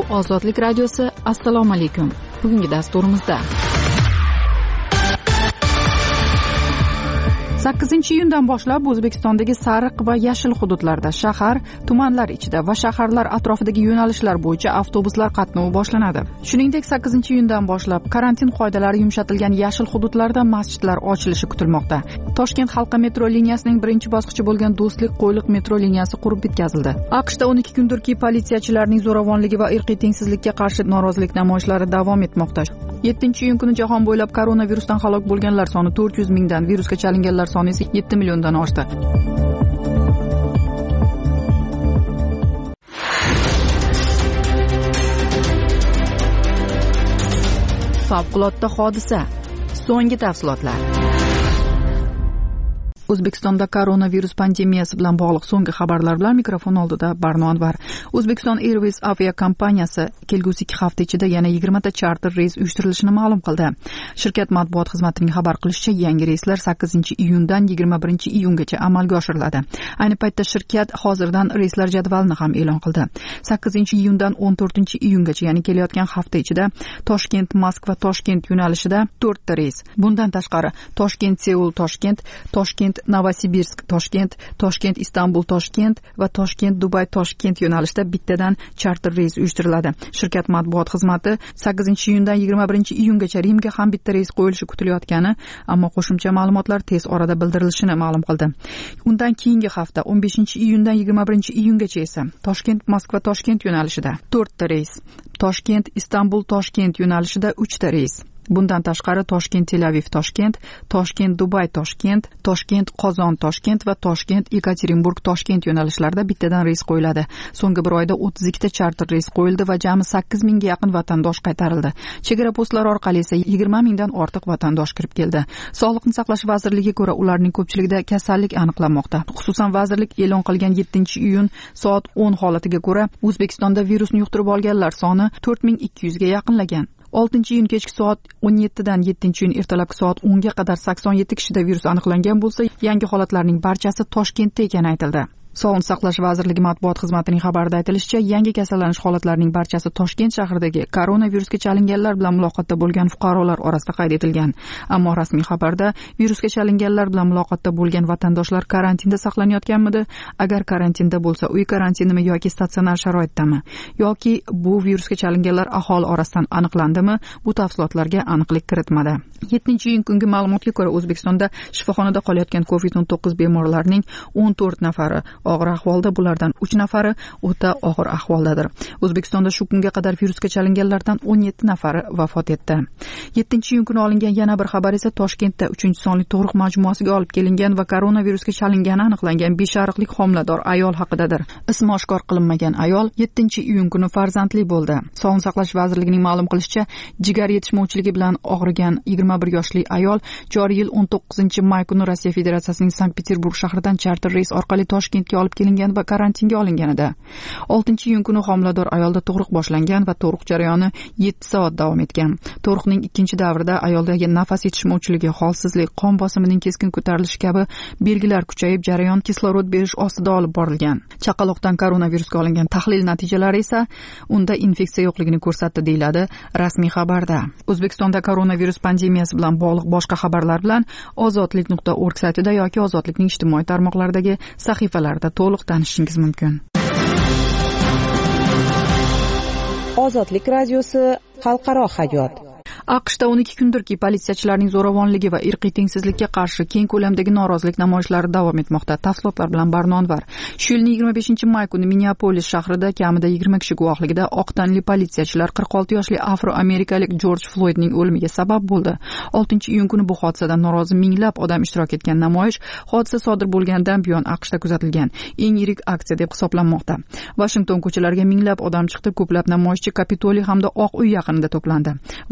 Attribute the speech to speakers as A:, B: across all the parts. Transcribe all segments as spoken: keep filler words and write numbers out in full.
A: Ozodlik radiosi. Assalomu alaykum. Bugungi dasturimizda sakkizinchi iyundan boshlab O'zbekistondagi sariq va yashil hududlarda, shahar, tumanlar ichida va shaharlar atrofidagi yo'nalishlar bo'yicha avtobuslar qatnovi boshlanadi. Shuningdek, sakkizinchi iyundan boshlab karantin qoidalari yumshatilgan yashil hududlarda masjidlar ochilishi kutilmoqda. Toshkent halqa metro liniyasining birinchi bosqichi bo'lgan Do'stlik Qo'yliq metro liniyasi qurib bitkazildi. AQShda o'n ikki kundirki politsiyachilarning zo'ravonligi va irqiy tengsizlikka qarshi norozilik namoyishlari davom etmoqda. yettinchi iyun kuni jahon bo'ylab koronavirusdan halok bo'lganlar soni to'rt yuz mingdan, virusga chalinganlar soni esa yetti milliondan oshdi. Favqulodda hodisa. So'nggi tafsilotlar. O'zbekistonda koronavirus pandemiyasi bilan bog'liq so'nggi xabarlar bilan mikrofon oldida Barno Anvar. O'zbekiston Airways aviakompaniyasi kelgusi ikki hafta ichida yana yigirma ta charter reys uyushtirilishini ma'lum qildi. Shirkat matbuot xizmatining xabar qilishicha, yangi reyslar sakkizinchi iyundan yigirma birinchi iyungacha amalga oshiriladi. Ayni paytda shirkat hozirdan reyslar jadvalini ham e'lon qildi. sakkizinchi iyundan o'n to'rtinchi iyungacha, ya'ni kelayotgan hafta ichida Toshkent Moskva Toshkent yo'nalishida to'rt ta reys. Bundan tashqari Toshkent Seul Toshkent, Toshkent Novosibirsk Toshkent, Toshkent Istanbul Toshkent va Toshkent Dubay Toshkent yo'nalishida bittadan charter reys uyushtiriladi. Shirkat matbuot xizmati sakkizinchi iyundan yigirma birinchi iyungacha Rimga ham bitta reys qo'yilishi kutilayotgani, ammo qo'shimcha ma'lumotlar tez orada bildirilishini ma'lum qildi. Undan keyingi hafta o'n beshinchi iyundan yigirma birinchi iyungacha esa Toshkent Moskva Toshkent yo'nalishida to'rt ta reys, Toshkent Istanbul Toshkent yo'nalishida uch ta reys. Bundan tashqari Toshkent Tel Aviv Toshkent, Toshkent Dubay Toshkent, Toshkent Qozon Toshkent va Toshkent Yekaterinburg Toshkent yo'nalishlaridan bittadan reys qo'yiladi. So'nggi bir oyda o'ttiz ikki ta charter reys qo'yildi va jami sakkiz mingga yaqin vatandosh qaytarildi. Chegara postlari orqali esa yigirma mingdan ortiq vatandosh kirib keldi. Sog'liqni saqlash vazirligiga ko'ra, ularning ko'pchiligida kasallik aniqlanmoqda. Xususan, vazirlik e'lon qilgan yettinchi iyun soat o'n holatiga ko'ra, O'zbekistonda virusni yuqtirib olganlar soni to'rt ming ikki yuz ga yaqinlagan. oltinchi iyun kechki soat o'n yettidan yettinchi iyun ertalabki soat o'nga qadar sakson yetti kishida virus aniqlangan bo'lsa, yangi holatlarning barchasi Toshkentda ekani aytildi. Sog'liqni saqlash vazirligi matbuot xizmatining xabarida aytilishicha, yangi kasallanish holatlarining barchasi Toshkent shahridagi koronavirusga chalinganlar bilan muloqotda bo'lgan fuqarolar orasida qayd etilgan. Ammo rasmiy xabarda virusga chalinganlar bilan muloqotda bo'lgan vatandoshlar karantinda saqlanayotganmidi? Agar karantinda bo'lsa, uy karantinimi yoki statsionar sharoitdami? Yoki bu virusga chalinganlar aholi orasidan aniqlandimi? Bu tafsilotlarga aniqlik kiritmadi. yettinchi iyun kungi ma'lumotga ko'ra, O'zbekistonda shifoxonada qolayotgan covid o'n to'qqiz bemorlarning o'n to'rt nafari og'ir ahvolda, bulardan uch nafari o'ta og'ir ahvoldadir. O'zbekistonda shu kunga qadar virusga chalinganlardan o'n yetti nafari vafot etdi. yettinchi iyun kuni olingan yana bir xabar esa Toshkentda uchinchi sonli tug'ruq majmuasiga olib kelingan va koronavirusga chalingani aniqlangan beshariqlik homilador ayol haqidadir. Ismi oshkor qilinmagan ayol yettinchi iyun kuni farzandli bo'ldi. Sog'liqni saqlash vazirligining ma'lum qilishicha, jigar yetishmovchiligi bilan og'rigan yigirma bir yoshli ayol joriy yil o'n to'qqizinchi may kuni Rossiya Federatsiyasining Sankt-Peterburg shahridan charter reys orqali Toshkentga olib kelingan va karantinga olingan edi. oltinchi iyun kuni homilador ayolda tug'ruq boshlangan va tug'ruq jarayoni yetti soat davom etgan. Tug'ruqning ikkinchi davrida ayoldagi nafas yetishmovchiligi, holsizlik, qon bosimining keskin ko'tarilishi kabi belgilar kuchayib, jarayon kislorod berish ostida olib borilgan. Chaqaloqdan koronavirusga olingan tahlil natijalari esa unda infeksiya yo'qligini ko'rsatdi, deyiladi rasmiy xabarda. O'zbekistonda koronavirus pandemiyasi bilan bog'liq boshqa xabarlar bilan ozodlik nuqta org saytida yoki Ozodlikning ijtimoiy tarmoqlaridagi sahifalarida to'liq tanishishingiz mumkin.
B: Ozodlik radiosi xalqaro hayot.
A: AQShda o'n ikki kundirki politsiyachilarning zo'ravonligi va irqiy tengsizlikka qarshi keng ko'lamdagi norozilik namoyishlari davom etmoqda. Tafsilotlar bilan Barno Anvar. Shu yilning yigirma beshinchi may kuni Minneapolis shahrida kamida yigirma kishi guvohligida oq tanli politsiyachilar qirq olti yoshli afroamerikalik Jorj Floydning o'limiga sabab bo'ldi. oltinchi iyun kuni bu hodisadan norozi minglab odam ishtirok etgan namoyish hodisa sodir bo'lganidan buyon AQShda kuzatilgan eng yirik aksiya deb hisoblanmoqda. Washington ko'chalariga minglab odam chiqdi, ko'plab namoyishchi Kapitoliy hamda Oq uy yaqinida to'plandi. Washington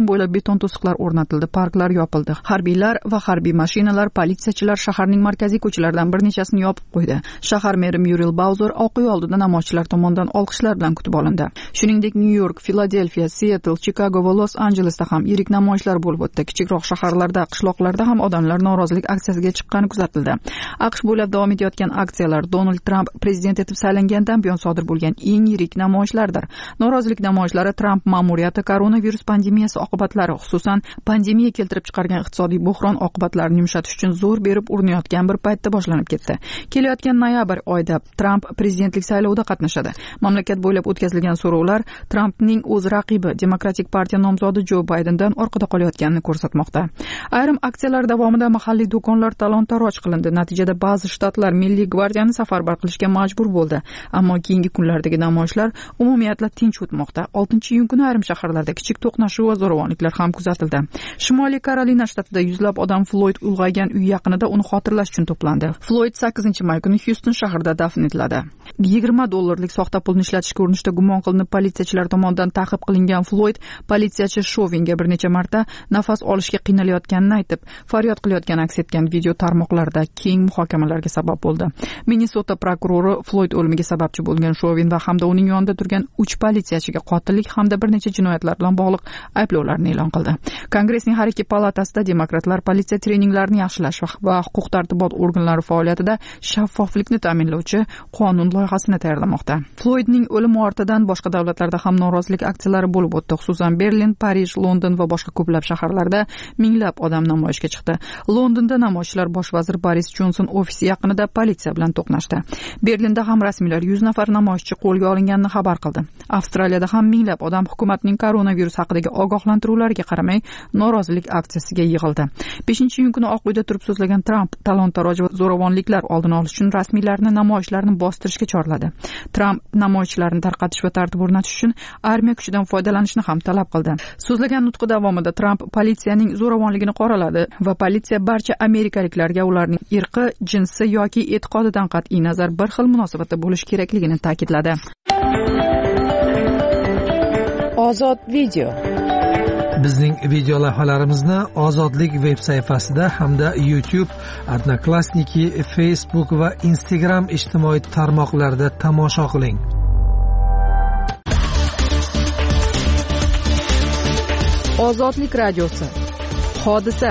A: bo'ylab beton to'siqlar o'rnatildi, parklar yopildi. Harbiylar va harbiy mashinalar, politsiyachilar shaharning markaziy ko'chalaridan bir nechasini yopib qo'ydi. Shahar meri Muriel Bowser o'quv oldida namoyishchilar tomonidan olqishlar bilan kutib olindi. Shuningdek, Nyu-York, Filadelfiya, Seattle, Chikago va Los-Anjelesda ham yirik namoyishlar bo'lib o'tdi. Kichikroq shaharlarda, qishloqlarda ham odamlar norozilik aksiyasiga chiqqani kuzatildi. AQSh bo'ylab davom etayotgan aksiyalar Donald Trump prezident etib saylangandan buyon sodir bo'lgan eng yirik namoyishlardir. Norozilik namoyishlari Trump ma'muriyati koronavirus pandemiyasi oqibatlari, xususan pandemiya keltirib chiqargan iqtisodiy buhron oqibatlarini yumshatish uchun zo'r berib urinayotgan bir paytda boshlanib ketdi. Kelayotgan noyabr oyida Trump prezidentlik saylovida qatnashadi. Mamlakat bo'ylab o'tkazilgan so'rovlar Trumpning o'z raqibi, Demokratik partiya nomzodi Jo Baydendan orqada qolayotganini ko'rsatmoqda. Ayrim aksiyalar davomida mahalliy do'konlar talon-taroj qilindi. Natijada ba'zi shtatlar milliy gvardiyani safarbar qilishga majbur bo'ldi. Ammo keyingi kunlardagi namoyishlar umumiyatla tinch o'tmoqda. oltinchi iyun kuni ayrim shaharlarda kichik to'qnashuv va zo'ravonliklar ham kuzatildi. Shimoliy Karolina shtatida yuzlab odam Floyd ulg'aygan uy yaqinida uni xotirlash uchun to'plandi. Floyd sakkizinchi may kuni Houston shahrida dafn etiladi. yigirma dollarlik soxta pulni ishlatishga urinishda gumon qilinib politsiyachilar tomonidan ta'qib qilingan Floyd politsiyachi Shovinga bir necha marta nafas olishga qiynalayotganini aytib, faryod qilayotgani aks etgan video tarmoqlarda keng muhokamalarga sabab bo'ldi. Minnesota prokurori Floyd o'limiga sababchi bo'lgan Shovin va hamda uning yonida turgan uch politsiyachiga qotillik hamda bir necha jinoyatlar bilan bog'liq ayblovlarni e'lon qildi. Kongressning har ikki palatasida demokratlar politsiya treninglarini yaxshilash va huquq-tartibot organlari faoliyatida shaffoflikni ta'minlovchi qonun loyihasini tayyorlamoqda. Floydning o'limi ortidan boshqa davlatlarda ham norozilik aksiyalari bo'lib o'tdi. Xususan Berlin, Parij, London va boshqa ko'plab shaharlarda minglab odam namoyishga chiqdi. Londonda namoyishchilar bosh vazir Boris Johnson ofisi yaqinida politsiya bilan to'qnashdi. Berlinda ham rasmiylar yuz nafar namoyishchi qo'lga olinganini xabar qildi. Avstraliyada ham minglab odam hukumatning koronavirus haqidagi ogohlantiruvlarga qaramay norozilik aksiyasiga yig'ildi. beshinchi iyun kuni Oq uyda turib so'zlagan Trump talon-taroj va zo'ravonliklar oldini olish uchun rasmiylarni namoyishlarni bostirishga chorladi. Trump namoyishchilarni tarqatish va tartib o'rnatish uchun armiya kuchidan foydalanishni ham talab qildi. So'zlagan nutqi davomida Trump politsiyaning zo'ravonligini qoraladi va politsiya barcha amerikaliklarga ularning irqi, jinsi yoki e'tiqodidan qat'iy nazar bir xil munosabatda bo'lish kerakligini ta'kidladi.
B: Ozod video.
C: Bizning video lavhalarimizni Ozodlik veb sayfasida hamda YouTube, Odnoklassniki, Facebook va Instagram ijtimoiy tarmoqlarida tomosha qiling.
A: Ozodlik radiosi. Hodisa.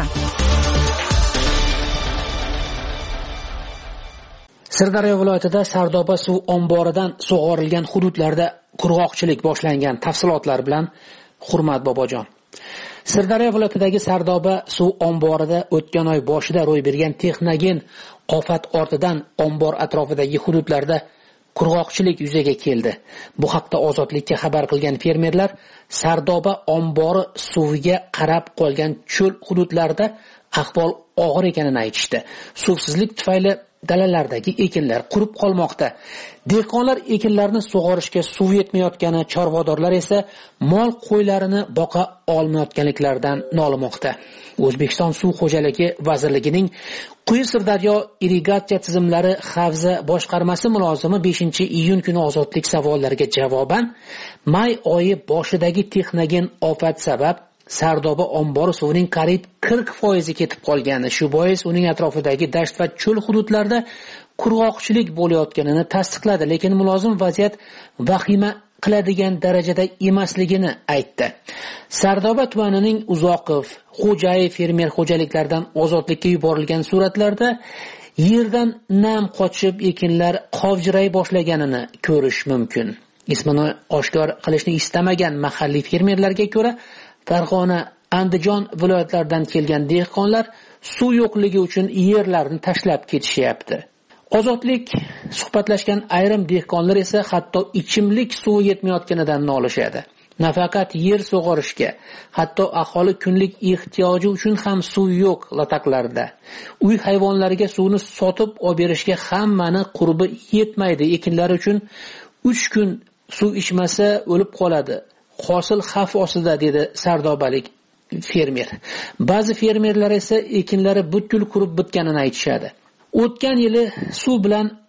D: Sirdaryo viloyatida Sardoba suv omboridan sug'orilgan hududlarda qurg'oqchilik boshlangan. Tafsilotlar bilan Hurmat Bobojon. Sirdaryo viloyatidagi Sardoba suv omborida o'tgan oy boshida ro'y bergan texnogen ofat ortidan ombor atrofidagi hududlarda qurg'oqchilik yuzaga keldi. Bu haqda Ozodlikka xabar qilgan fermerlar Sardoba ombori suviga qarab qolgan cho'l hududlarda ahvol og'ir ekanini aytishdi. Suvsizlik tufayli dalalardagi ekinlar qurib qolmoqda. Dehqonlar ekinlarni sug'orishga suv yetmayotgani, chorvadorlar esa mol qo'ylarini boqa olmayotganliklaridan nolimoqda. O'zbekiston Suv xo'jaligi vazirligining Quyi Sirdaryo irrigatsiya tizimlari havza boshqarmasi mulozimi beshinchi iyun kuni Ozodlik savollariga javoban may oyi boshidagi texnogen ofat sabab Sardoba ombori suvining qariyb qirq foizi ketib qolgani, shu bois uning atrofidagi dasht va cho'l hududlarda qurg'oqchilik bo'layotganini tasdiqladi, lekin mulozim vaziyat vahima qiladigan darajada emasligini aytdi. Sardoba tumanining Uzoqov, Xo'jayev fermer xo'jaliklaridan Ozodlikka yuborilgan suratlarda yerdan nam qochib ekinlar qovjiray boshlaganini ko'rish mumkin. Ismini oshkor qilishni istamagan mahalliy fermerlarga ko'ra, Farg'ona, Andijon viloyatlaridan kelgan dehqonlar suv yo'qligi uchun yerlarni tashlab ketishyapti. Ozodlik suhbatlashgan ayrim dehqonlar esa hatto ichimlik suvi yetmayotganidan nolishadi. Nafaqat yer sug'orishga, hatto aholi kunlik ehtiyoji uchun ham suv yo'q lataqlarda. Uy hayvonlariga suvni sotib olib berishga hammani qurbi yetmaydi. Ekinlar uchun uch kun suv ichmasa o'lib qoladi. Hosil xavf ostida, dedi sardobalik fermer. Ba'zi fermerlar esa ekinlari butkul qurib bitganini aytishadi. O'tgan yili suv bilan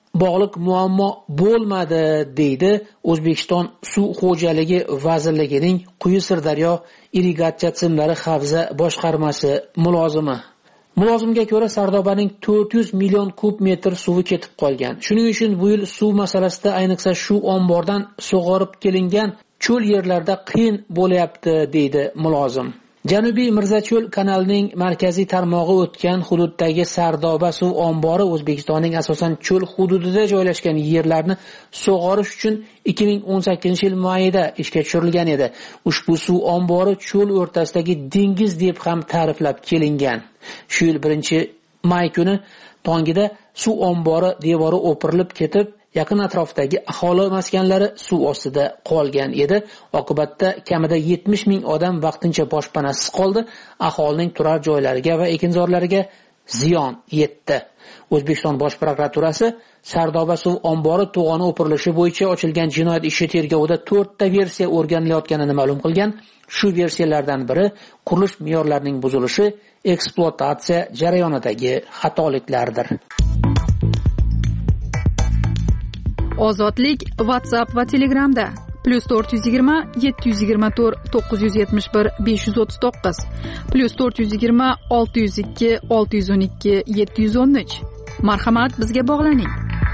D: bog'liq muammo bo'lmadi, deydi O'zbekiston Suv xo'jaligi vazirligining Quyi Sirdaryo irrigatsiya tizimlari havza boshqarmasi mulozimi. Mulozimga ko'ra, Sardobaning to'rt yuz million kub metr suvi ketib qolgan. Shuning uchun bu yil suv masalasida, ayniqsa shu ombordan sug'orib kelingan cho'l yerlarda qiyin bo'lyapti, deydi mulozim. Janubiy Mirzacho'l kanalining markaziy tarmog'i o'tgan hududdagi Sardoba suv ombori O'zbekistonning asosan cho'l hududida joylashgan yerlarni sug'orish uchun ikki ming o'n sakkizinchi yil mayida ishga tushirilgan edi. Ushbu suv ombori cho'l o'rtasidagi dengiz deb ham ta'riflab kelingan. Shu yil birinchi may kuni tongida suv ombori devori o'pirilib ketib, yaqin atrofdagi aholi maskanlari suv ostida qolgan edi. Oqibatda kamida yetmish ming odam vaqtincha boshpanasiz qoldi. Aholining turar joylariga va ekinzorlariga ziyon yetdi. O'zbekiston Bosh prokuraturasi Sardoba suv ombori to'g'oni o'pirilishi bo'yicha ochilgan jinoyat ishi tergovida to'rtta versiya o'rganilayotganini ma'lum qilgan. Shu versiyalardan biri qurilish me'yorlarining buzilishi, ekspluatatsiya jarayonidagi xatoliklardir.
A: Ozodlik WhatsApp va Telegramda plus to'rt yuz yigirma yetti yuz yigirma to'rt to'qqiz yuz yetmish bir besh yuz o'ttiz to'qqiz plus to'rt yuz yigirma olti yuz ikki olti yuz o'n ikki yetti yuz o'n uch. Marhamat, bizga bog'laning.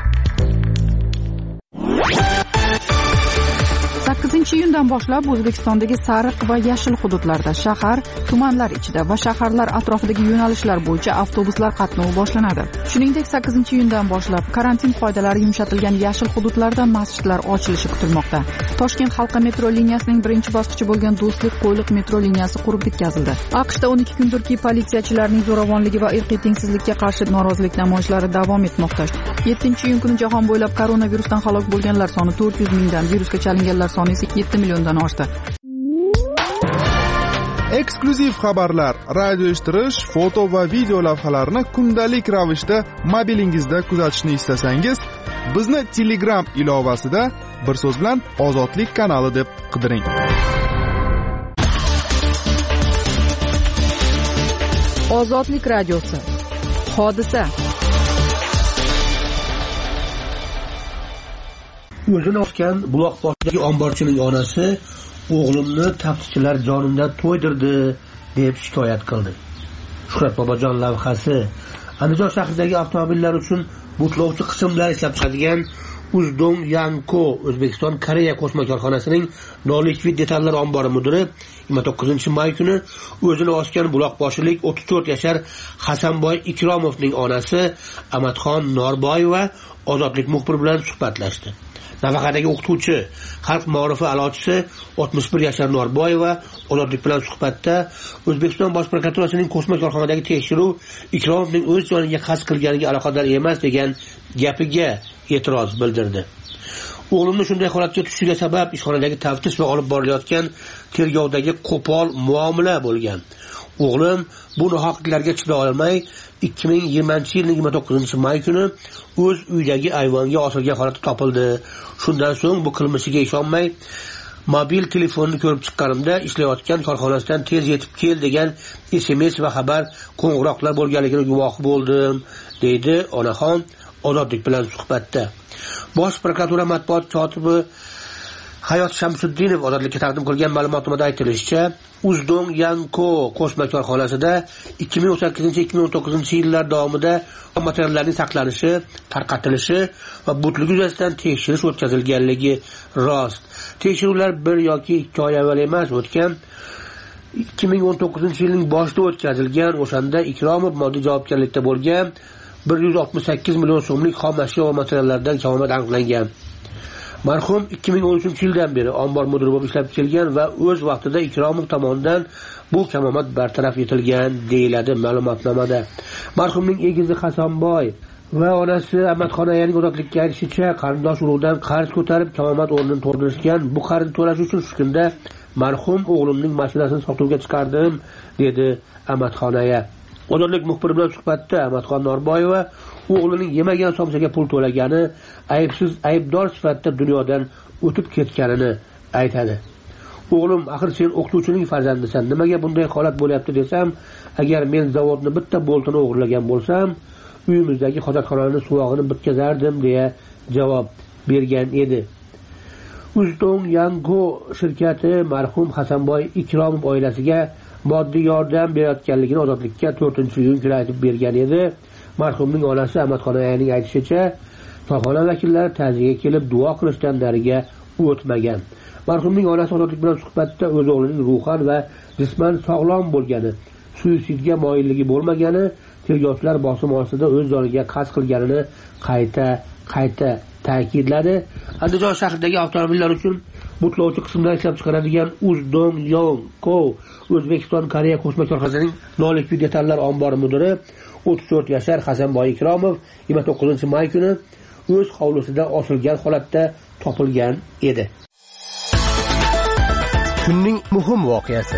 A: sakkizinchi iyundan boshlab O'zbekistondagi sariq va yashil hududlarda, shahar, tumanlar ichida va shaharlar atrofidagi yo'nalishlar bo'yicha avtobuslar qatnovi boshlanadi. Shuningdek, sakkizinchi iyundan boshlab karantin qoidalari yumshatilgan yashil hududlarda masjidlar ochilishi kutilmoqda. Toshkent halqa metro liniyasining birinchi bosqichi bo'lgan Do'stlik Qo'yliq metro liniyasi qurib bitkazildi. AQShda o'n ikki kundirki politsiyachilarning zo'ravonligi va irqiy tengsizlikka qarshi norozilik namoyishlari davom etmoqda. yettinchi iyun kuni jahon bo'ylab koronavirusdan halok bo'lganlar soni to'rt yuz mingdan, virusga chalinganlar soni esa yetti milliondan oshdi.
E: Eksklyuziv xabarlar, radio eshittirish, foto va video lavhalarni kundalik ravishda mobilingizda kuzatishni istasangiz, bizni Telegram ilovasida bir so'z bilan Ozodlik kanali deb qidiring.
A: Ozodlik radiosi. Hodisa.
F: O'zini osgan buloqboshidagi omborchining onasi o'g'limni taftishchilar jonimdan to'ydirdi deb shikoyat qildi. Shuhrat Bobojon lavhasi Andijon shahridagi avtomobillar uchun butlovchi qismlar ishlab chiqadigan Uzdong Yanko O'zbekiston Koreya qo'shma korxonasining non-likvid detallar ombori mudiri yigirma to'qqizinchi may kuni o'zini osgan buloqboshilik o'ttiz to'rt yashar Hasanboy Ikromovning onasi Amatxon Norboyeva Ozodlik muxbiri bilan suhbatlashdi. Nafaqadagi o'qituvchi, xalq ma'rifi a'lochisi oltmish bir yashar Norboyeva Ozodlik bilan suhbatda O'zbekiston Bosh prokuraturasining qo'shma korxonadagi tekshiruv Ikromovning o'z joniga qasd qilganiga aloqador emas degan gapiga e'tiroz bildirdi. O'g'limni shunday holatga tushishiga sabab ishxonadagi taftish va olib borilayotgan tergovdagi qo'pol muomala bo'lgan. O'g'lim bu nohaqliklarga chiday olmay ikki ming yigirmanchi yilning yigirma to'qqizinchi may kuni o'z uyidagi ayvonga osilgan holatda topildi. Shundan so'ng bu qilmishiga ishonmay mobil telefonni ko'rib chiqqanimda ishlayotgan korxonasidan tez yetib kel degan S M S va xabar qo'ng'iroqlar bo'lganligini guvohi bo'ldim, deydi onaxon Ozodlik bilan suhbatda. Bosh prokuratura matbuot kotibi Hayot Shamsuddinov Ozodlikka taqdim qilgan ma'lumotnomada aytilishicha, Uzdong Yanko qo'shma korxonasida ikki ming o'n sakkizinchi ikki ming o'n to'qqizinchi yillar davomida materiallarning saqlanishi, tarqatilishi va butligi yuzasidan tekshirish o'tkazilganligi rost. Tekshiruvlar bir yoki ikki oy avval emas, o'tgan ikki ming o'n to'qqizinchi yilning boshida o'tkazilgan. O'shanda Ikromov moddiy javobgarlikda bo'lgan bir yuz oltmish sakkiz million so'mlik xom ashyo va materiallardan kamomad aniqlangan. Marhum ikki ming o'n uchinchi yildan beri ombor mudiri bo'lib ishlab kelgan va o'z vaqtida Ikromov tomonidan bu kamomad bartaraf etilgan, deyiladi ma'lumotnomada. Marhumning egizi Hasanboy va onasi Amatxonayaning Ozodlikka aytishicha, qarindosh urug'dan qarz ko'tarib kamomad o'rnini to'ldirishgan. Bu qarzni to'lash uchun shu kunda marhum o'g'limning mashinasini sotuvga chiqardim, dedi Amatxonaya. Ozodlik muxbiri bilan suhbatda Amatxon Norboyeva o'g'lining yemagan somsaga pul to'lagani, aybsiz aybdor sifatida dunyodan o'tib ketganini aytadi. O'g'lim, axir sen o'qituvchining farzandisan, nimaga bunday holat bo'lyapti desam, agar men zavodni bitta boltini o'g'irlagan bo'lsam, uyimizdagi hojatxonani suvog'ini bitkazardim deya javob bergan edi. Uzdong Yango shirkati marhum Hasanboy Ikromov oilasiga moddiy yordam berayotganligini Ozodlikka to'rtinchi iyun kuni aytib bergan edi. Marhumning onasi Amatxon ayaning aytishicha, korxona vakillari ta'ziyaga kelib duo qilishdan nariga o'tmagan. Marhumning onasi Ozodlik bilan suhbatda o'z o'g'lining ruhan va jisman sog'lom bo'lgani, suitsidga moyilligi bo'lmagani, tergovchilar bosim ostida o'z joniga qasd qilganini qayta qayta ta'kidladi. Andijon shahridagi avtomobillar uchun butlovchi qismlar ishlab chiqaradigan Uzdong Yonko O'zbekiston Koreya qo'shma korxonasining nolikvid detallar ombori mudiri o'ttiz to'rt yashar Hasanboy Ikromov yigirma to'qqizinchi may kuni o'z hovlisida osilgan holatda topilgan edi.
G: Kunning muhim voqeasi.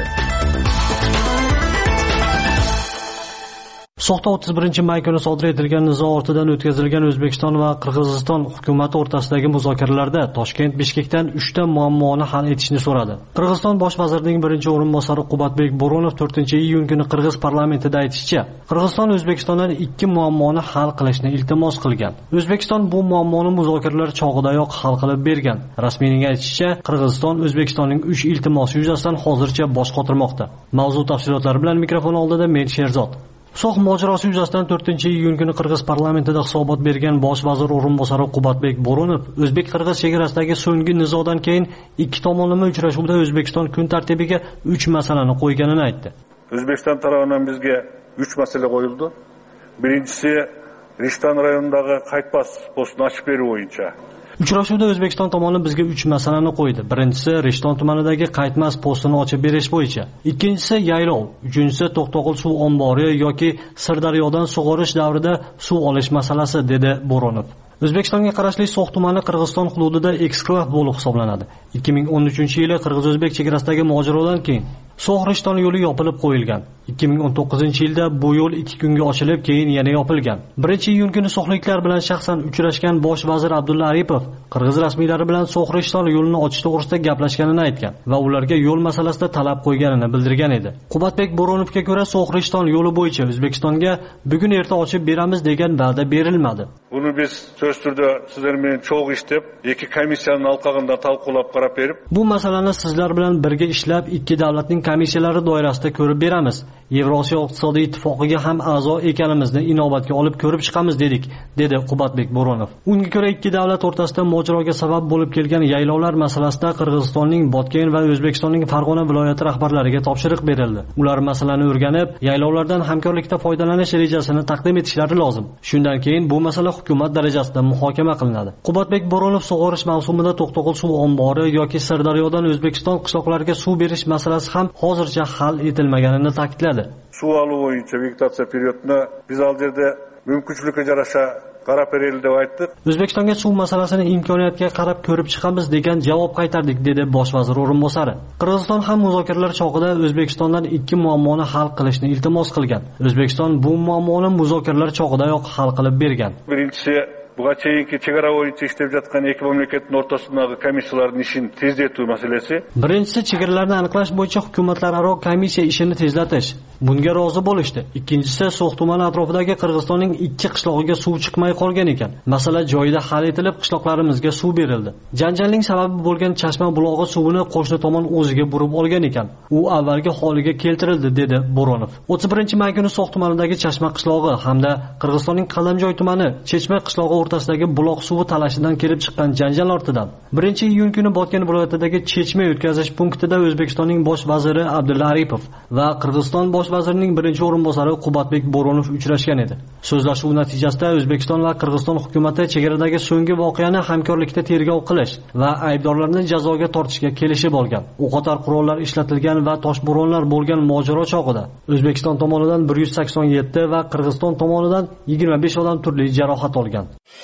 H: Soxta o'ttiz birinchi may kuni sodir etilgan nizo ortidan o'tkazilgan O'zbekiston va Qirg'iziston hukumati o'rtasidagi muzokaralarda Toshkent Bishkekdan uchta muammoni hal etishni so'radi. Qirg'iziston bosh vazirining birinchi o'rinbosari Qubatbek Bo'ronov to'rtinchi iyun kuni Qirg'iz parlamentida aytishicha, Qirg'iziston O'zbekistondan ikki muammoni hal qilishni iltimos qilgan. O'zbekiston bu muammoni muzokaralar chog'idayoq hal qilib bergan. Rasmiyning aytishicha, Qirg'iziston O'zbekistonning uch iltimosi yuzasidan hozircha bosh qotirmoqda. Mavzu tafsilotlari bilan mikrofon oldida men Sherzod. So'x mojarosi yuzasidan to'rtinchi iyun kuni Qirg'iz parlamentida hisobot bergan bosh vazir o'rinbosari Qubatbek Bo'ronov o'zbek-qirg'iz chegarasidagi so'nggi nizodan keyin ikki tomonlama uchrashuvda O'zbekiston kun tartibiga uch masalani qo'yganini aytdi.
I: O'zbekiston tomonidan bizga uch masala qo'yildi. Birinchisi Rishton rayonidagi qaytmas postni ochib berish bo'yicha.
H: Uchrashuvda O'zbekiston tomoni bizga uch masalani qo'ydi. Birinchisi Rishton tumanidagi qaytmas postini ochib berish bo'yicha. Ikkinchisi yaylov, uchinchisi To'qto'g'il suv ombori yoki Sirdaryodan sug'orish davrida suv olish masalasi, dedi Bo'ronov. O'zbekistonga qarashli So'x tumani Qirg'iziston hududida eksklav bo'lib hisoblanadi. ikki ming o'n uchinchi yili Qirg'iz-o'zbek chegarasidagi mojarodan keyin So'x-Rishton yo'li yopilib qo'yilgan. ikki ming o'n to'qqizinchi yilda bu yo'l ikki kunga ochilib, keyin yana yopilgan. birinchi iyun kuni so'xliklar bilan shaxsan uchrashgan bosh vazir Abdulla Aripov Qirg'iz rasmiylari bilan So'x-Rishton yo'lini ochish to'g'risida gaplashganini aytgan va ularga yo'l masalasida talab qo'yganini bildirgan edi. Qubatbek Bo'ronovga ko'ra, So'x-Rishton yo'li bo'yicha O'zbekistonga bugun erta ochib beramiz degan va'da berilmadi.
I: Buni biz söz turda sizlar bilan cho'g' ishlab, ikki komissiyaning alqog'ida talqilab qarab berib,
H: bu masalani sizlar bilan birga ishlab, ikki davlatning komissiyalari doirasida ko'rib beramiz. Yevrosiyo iqtisodiy ittifoqiga ham a'zo ekanimizni inobatga olib ko'rib chiqamiz dedik, dedi Qubatbek Bo'ronov. Unga ko'ra ikki davlat o'rtasida mojaroga sabab bo'lib kelgan yaylovlar masalasida Qirg'izistonning Botken va O'zbekistonning Farg'ona viloyati rahbarlariga topshiriq berildi. Ular masalani o'rganib, yaylovlardan hamkorlikda foydalanish rejasini taqdim etishlari lozim. Shundan keyin bu masala hukumat darajasida muhokama qilinadi. Qubatbek Bo'ronov sug'orish mavsumida To'qto'g'il suv ombori yoki Sirdaryodan O'zbekiston qishloqlariga suv berish masalasi ham hozircha hal etilmaganini ta'kidladi.
I: Suv oluv bo'yicha vegetatsiya periodida biz hozir yerda mumkinchilikka yarasha qarab berildi deb aytdik.
H: O'zbekistonga suv masalasini imkoniyatga qarab ko'rib chiqamiz degan javob qaytardik, dedi bosh vazir o'rinbosari. Qirg'iziston ham muzokaralar chog'ida O'zbekistondan ikki muammoni hal qilishni iltimos qilgan. O'zbekiston bu muammoni muzokaralar chog'idayoq hal qilib bergan.
I: Birinchisi buga cheyinki chegara bo'yicha ishlab yotgan ikki mamlakatning o'rtasidagi komissiyalarning ishini tezlatish masalasi.
H: Birinchisi chegaralarni aniqlash bo'yicha hukumatlararo komissiya ishini tezlatish. Bunga rozi bo'lishdi. Ikkinchisi So'x tumani atrofidagi Qirg'izistonning ikki qishlog'iga suv chiqmay qolgan ekan. Masala joyida hal etilib, qishloqlarimizga suv berildi. Janjalning sababi bo'lgan Chashma bulog'i suvini qo'shni tomon o'ziga burib olgan ekan. U avvalgi holiga keltirildi, dedi Bo'ronov. o'ttiz birinchi may kuni So'x tumanidagi Chashma qishlog'i hamda Qirg'izistonning Qalamjoy tumani Chechma qishlog'i o'rtasidagi buloq suvi talashidan kelib chiqqan janjal ortidan birinchi iyun kuni Botken viloyatidagi Chechma o'tkazish punktida O'zbekistonning bosh vaziri Abdulla Aripov va Qirg'iziston bosh vazirining birinchi o'rinbosari Qubatbek Bo'ronov uchrashgan edi. So'zlashuv natijasida O'zbekiston va Qirg'iziston hukumatı chegaradagi so'nggi voqeani hamkorlikda tergov qilish va aybdorlarni jazoga tortishga kelishib olgan. O'qotar qurollar ishlatilgan va toshbo'ronlar bo'lgan mojaro chog'ida O'zbekiston tomonidan bir yuz sakson yetti va Qirg'iziston tomonidan yigirma besh odam turli jarohat olgan.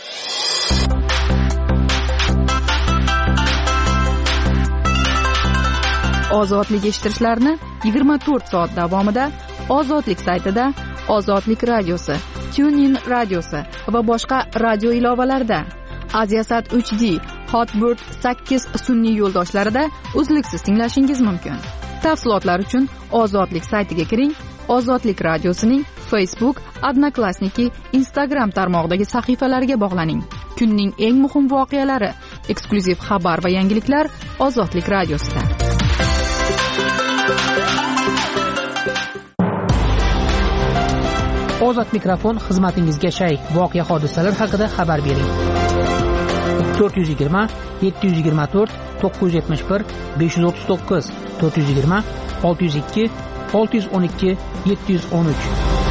A: Ozodlik eshittirishlarni yigirma to'rt soat davomida Ozodlik saytida, Ozodlik radiosi, TuneIn radiosi va boshqa radio ilovalarida, Aziasat uch D, Hotbird sakkiz sun'iy yo'ldoshlarida uzluksiz tinglashingiz mumkin. Tafsilotlar uchun Ozodlik saytiga kiring. Ozodlik radiosining Facebook, Odnoklassniki, Instagram tarmog'idagi sahifalariga bog'laning. Kunning eng muhim voqealari, eksklyuziv xabar va yangiliklar Ozodlik radiosida.
D: Ozod mikrofon xizmatingizga shay. Voqea hodisalar haqida xabar bering. to'rt yuz yigirma yetti yuz yigirma to'rt to'qqiz yuz yetmish bir besh yuz o'ttiz to'qqiz to'rt yuz yigirma olti yuz ikki olti yuz o'n ikki yetti yuz o'n uch.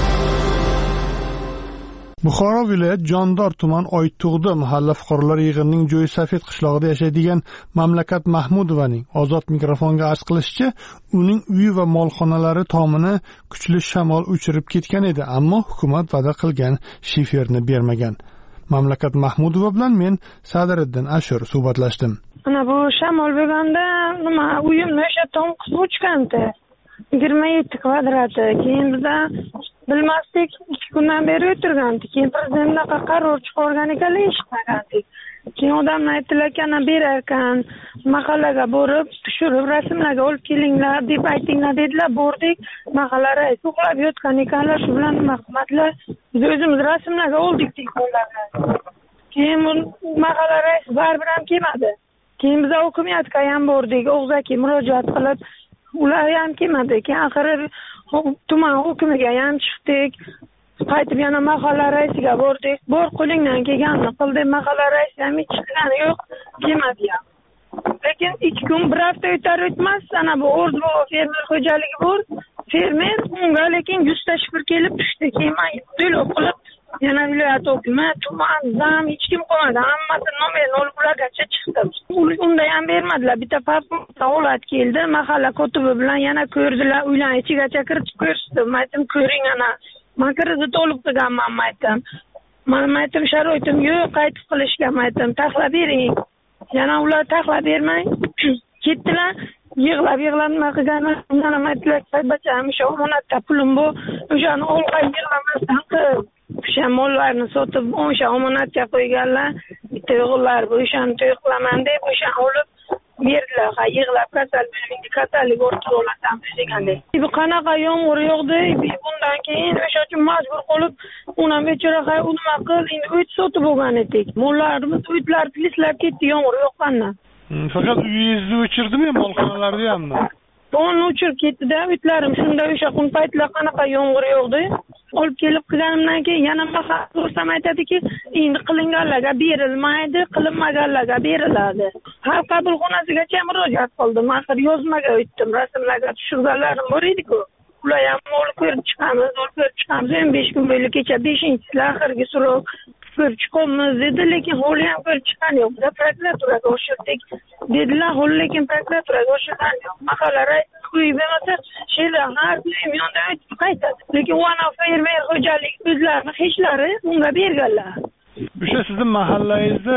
J: Buxoro viloyat Jondor tuman Oytug'di mahalla fuqarolar yig'inining Jo'ysafet qishlog'ida yashaydigan Mamlakat Mahmudovaning Ozod mikrofonga arz qilishicha, uning uyi va molxonalari tomini kuchli shamol uchirib ketgan edi, ammo hukumat va'da qilgan shiferni bermagan. Mamlakat Mahmudova bilan men Sadiriddin Ashur suhbatlashdim.
K: Ana bu shamol bo'lganda nima uyimni o'sha tom qisib o'chgandi. yigirma yetti kvadrati. Keyin bizda bilmasdik, ikki kundan beri o'tirgandik. Keyin prezidentga qaror chiqargan ekanlar, eshitmagandik. Keyin odamlar aytdilar-kana berar ekan, mahallaga borib, tushirib rasmlarga olib kelinglar deb aytinglar dedilar. Bordik, mahalla raisi uxlab yotgan ekanlar, shu bilan rahmatlar. Biz o'zimiz rasmlarga oldik telefonlarni. Keyin mahalla raisi baribir ham kelmadi. Keyin biz hokimiyatga ham bordik, og'zaki murojaat qilib, ular ham kelmadi. Keyin oxiri tuman hokimiga ham chiqdik. Qaytib yana mahalla raisiga bordik. Bor qo'lingdan kelganini qil deb mahalla raisi ham hech qilgani yo'q, kelmadi ham. Lekin ikki kun bir hafta o'tar o'tmas, ana bu O'rdu fermer xo'jaligi bor. Fermer unga lekin yuz ta shifr kelib tushdi. Keyin men to'lov qilib yana viloyat hokimi, tuman, zam hech kim qolmadi. Hammasi nomerini olib ulargacha chiqdim. Unda ham bermadilar. Bitta favqulodda holat keldi. Mahalla kotibi bilan yana ko'rdilar. Uylar ichigacha kiritib ko'rsatdim. Aytdim, ko'ring ana. Men kredit olib qilganman, aytdim. Men aytdim, sharoitim yo'q, qaytib qilishga aytdim. Taxlab bering. Yana ular taxlab bermay ketdilar. Yig'lab yig'lab nima qilganman, mana aytdilar, "Bacham, o'sha omonatda pulim bor, o'shani olqa yig'lamasdan qil." O'sha mollarni sotib, o'sha omonatga qo'yganlar. Bitta o'g'illar bu o'shani to'y qilaman deb o'shani olib berdilar. Ha, yig'lab kasal bo'ldi, kasallik ortib olasan degandek. Bu qanaqa yomg'ir yog'di, bundan keyin o'sha uchun majbur qilib, uni bechora hay nima qil, endi o't sotib bo'lgan edik. Mollarimiz o'tlar pislab ketdi yomg'ir yoqqandan.
J: Faqat uyingizni o'chirdimi, molxonalarni hammi?
K: Buni o'chirib ketdi-da, o'tlarim shunda o'sha kun paytlar qanaqa yomg'ir yog'di. Olib kelib qilganimdan keyin yana mahalla so'rsam aytadiki, endi qilinganlarga berilmaydi, qilinmaganlarga beriladi. Xalq qabulxonasigacha murojaat qildim. Axir yozmaga o'tdim, rasmlarga tushirganlarim bor edi-ku. Ular ham olib ko'rib chiqamiz, olib ko'rib chiqamiz. o'n besh kun bo'yi kecha beshinchisi oxirgi so'roq ko'rib chiqamiz dedi, lekin holi ham ko'rib chiqqan yo'q. Biz prokuraturaga o'shirdik dedilar, holi lekin prokuraturaga o'shirgan yo'q. Mahalla raisi uy bo'lmasa, she'rlar har uyim yonda o'tib qaytadi. Lekin u ana fermer xo'jalik o'zlarini hechlari unga berganlar.
J: O'sha sizning mahallangizda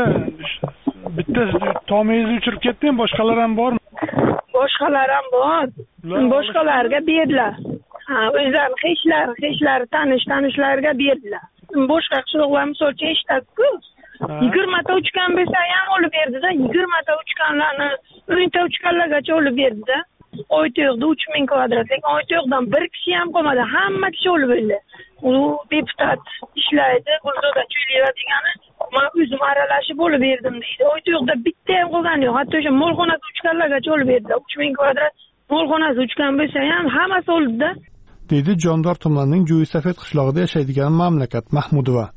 J: bitta tomingizni o'chirib ketdimi, boshqalar ham bormi?
K: Boshqalar ham bor. Boshqalarga berdilar. Ha, o'zlarining hechlari, hechlari tanish tanishlarga berdilar. Boshqa qishloqlar misolcha eshitadi-ku. yigirma ta uchgan bo'lsa ham olib berdi-da, yigirma ta uchganlarni o'n ta uchganlargacha olib berdi-da. Oyto'g'da uch ming kvadrat, lekin Oyto'g'dan bir kishi ham qolmadi, hamma kishi olib berdi. U deputat ishlaydi, Gulzoda Cho'liyeva degani, men o'zim aralashib olib berdim deydi. Oyto'g'da bitta ham qolgani yo'q, hatto o'sha molxonasi uchganlargacha olib berdi. uch ming kvadrat molxonasi uchgan bo'lsa ham hammasi oldi-da.
J: Dedi Jondor tumanining Jo'ysafet qishlog'ida yashaydigan Mamlakat Mahmudova.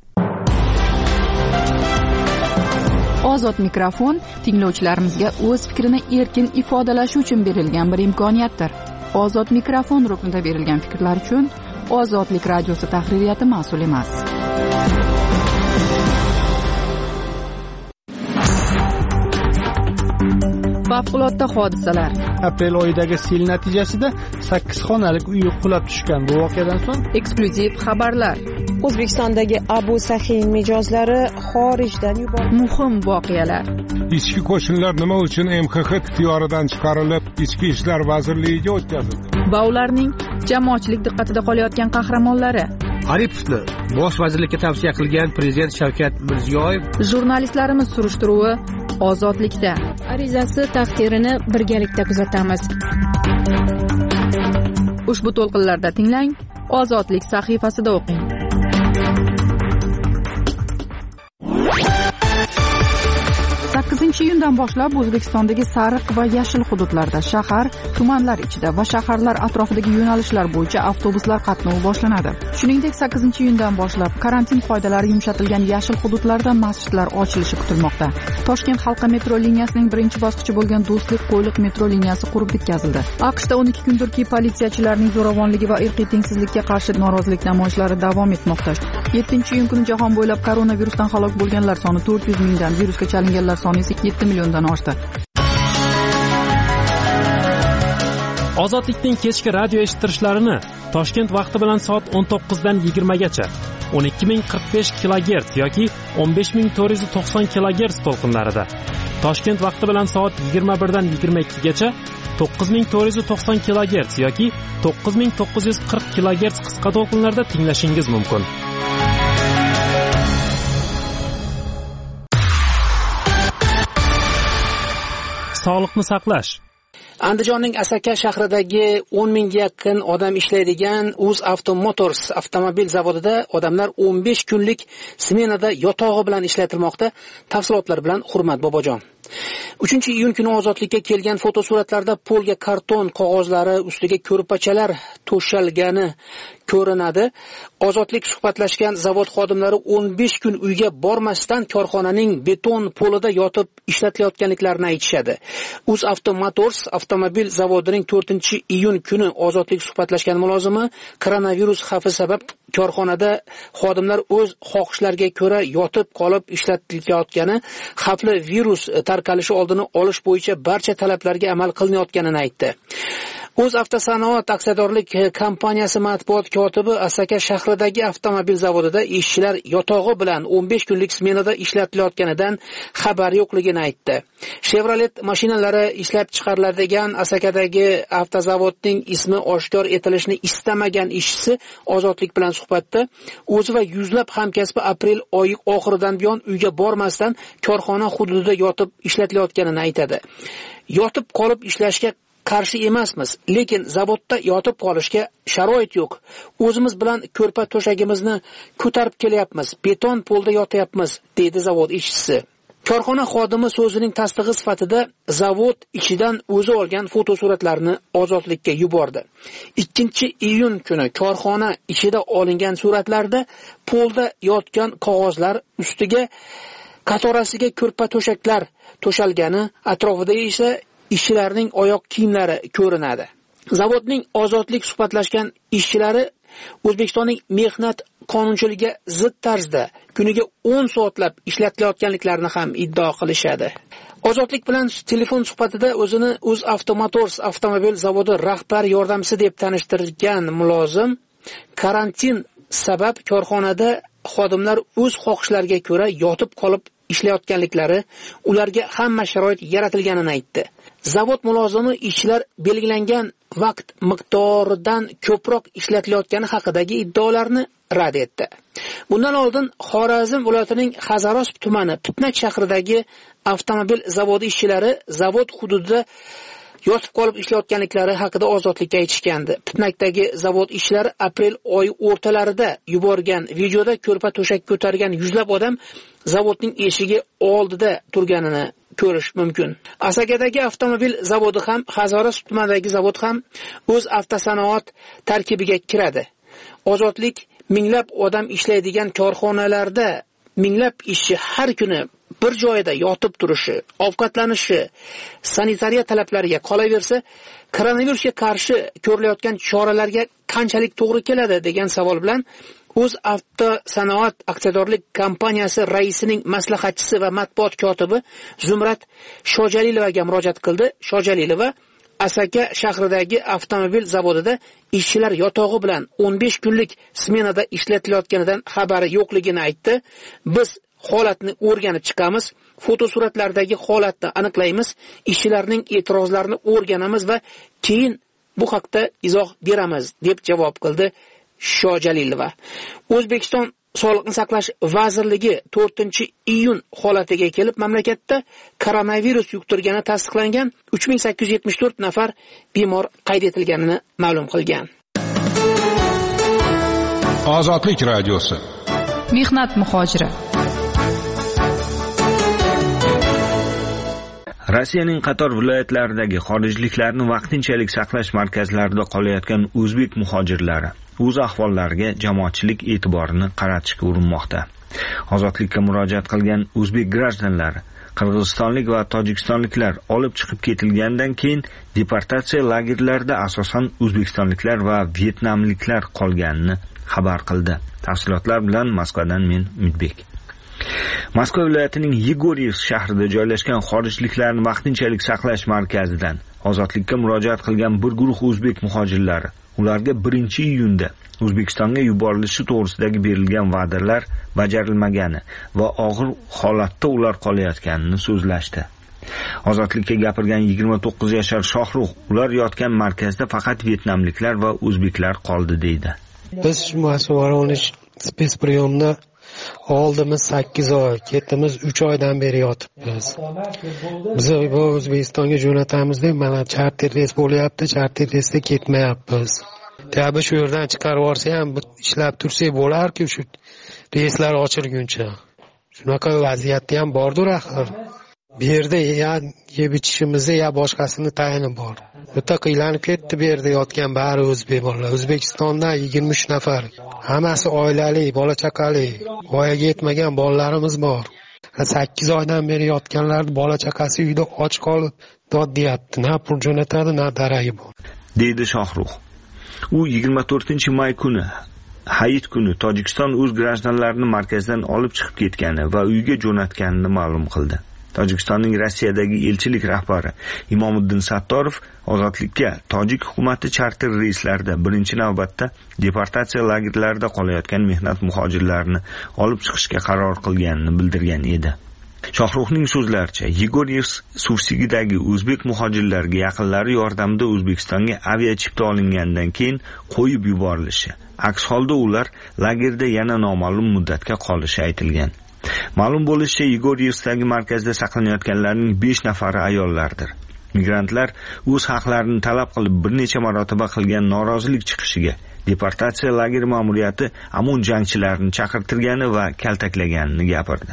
A: Ozod mikrofon tinglovchilarimizga o'z fikrini erkin ifodalashi uchun berilgan bir imkoniyatdir. Ozod mikrofon ruknida berilgan fikrlar uchun Ozodlik radiosi tahririyati mas'ul emas. Favqulodda hodisalar.
J: Aprel oyidagi sel natijasida sakkiz xonalik uy qulab tushgan. Bu voqeadan so'ng
A: eksklyuziv xabarlar.
B: O'zbekistondagi Abu Sahiy mijozlari xorijdan yuborildi.
A: Muhim voqealar.
L: Ichki qo'shinlar nima uchun M X X ixtiyoridan chiqarilib, Ichki ishlar vazirligiga o'tkazildi?
A: Va ularning jamoatchilik diqqatida qolayotgan qahramonlari.
G: Aripovni bosh vazirlikka tavsiya qilgan prezident Shavkat Mirziyoyev.
A: Jurnalistlarimiz surishtiruvi Ozodlikda.
B: Arizasi taqdirini birgalikda kuzatamiz.
A: Ushbu to'lqinlarda tinglang, Ozodlik sahifasida o'qing. sakkizinchi iyundan boshlab O'zbekistondagi sariq va yashil hududlarda shahar, tumanlar ichida va shaharlar atrofidagi yo'nalishlar bo'yicha avtobuslar qatnovi boshlanadi. Shuningdek, sakkizinchi iyundan boshlab karantin qoidalari yumshatilgan yashil hududlarda masjidlar ochilishi kutilmoqda. Toshkent halqa metro liniyasining birinchi bosqichi bo'lgan Do'stlik Qo'yliq metro liniyasi qurib bitkazildi. AQShda o'n ikki kundirki politsiyachilarning zo'ravonligi va irqiy tengsizlikka qarshi norozilik namoyishlari davom etmoqda. yettinchi iyun kuni jahon bo'ylab koronavirusdan halok bo'lganlar soni to'rt yuz mingdan, virusga chalinganlar soni esa yetti milliondan oshdi.
M: Ozodlikning kechki radio eshittirishlarini Toshkent vaqti bilan soat o'n to'qqizdan yigirmagacha o'n ikki ming qirq besh kilogerts yoki o'n besh ming to'rt yuz to'qson kilogerts to'lqinlarida, Toshkent vaqti bilan soat yigirma birdan yigirma ikkigacha to'qqiz ming to'rt yuz to'qson kilogerts yoki to'qqiz ming to'qqiz yuz qirq kilogerts qisqa to'lqinlarda tinglashingiz mumkin. Sog'liqni saqlash.
D: Andijonning Asaka shahridagi o'n mingga yaqin odam ishlaydigan UzAuto Motors avtomobil zavodida odamlar o'n besh kunlik smenada yotog'i bilan ishlatilmoqda. Tafsilotlar bilan Hurmat Bobojon. uchinchi iyun kuni ozodlikka kelgan fotosuratlarda polga karton qog'ozlari ustiga ko'rpachalar to'shalgani ko'rinadi. Ozodlik suhbatlashgan zavod xodimlari o'n besh kun uyga bormasdan korxonaning beton polida yotib ishlatilayotganliklarini aytishadi. UzAuto Motors avtomobil zavodining to'rtinchi iyun kuni ozodlik suhbatlashgan mulozimi koronavirus xavfi sabab korxonada xodimlar o'z xohishlariga ko'ra yotib qolib ishlatilayotgani, xavfli virus tarqalishi oldini olish bo'yicha barcha talablarga amal qilinayotganini aytdi. O'zavtosanoat aksiyadorlik kompaniyasi matbuot kotibi Asaka shahridagi avtomobil zavodida ishchilar yotog'i bilan o'n besh kunlik smenada ishlatilayotganidan xabar yo'qligini aytdi. Chevrolet mashinalari ishlab chiqariladigan Asakadagi avtozavodning ismi oshkor etilishini istamagan ishchisi ozodlik bilan suhbatda o'zi va yuzlab hamkasbi aprel oyi oxiridan buyon uyga bormasdan korxona hududida yotib ishlatilayotganini aytadi. Yotib qolib ishlashga qarshi emasmiz, lekin zavodda yotib qolishga sharoit yo'q. O'zimiz bilan ko'rpa to'shagimizni ko'tarib kelyapmiz, beton polda yotyapmiz, deydi zavod ishchisi. Korxona xodimi so'zining tasdig'i sifatida zavod ichidan o'zi olgan fotosuratlarni ozodlikka yubordi. ikkinchi iyun kuni korxona ichida olingan suratlarda polda yotgan qog'ozlar ustiga qatorasiga ko'rpa to'shaklar to'shalgani, atrofida esa ishchilarning oyoq kiyimlari ko'rinadi. Zavodning ozodlik suhbatlashgan ishchilari O'zbekistonning mehnat qonunchiligiga zid tarzda kuniga o'n soatlab ishlatilayotganliklarini ham iddao qilishadi. Ozodlik bilan telefon suhbatida o'zini UzAuto Motors avtomobil zavodi rahbar yordamchisi deb tanishtirgan mulozim karantin sabab korxonada xodimlar o'z xohishlariga ko'ra yotib qolib ishlayotganliklari, ularga hamma sharoit yaratilganini aytdi. Zavod mulozimi ishchilar belgilangan vaqt miqdoridan ko'proq ishlatilayotgani haqidagi iddaolarni rad etdi. Bundan oldin Xorazm viloyatining Hazaros tumani Pitnak shahridagi avtomobil zavodi ishchilari zavod hududida yotib qolib ishlayotganliklari haqida ozodlikka aytishgandi. Pitnakdagi zavod ishchilari aprel oyi o'rtalarida yuborgan videoda ko'rpa to'shak ko'targan yuzlab odam zavodning eshigi oldida turganini ko'rish mumkin. Asakadagi avtomobil zavodi ham, Hazaros tumanidagi zavod ham o'z avtosanoat tarkibiga kiradi. Ozodlik minglab odam ishlaydigan korxonalarda minglab ishchi har kuni bir joyda yotib turishi, ovqatlanishi, sanitariya talablariga qolaversa, koronavirusga qarshi ko'rilayotgan choralarga qanchalik to'g'ri keladi degan savol bilan UzAuto aksiyadorlik kompaniyasi raisining maslahatchisi va matbuot kotibi Zumrat Shojalilovaga murojaat qildi. Shojalilova Asaka shahridagi avtomobil zavodida ishchilar yotog'i bilan o'n besh kunlik smenada ishlatilayotganidan xabari yo'qligini aytdi. Biz holatni o'rganib chiqamiz, fotosuratlardagi holatni aniqlaymiz, ishchilarning e'tirozlarini o'rganamiz va keyin bu haqda izoh beramiz, deb javob qildi Shojalilova. O'zbekiston Sog'liqni saqlash vazirligi to'rtinchi iyun holatiga kelib mamlakatda koronavirus yuqtirgani tasdiqlangan uch ming sakkiz yuz yetmish to'rt nafar bemor qayd etilganini ma'lum qilgan.
L: Ozodlik radiosi.
A: Mehnat muhojiri.
N: Rossiyaning qator viloyatlaridagi xorijliklarni vaqtinchalik saqlash markazlarida qolayotgan o'zbek muhojirlari o'z ahvollariga jamoatchilik e'tiborini qaratishga urinmoqda. Ozodlikka murojaat qilgan o'zbek grajdanlari qirg'izistonlik va tojikistonliklar olib chiqib ketilgandan keyin deportatsiya lagerlarida asosan o'zbekistonliklar va vyetnamliklar qolganini xabar qildi. Tafsilotlar bilan Moskvadan men Umidbek. Moskva viloyatining Yegoriyevsk shahrida joylashgan xorijliklarni vaqtinchalik saqlash markazidan ozodlikka murojaat qilgan bir guruh o'zbek muhojirlari ularga birinchi iyunda O'zbekistonga yuborilishi to'g'risidagi berilgan va'dalar bajarilmagani va og'ir holatda ular qolayotganini so'zlashdi. Ozodlikka gapirgan yigirma to'qqiz yashar Shohrux ular yotgan markazda faqat vyetnamliklar va o'zbeklar qoldi deydi.
O: Biz Voronoj spetspriyomda oldimiz sakkiz oy, ketimiz uch oydan beri yotibmiz. Biz bu O'zbekistonga jo'natamiz deb mana charter reys bo'lyapti, charter reysda ketmayapmiz. Tabi shu yerdan chiqarib olsa ham ishlab tursak bo'lar-ku shu reyslar ochilguncha. Shunaqa vaziyatda ham bordir axir. Bu yerda ya yeb ichishimizda ya boshqasini tayini bor. O'ta qiylanib ketdi bu yerda yotgan bari o'zbek bolalar. O'zbekistondan yigirma uch nafar. Hammasi oilali, bola chaqali, voyaga yetmagan bolalarimiz bor. sakkiz oydan beri yotganlar bola chaqasi uyda och qolib dod deyapti. Na pul jo'natadi, na daragi bor.
N: Deydi Shohrux. U yigirma to'rtinchi may kuni Hayit kuni Tojikiston o'z grajdanlarini markazdan olib chiqib ketgani va uyga jo'natganini ma'lum qildi. Tojikistonning Rossiyadagi elchilik rahbari Imomiddin Sattorov ozodlikka tojik hukumati charter reyslarida birinchi navbatda deportatsiya lagerlarida qolayotgan mehnat muhojirlarini olib chiqishga qaror qilganini bildirgan edi. Shohruxning so'zlaricha, Yegoriyevsk suvsigidagi o'zbek muhojirlarga yaqinlari yordamida O'zbekistonga aviachipta olingandan keyin qo'yib yuborilishi, aks holda ular lagerda yana noma'lum muddatga qolishi aytilgan. Ma'lum bo'lishicha, Yegoriyevskdagi markazda saqlanayotganlarning besh nafari ayollardir. Migrantlar o'z haqlarini talab qilib bir necha marotaba qilgan norozilik chiqishiga deportatsiya lager ma'muriyati amun jangchilarini chaqirtirgani va kaltaklaganini gapirdi.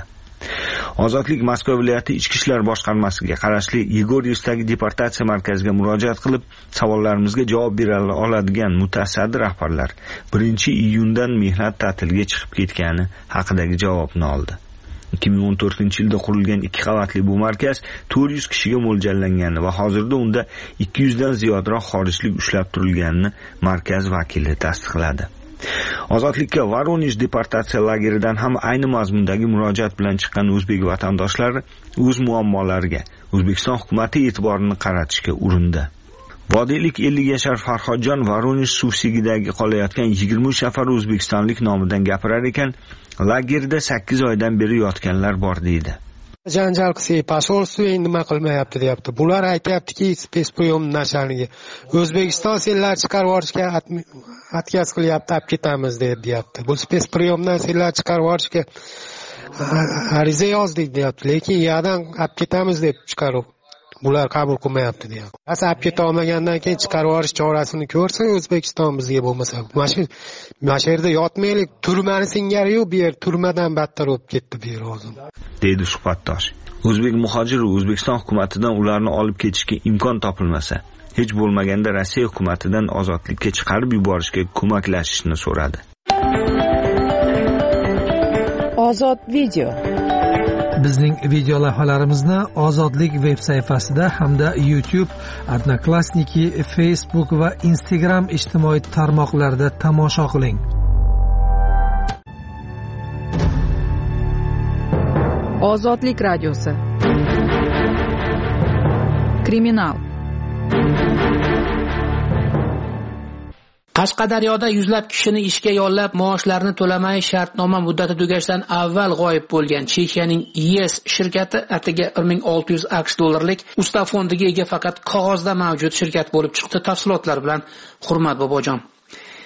N: Ozodlik Moskva viloyati ichki ishlar boshqarmasiga qarashli Yegoriyevskdagi deportatsiya markaziga murojaat qilib, savollarimizga javob bera oladigan mutasaddi rahbarlar birinchi iyundan mehnat ta'tiliga chiqib ketgani haqidagi javobni oldi. ikki ming o'n to'rtinchi yilda qurilgan ikki qavatli bu markaz to'rt yuz kishiga mo'ljallangani va hozirda unda ikki yuz dan ziyodroq xorijlik ushlab turilganini markaz vakili tasdiqladi. Ozodlikka Voronoj deportatsiya lageridan ham ayni mazmundagi murojaat bilan chiqqan o'zbek vatandoshlari o'z muammolariga O'zbekiston hukumati e'tiborini qaratishga urindi. Vodiylik ellik yashar Farhodjon Voronoj suvsigidagi qolayotgan yigirma uch nafar o'zbekistonlik nomidan gapirar ekan, lagerda sakkiz oydan beri yotganlar bor deydi.
O: Janjal qilsa, posolstvo nima qilmayapti deyapti. Bular aytayaptiki, spetspriyom nashaligi O'zbekiston senlar chiqarib yuborishga atkaz qilyapti, olib ketamiz deb deyapti. Bu spetspriyomdan senlar chiqarib yuborishga ariza yozdik deyapti, lekin yerdan olib ketamiz deb chiqarib bular qabul qilmayapti deyapti. Asa olib keta olmagandan keyin chiqarib yuborish chorasini ko'rsa O'zbekiston bizga bo'lmasa, mana shu yerda yotmaylik, turmani singari yo'q, bu yer turmadan battar bo'lib ketdi bu yer hozir. Deydi
N: suhbatdosh. O'zbek muhojiri O'zbekiston hukumatidan ularni olib ketishga imkon topilmasa, hech bo'lmaganda Rossiya hukumatidan ozodlikka chiqarib yuborishga ko'maklashishni so'radi.
B: Ozod video.
C: Bizning video lavhalarimizni Ozodlik veb sayfasida hamda YouTube, Odnoklassniki, Facebook va Instagram ijtimoiy tarmoqlarida tomosha qiling.
A: Ozodlik radiosi. Kriminal.
D: Qashqadaryoda yuzlab kishini ishga yollab, maoshlarini to'lamay shartnoma muddati tugashidan avval g'oyib bo'lgan Chexiyaning Yes shirkati atigi bir ming olti yuz aqsh dollarlik usta fondiga ega faqat qog'ozda mavjud shirkat bo'lib chiqdi. Tafsilotlar bilan Hurmat Bobojon.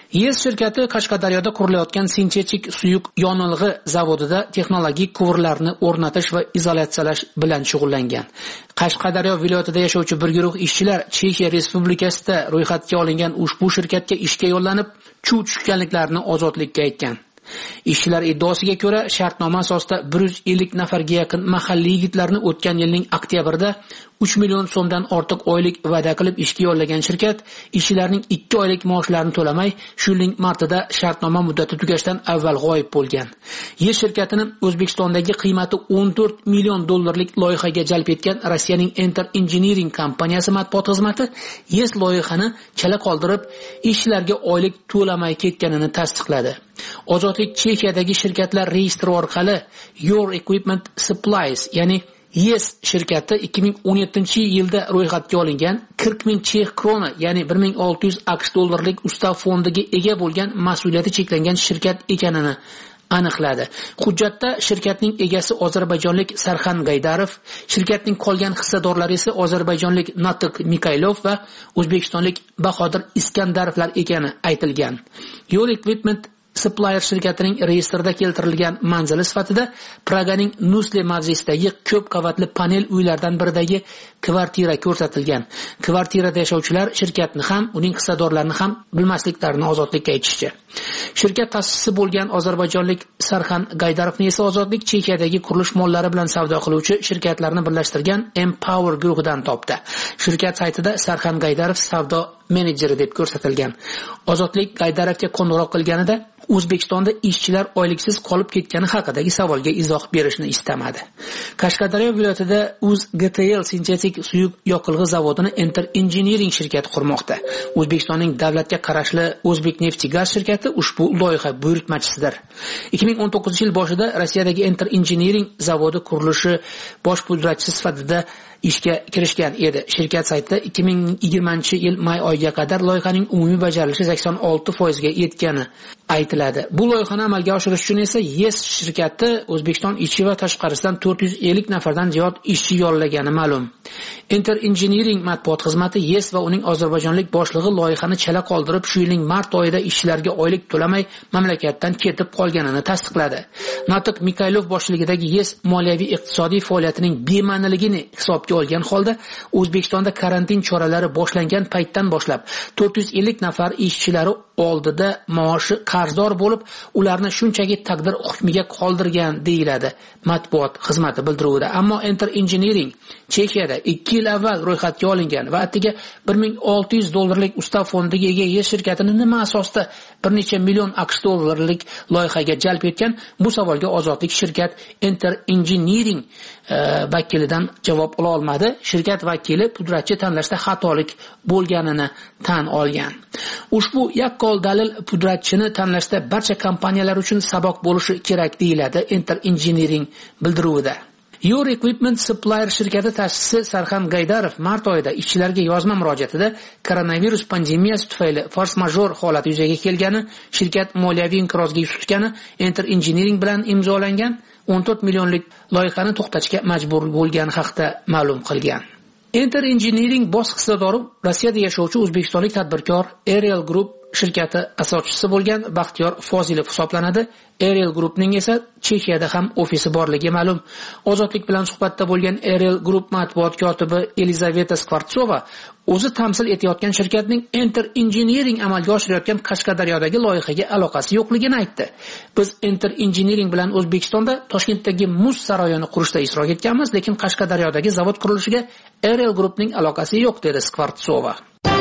D: Yes shirkati Qashqadaryoda qurilayotgan sintetik suyuq yonilg'i zavodida texnologik quvurlarni o'rnatish va izolyatsiyalash bilan shug'ullangan. Qashqadaryo viloyatida yashovchi bir guruh ishchilar Chexiya Respublikasida ro'yxatga olingan ushbu shirkatga ishga yo'llanib, chuv tushganliklarini ozodlikka aytgan. Ishchilar iddaosiga ko'ra, shartnoma asosida bir yuz ellik nafarga yaqin mahalliy yigitlarni o'tgan yilning oktyabrida uch million so'mdan ortiq oylik va'da qilib ishga yollagan shirkat ishchilarning ikki oylik maoshlarini to'lamay, shu yilning martida shartnoma muddati tugashdan avval g'oyib bo'lgan. Yer shirkatining O'zbekistondagi qiymati o'n to'rt million dollarlik loyihaga jalb etgan Rossiyaning Enter Engineering kompaniyasi matbuot xizmati Yes loyihani chala qoldirib, ishchilarga oylik to'lamay ketganini tasdiqladi. Ozodlik Chexiyadagi shirkatlar reyestri orqali Your Equipment Supplies, ya'ni Yes shirkati ikki ming o'n yettinchi yilda ro'yxatga olingan qirq ming chex krona, ya'ni bir ming olti yuz aqsh dollarlik ustav fondiga ega bo'lgan mas'uliyati cheklangan shirkat ekanini aniqladi. Hujjatda shirkatning egasi ozarbayjonlik Sarxan Gaydarov, shirkatning qolgan hissadorlari esa ozarbayjonlik Natiq Mikaylov va o'zbekistonlik Bahodir Iskandarovlar ekani aytilgan. Your Equipment Supplier shirkatining reyestrida keltirilgan manzili sifatida Praganing Nusle mavzesidagi ko'p qavatli panel uylardan biridagi kvartira ko'rsatilgan. Kvartirada yashovchilar shirkatni ham, uning hissadorlarini ham bilmasliklarini ozodlikka aytishdi. Shirkat ta'sischisi bo'lgan ozarbayjonlik Sarxan Gaydarovni esa ozodlik Chexiyadagi qurilish mollari bilan savdo qiluvchi shirkatlarni birlashtirgan Empower guruhidan topdi. Shirkat saytida Sarxan Gaydarov savdo menejeri deb ko'rsatilgan. Ozodlik Gaydarovga qo'ng'iroq qilganida O'zbekistonda ishchilar oyliksiz qolib ketgani haqidagi savolga izoh berishni istamadi. Qashqadaryo viloyatida UzGTL sintetik suyuq yoqilg'i zavodini Enter Engineering shirkati qurmoqda. O'zbekistonning davlatga qarashli O'zbekneftgaz shirkati ushbu loyiha buyurtmachisidir. ikki ming o'n to'qqizinchi yil boshida Rossiyadagi Enter Engineering zavodi qurilishi bosh pudratchisi sifatida ishga kirishgan edi. Shirkat saytida ikki ming yigirmanchi yil may oyiga qadar loyihaning umumiy bajarilishi sakson olti foiz ga yetgani aytiladi. Bu loyihani amalga oshirish uchun esa Yes shirkati O'zbekiston ichi va tashqarisidan to'rt yuz ellik nafardan ziyod ishchi yollagani ma'lum. Enter Engineering matbuot xizmati Yes va uning ozarbayjonlik boshlig'i loyihani chala qoldirib, shu yilning mart oyida ishchilarga oylik to'lamay mamlakatdan ketib qolganini tasdiqladi. Natiq Mikaylov boshchiligidagi Yes moliyaviy iqtisodiy faoliyatining bema'niligini hisobga olgan holda O'zbekistonda karantin choralari boshlangan paytdan boshlab to'rt yuz ellik nafar ishchilari oldida maoshi qarzdor bo'lib, ularni shunchaki taqdir hukmiga qoldirgan deyiladi matbuot xizmati bildiruvida. Ammo Enter Engineering Chexiyada ikki yil avval ro'yxatga olingan va atiga bir ming olti yuz dollarlik ustav fondiga ega Yes shirkatini nima asosda bir necha million aqsh dollarlik loyihaga jalb etgan? Bu savolga ozodlik shirkat Enter Engineering vakilidan javob ola olmadi. Shirkat vakili pudratchi tanlashda xatolik bo'lganini tan olgan. Ushbu yaqqol dalil pudratchini tanlashda barcha kompaniyalar uchun saboq bo'lishi kerak deyiladi Enter Engineering bildiruvida. Your Equipment Supplier shirkati ta'sischisi Sarxan Gaydarov mart oyida ishchilarga yozma murojaatida koronavirus pandemiyasi tufayli fors-major holat yuzaga kelgani, shirkat moliyaviy inqirozga yuz tutgani Enter Engineering bilan imzolangan o'n to'rt millionlik loyihani to'xtatishga majbur bo'lgani haqida ma'lum qilgan. Enter Engineering bosh hissadori Rossiyada yashovchi o'zbekistonlik tadbirkor Ariel Group shirkati asoschisi bo'lgan Baxtiyor Fozilov hisoblanadi. Ariel Groupning esa Chexiyada ham ofisi borligi ma'lum. Ozodlik bilan suhbatda bo'lgan Ariel Group matbuot kotibi Elizaveta Skvartsova o'zi tamsil etayotgan shirkatning Enter Engineering amalga oshirayotgan Qashqadaryodagi loyihaga aloqasi yo'qligini aytdi. Biz Enter Engineering bilan O'zbekistonda Toshkentdagi muz saroyini qurishda ishtirok etganmiz, lekin Qashqadaryodagi zavod qurilishiga Ariel Groupning aloqasi yo'q, dedi Skvartsova.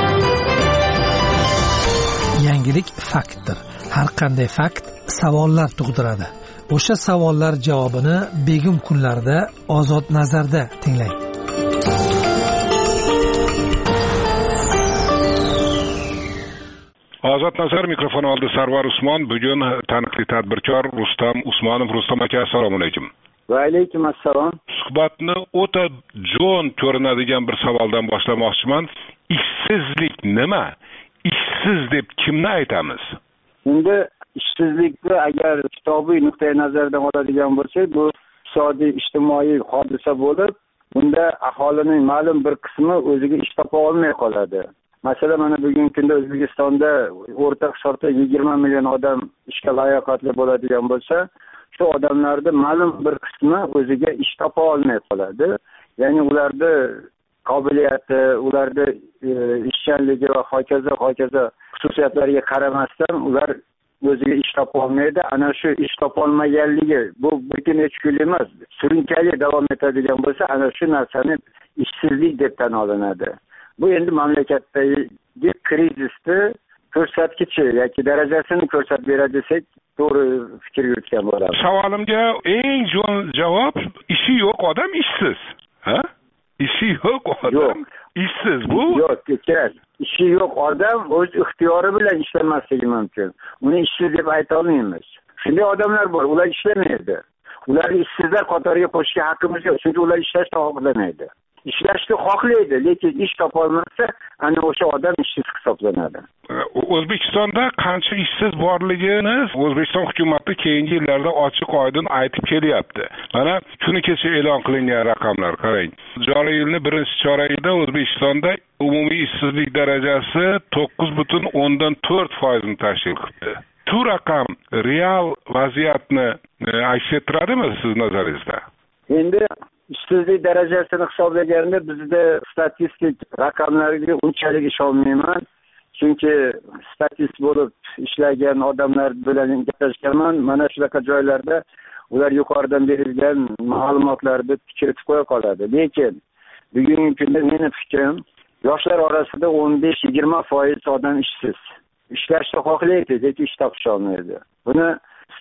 C: Yangilik faktdir. Har qanday fakt savollar tug'diradi. O'sha savollar javobini begim kunlarda Ozod nazarda tinglang.
L: Ozod nazar mikrofon oldi Sarvar Usmon. Bugun taniqli tadbirkor Rustam Usmonov. Rustam aka, assalomu alaykum.
P: Va alaykum assalom.
L: Suhbatni o'ta jo'n ko'rinadigan bir savoldan boshlamoqchiman. Ishsizlik nima? Ishsiz deb kimni aytamiz?
P: Endi ishsizlikni agar kitobiy nuqtai nazardan oladigan bo'lsak, bu iqtisodiy ijtimoiy hodisa bo'lib, bunda aholining ma'lum bir qismi o'ziga ish topa olmay qoladi. masalan mana bugungi kunda O'zbekistonda o'rta hisobda yigirma million odam ishga layoqatli bo'ladigan bo'lsa, shu odamlarning ma'lum bir qismi o'ziga ish topa olmay qoladi. Ya'ni ularda qobiliyati, ularda e, ishchanligi va hokazo hokazo xususiyatlariga qaramasdan ular o'ziga ish topa olmaydi. Ana shu ish topa olmaganligi bu butun echkul emas, surunkali davom etadigan bo'lsa, ana shu narsani ishsizlik deb tan olinadi. Bu endi mamlakatdagi krizisni ko'rsatkichi yoki darajasini ko'rsatib beradi desak, to'g'ri fikr yuritgan bo'lamiz.
L: Savolimga eng jo'n javob ishi yo'q odam ishsiz. Ha? Ishi yo'q odam ishsiz. Bu
P: yo'q, kerak. Ishi yo'q odam o'z ixtiyori bilan ishlamasligi mumkin. Uni ishsiz deb ayta olmaymiz. Shunday odamlar bor, ular ishlamaydi. Ularni ishsizlar qatoriga qo'shishga haqqimiz yo'q, chunki ular ishlashni xohlamaydi. Ishlashni xohlaydi, lekin ish topa olmasa, ana o'sha odam ishsiz hisoblanadi.
L: O'zbekistonda qancha ishsiz borligini O'zbekiston hukumati keyingi yillarda ochiq oydin aytib kelyapti. Mana kuni kecha e'lon qilingan raqamlar qarang. Joriy yilning birinchi chorakida O'zbekistonda umumiy ishsizlik darajasi to'qqiz butun o'ndan to'rt foiz ni tashkil qildi. Bu raqam real vaziyatni aks ettiradimi siz nazaringizda?
P: Endi ishsizlik darajasini hisoblaganda bizda statistik raqamlarga unchalik ishonmayman. Chunki statist bo'lib ishlagan odamlar bilan gaplashganman. Mana shunaqa joylarda ular yuqoridan berilgan ma'lumotlarni kiritib qo'ya qoladi. Lekin bugungi kunda meni fikrim, yoshlar orasida o'n besh yigirma foiz odam ishsiz. Ishlashni xohlaydi, lekin ish topisha olmaydi. Buni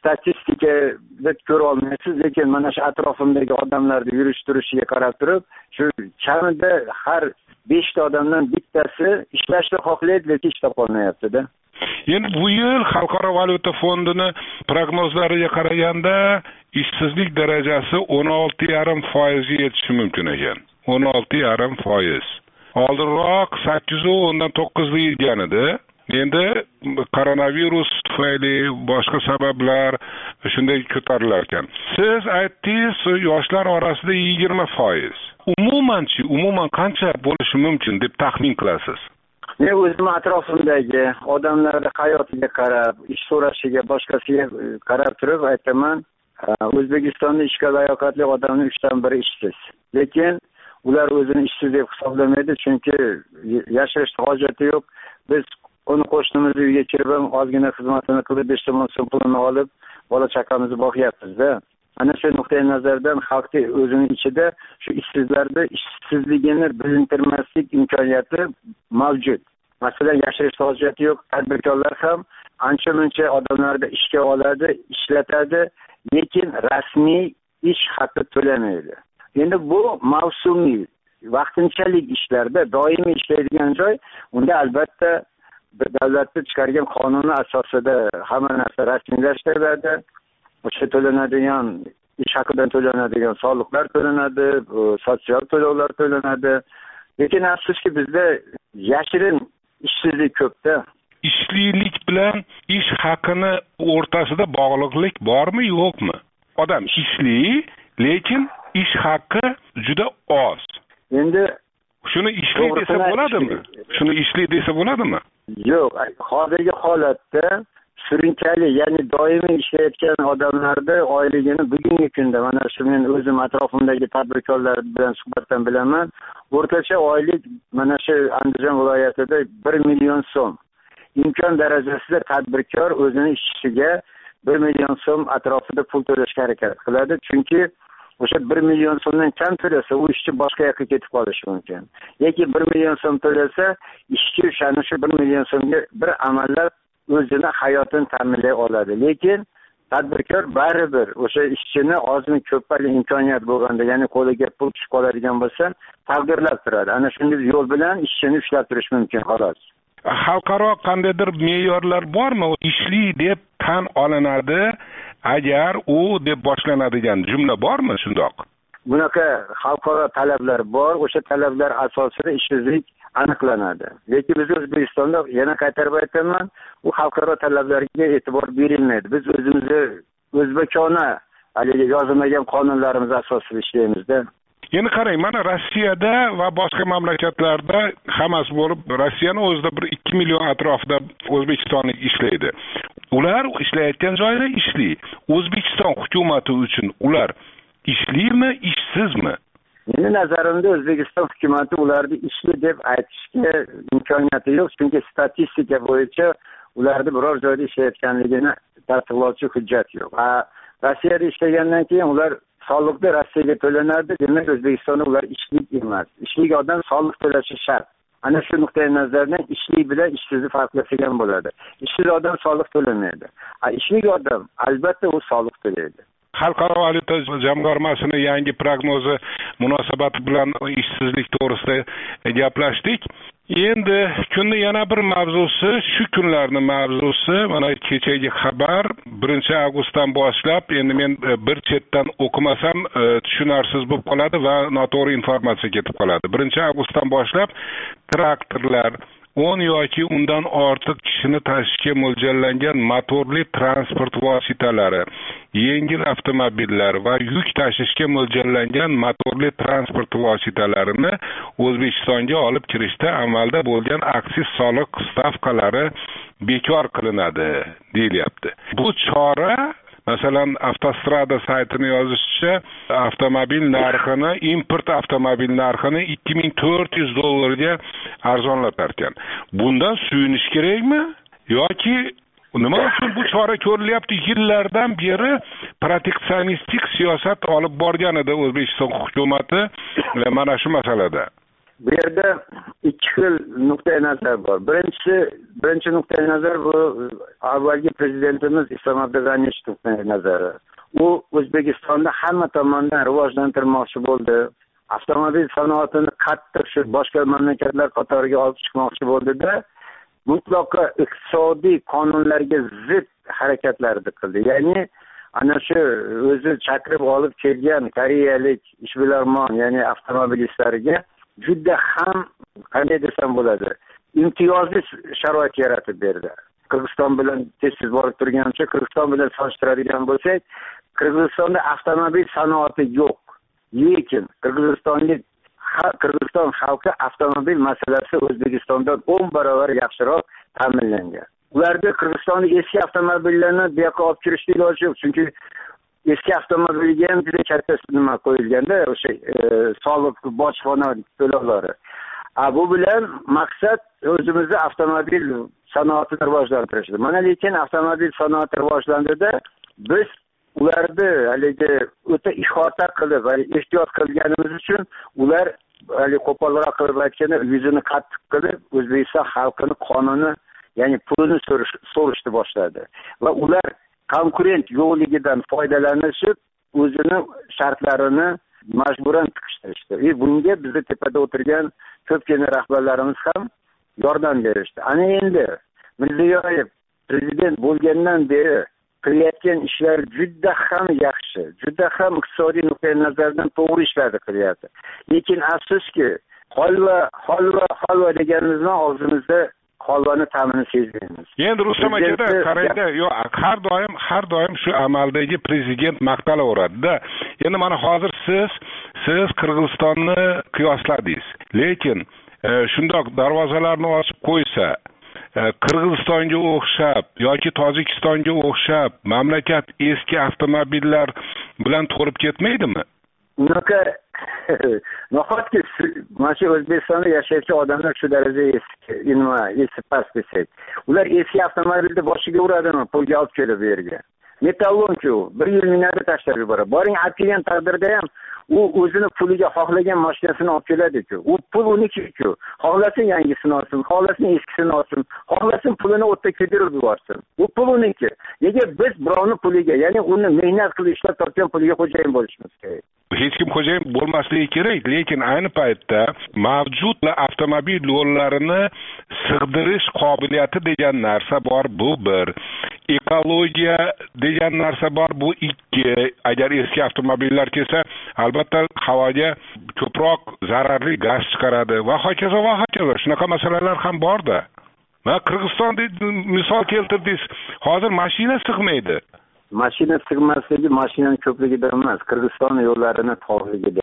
P: statistikada ko'ra olmaysiz, lekin mana shu atrofimdagi odamlarni yurish turishiga qarab turib, shu kamida har beshta odamdan bittasi ishlashni xohlaydi, lekin ish topa olmayapti-da.
L: Endi bu yil Xalqaro valyuta fondini prognozlariga qaraganda ishsizlik darajasi o'n olti yarim foiz ga yetishi mumkin ekan. o'n olti yarim foiz. Oldinroq sakkiz o'ndan to'qqiz deyilgan edi. Endi koronavirus tufayli boshqa sabablar shunday ko'tarilar ekan. Siz aytdingiz, yoshlar orasida yigirma foiz. Umumanchi, umuman qancha bo'lishi mumkin deb taxmin qilasiz?
P: Men o'zim atrofimdagi odamlarning hayotiga qarab, ish so'rashiga, boshqasiga qarab turib aytaman, O'zbekistonda ishga layoqatli odamning uchdan biri ishsiz. Lekin ular o'zini ishsiz deb hisoblamaydi, chunki yashashga hojati yo'q. Biz uni qo'shnimizni uyiga kirib, ozgina xizmatini qilib, besh ming so'm pulini olib, bola chaqamizni boqyapmiz-da. Ana shu nuqtai nazardan xalqning o'zining ichida shu ishsizlarda ishsizligini bilintirmaslik imkoniyati mavjud. Masalan, yashashga hojati yo'q, tadbirkorlar ham ancha-muncha odamlarni ishga oladi, ishlatadi, lekin rasmiy ish haqi to'lamaydi. Endi bu mavsumiy, vaqtinchalik ishlarda, doimiy ishlaydigan joy, unda albatta davlatning chiqargan qonuni asosida hamma narsa rasmiylashtiriladi. O'sha to'lanadigan ish haqidan to'lanadigan soliqlar to'lanadi, sotsial to'lovlar to'lanadi. Lekin afsuski bizda yashirin ishsizlik ko'pda.
L: Ishlilik bilan ish haqini o'rtasida bog'liqlik bormi, yo'qmi? Odam ishli, lekin ish haqi juda oz.
P: Endi
L: shuni ishli desa bo'ladimi? Shuni ishli desa bo'ladimi?
P: Yo'q, hozirgi holatda surunkali, ya'ni doimiy ishlayotgan odamlarda oyligini bugungi kunda, mana shu men o'zim atrofimdagi tadbirkorlar bilan suhbatdan bilaman, o'rtacha oylik mana shu Andijon viloyatida bir million so'm. Imkon darajasida tadbirkor o'zining ishchisiga bir million so'm atrofida pul to'lashga harakat qiladi, chunki o'sha bir million so'mdan kam to'lasa, u ishchi boshqa yoqqa ketib qolishi mumkin. Yoki bir million so'm to'lasa, ishchi o'shani shu bir million so'mga bir amallab o'zini hayotini ta'minlay oladi. Lekin tadbirkor baribir o'sha ishchini ozmi ko'pmi imkoniyat bo'lganda, ya'ni qo'liga pul tushib qoladigan bo'lsa, taqdirlab turadi. Ana shunday yo'l bilan ishchini ushlab turish mumkin, xolos.
L: Xalqaro qandaydir me'yorlar bormi? Ishli deb tan olinadi, agar u deb boshlanadigan jumla bormi shundoq?
P: Bunaqa xalqaro talablar bor, o'sha talablar asosida ishsizlik aniqlanadi. Lekin biz O'zbekistonda, yana qaytarib aytaman, u xalqaro talablarga e'tibor berilmaydi. Biz o'zimizni o'zbekona, haligi yozilmagan qonunlarimiz asosida ishlaymiz-da.
L: Endi qarang, mana Rossiyada va boshqa mamlakatlarda hammasi bo'lib, Rossiyani o'zida bir ikki million atrofida o'zbekistonlik ishlaydi. Ular ishlayotgan joyda ishli. O'zbekiston hukumati uchun ular ishlimi, ishsizmi?
P: Meni nazarimda O'zbekiston hukumati ularni ishli deb aytishga imkoniyati yo'q, chunki statistika bo'yicha ularni biror joyda ishlayotganligini tasdiqlovchi hujjat yo'q. Rossiyada ishlagandan keyin ular soliqni Rossiyaga to'lanadi, demak O'zbekistonda ular ishlik emas. Ishlik odam soliq to'lashi shart. Ana shu nuqtai nazardan ishlik bilan ishsizni farqlagan bo'ladi. Ishsiz odam soliq to'lamaydi. A ishlik odam albatta u soliq to'laydi.
L: Xalqaro valyuta jamg'armasining yangi prognozi munosabati bilan ishsizlik to'g'risida gaplashdik. Endi kunning yana bir mavzusi, shu kunlarning mavzusi, mana kechagi xabar birinchi avgustdan boshlab, endi men bir chetdan o'qimasam tushunarsiz bo'lib qoladi va noto'g'ri informatsiya ketib qoladi. birinchi avgustdan boshlab traktorlar o'n yoki undan ortiq kishini tashishga mo'ljallangan motorli transport vositalari, yengil avtomobillar va yuk tashishga mo'ljallangan motorli transport vositalarini O'zbekistonga olib kirishda amalda bo'lgan aksiz soliq stavkalari bekor qilinadi deyilyapti. Bu chora, masalan, Avtostrada saytini yozishicha, avtomobil narxini, import avtomobil narxini ikki ming to'rt yuz dollarga arzonlatar ekan. Bundan suyunish kerakmi yoki nima uchun bu chora ko'rilyapti? Yillardan beri proteksionistik siyosat olib borgan edi O'zbekiston hukumati mana shu masalada.
P: Bu yerda ikki xil nuqtai nazar bor. Birinchi birinchi nuqtai nazar bu avvalgi prezidentimiz Islom Abdug'aniyevich nuqtai nazari. U O'zbekistonda hamma tomondan rivojlantirmoqchi bo'ldi. Avtomobil sanoatini qattiq shu boshqa mamlakatlar qatoriga olib chiqmoqchi bo'ldi-da, mutlaqo iqtisodiy qonunlarga zid harakatlarni qildi. Ya'ni ana shu o'zi chaqirib olib kelgan koreyalik ishbilarmon, ya'ni avtomobilistlarga juda ham, qanday desam bo'ladi, imtiyozli sharoit yaratib berdi. Qirg'iziston bilan tez-tez borib turgancha, Qirg'iziston bilan solishtiradigan bo'lsak, Qirg'izistonda avtomobil sanoati yo'q. Lekin Qirg'izistonlik Qirg'iziston xalqi avtomobil masalasi O'zbekistondan o'n barobar yaxshiroq ta'minlangan. Ularda Qirg'izistonda eski avtomobillarni bu yoqqa olib kirishga iloji yo'q, chunki eski avtomobilga ham juda katta nima qo'yilganda, o'sha soliq, bojxona to'lovlari. Bu bilan maqsad o'zimizda avtomobil sanoatini rivojlantirishdir. Mana lekin avtomobil sanoati rivojlandida biz ularni haligi o'ta ihota qilib, ehtiyot qilganimiz uchun ular hali qo'polroq qilib aytganda yuzini qattiq qilib O'zbekiston xalqini qonuni, ya'ni pulini so'rashni boshladi. Va ular konkurent yo'qligidan foydalanishib o'zini shartlarini majburan tiqishtirishdi. E bunga bizning tepada o'tirgan ko'pgina rahbarlarimiz ham yordam berishdi. Ana endi Mirziyoyev prezident bo'lgandan beri qilayotgan ishlar juda ham yaxshi, juda ham iqtisodiy nuqtai nazardan to'g'ri ishlarni qilyapti. Lekin afsuski, holva, holva, holva deganimizdan og'zimizda holvani ta'mini sezmaymiz.
L: Endi Rustam akada qarayda, yo'q, har doim, har doim shu amaldagi prezident maqtalaveradi-da. Endi mana hozir siz, siz Qirg'izistonni qiyosladingiz. Lekin shundoq darvozalarni ochib qo'ysa, Qirg'izistonga o'xshab yoki Tojikistonga o'xshab mamlakat eski avtomobillar bilan to'rib ketmaydimi?
P: Unaqa nahotki mana shu O'zbekistonda yashayotgan odamlar shu darajada eski, nima, eski past desak, ular eski avtomobilni boshiga uradimi pulga olib kelib bu yerga? Metallon-ku bir yil minada tashlab yuboradi. Boring olib kelgan taqdirda ham u o'zini puliga xohlagan mashinasini olib keladi-ku. U pul uniki-ku. Xohlasin yangisini olsin, xohlasin eskisini olsin, xohlasin pulini o'tda kedirib yuborsin. U pul uniki. Nega biz birovni puliga, ya'ni uni mehnat qilib ishlab topgan puliga xo'jayin bo'lishimiz kerak?
L: Hech kim xo'jayin bo'lmasligi kerak, lekin ayni paytda mavjud avtomobil yo'llarini sig'dirish qobiliyati degan narsa bor, bu bir. Ekologiya degan narsa bor, bu ikki. Agar eski avtomobillar kelsa, albatta havoga ko'proq zararli gaz chiqaradi va hokazo va hokazo. Shunaqa masalalar ham bor-da. Men Qirg'izistonda misol keltirdingiz. Hozir mashina sig'maydi.
P: Mashina sig'masligi mashinaning ko'pligida emas, Qirg'iziston yo'llarini tog'ligida.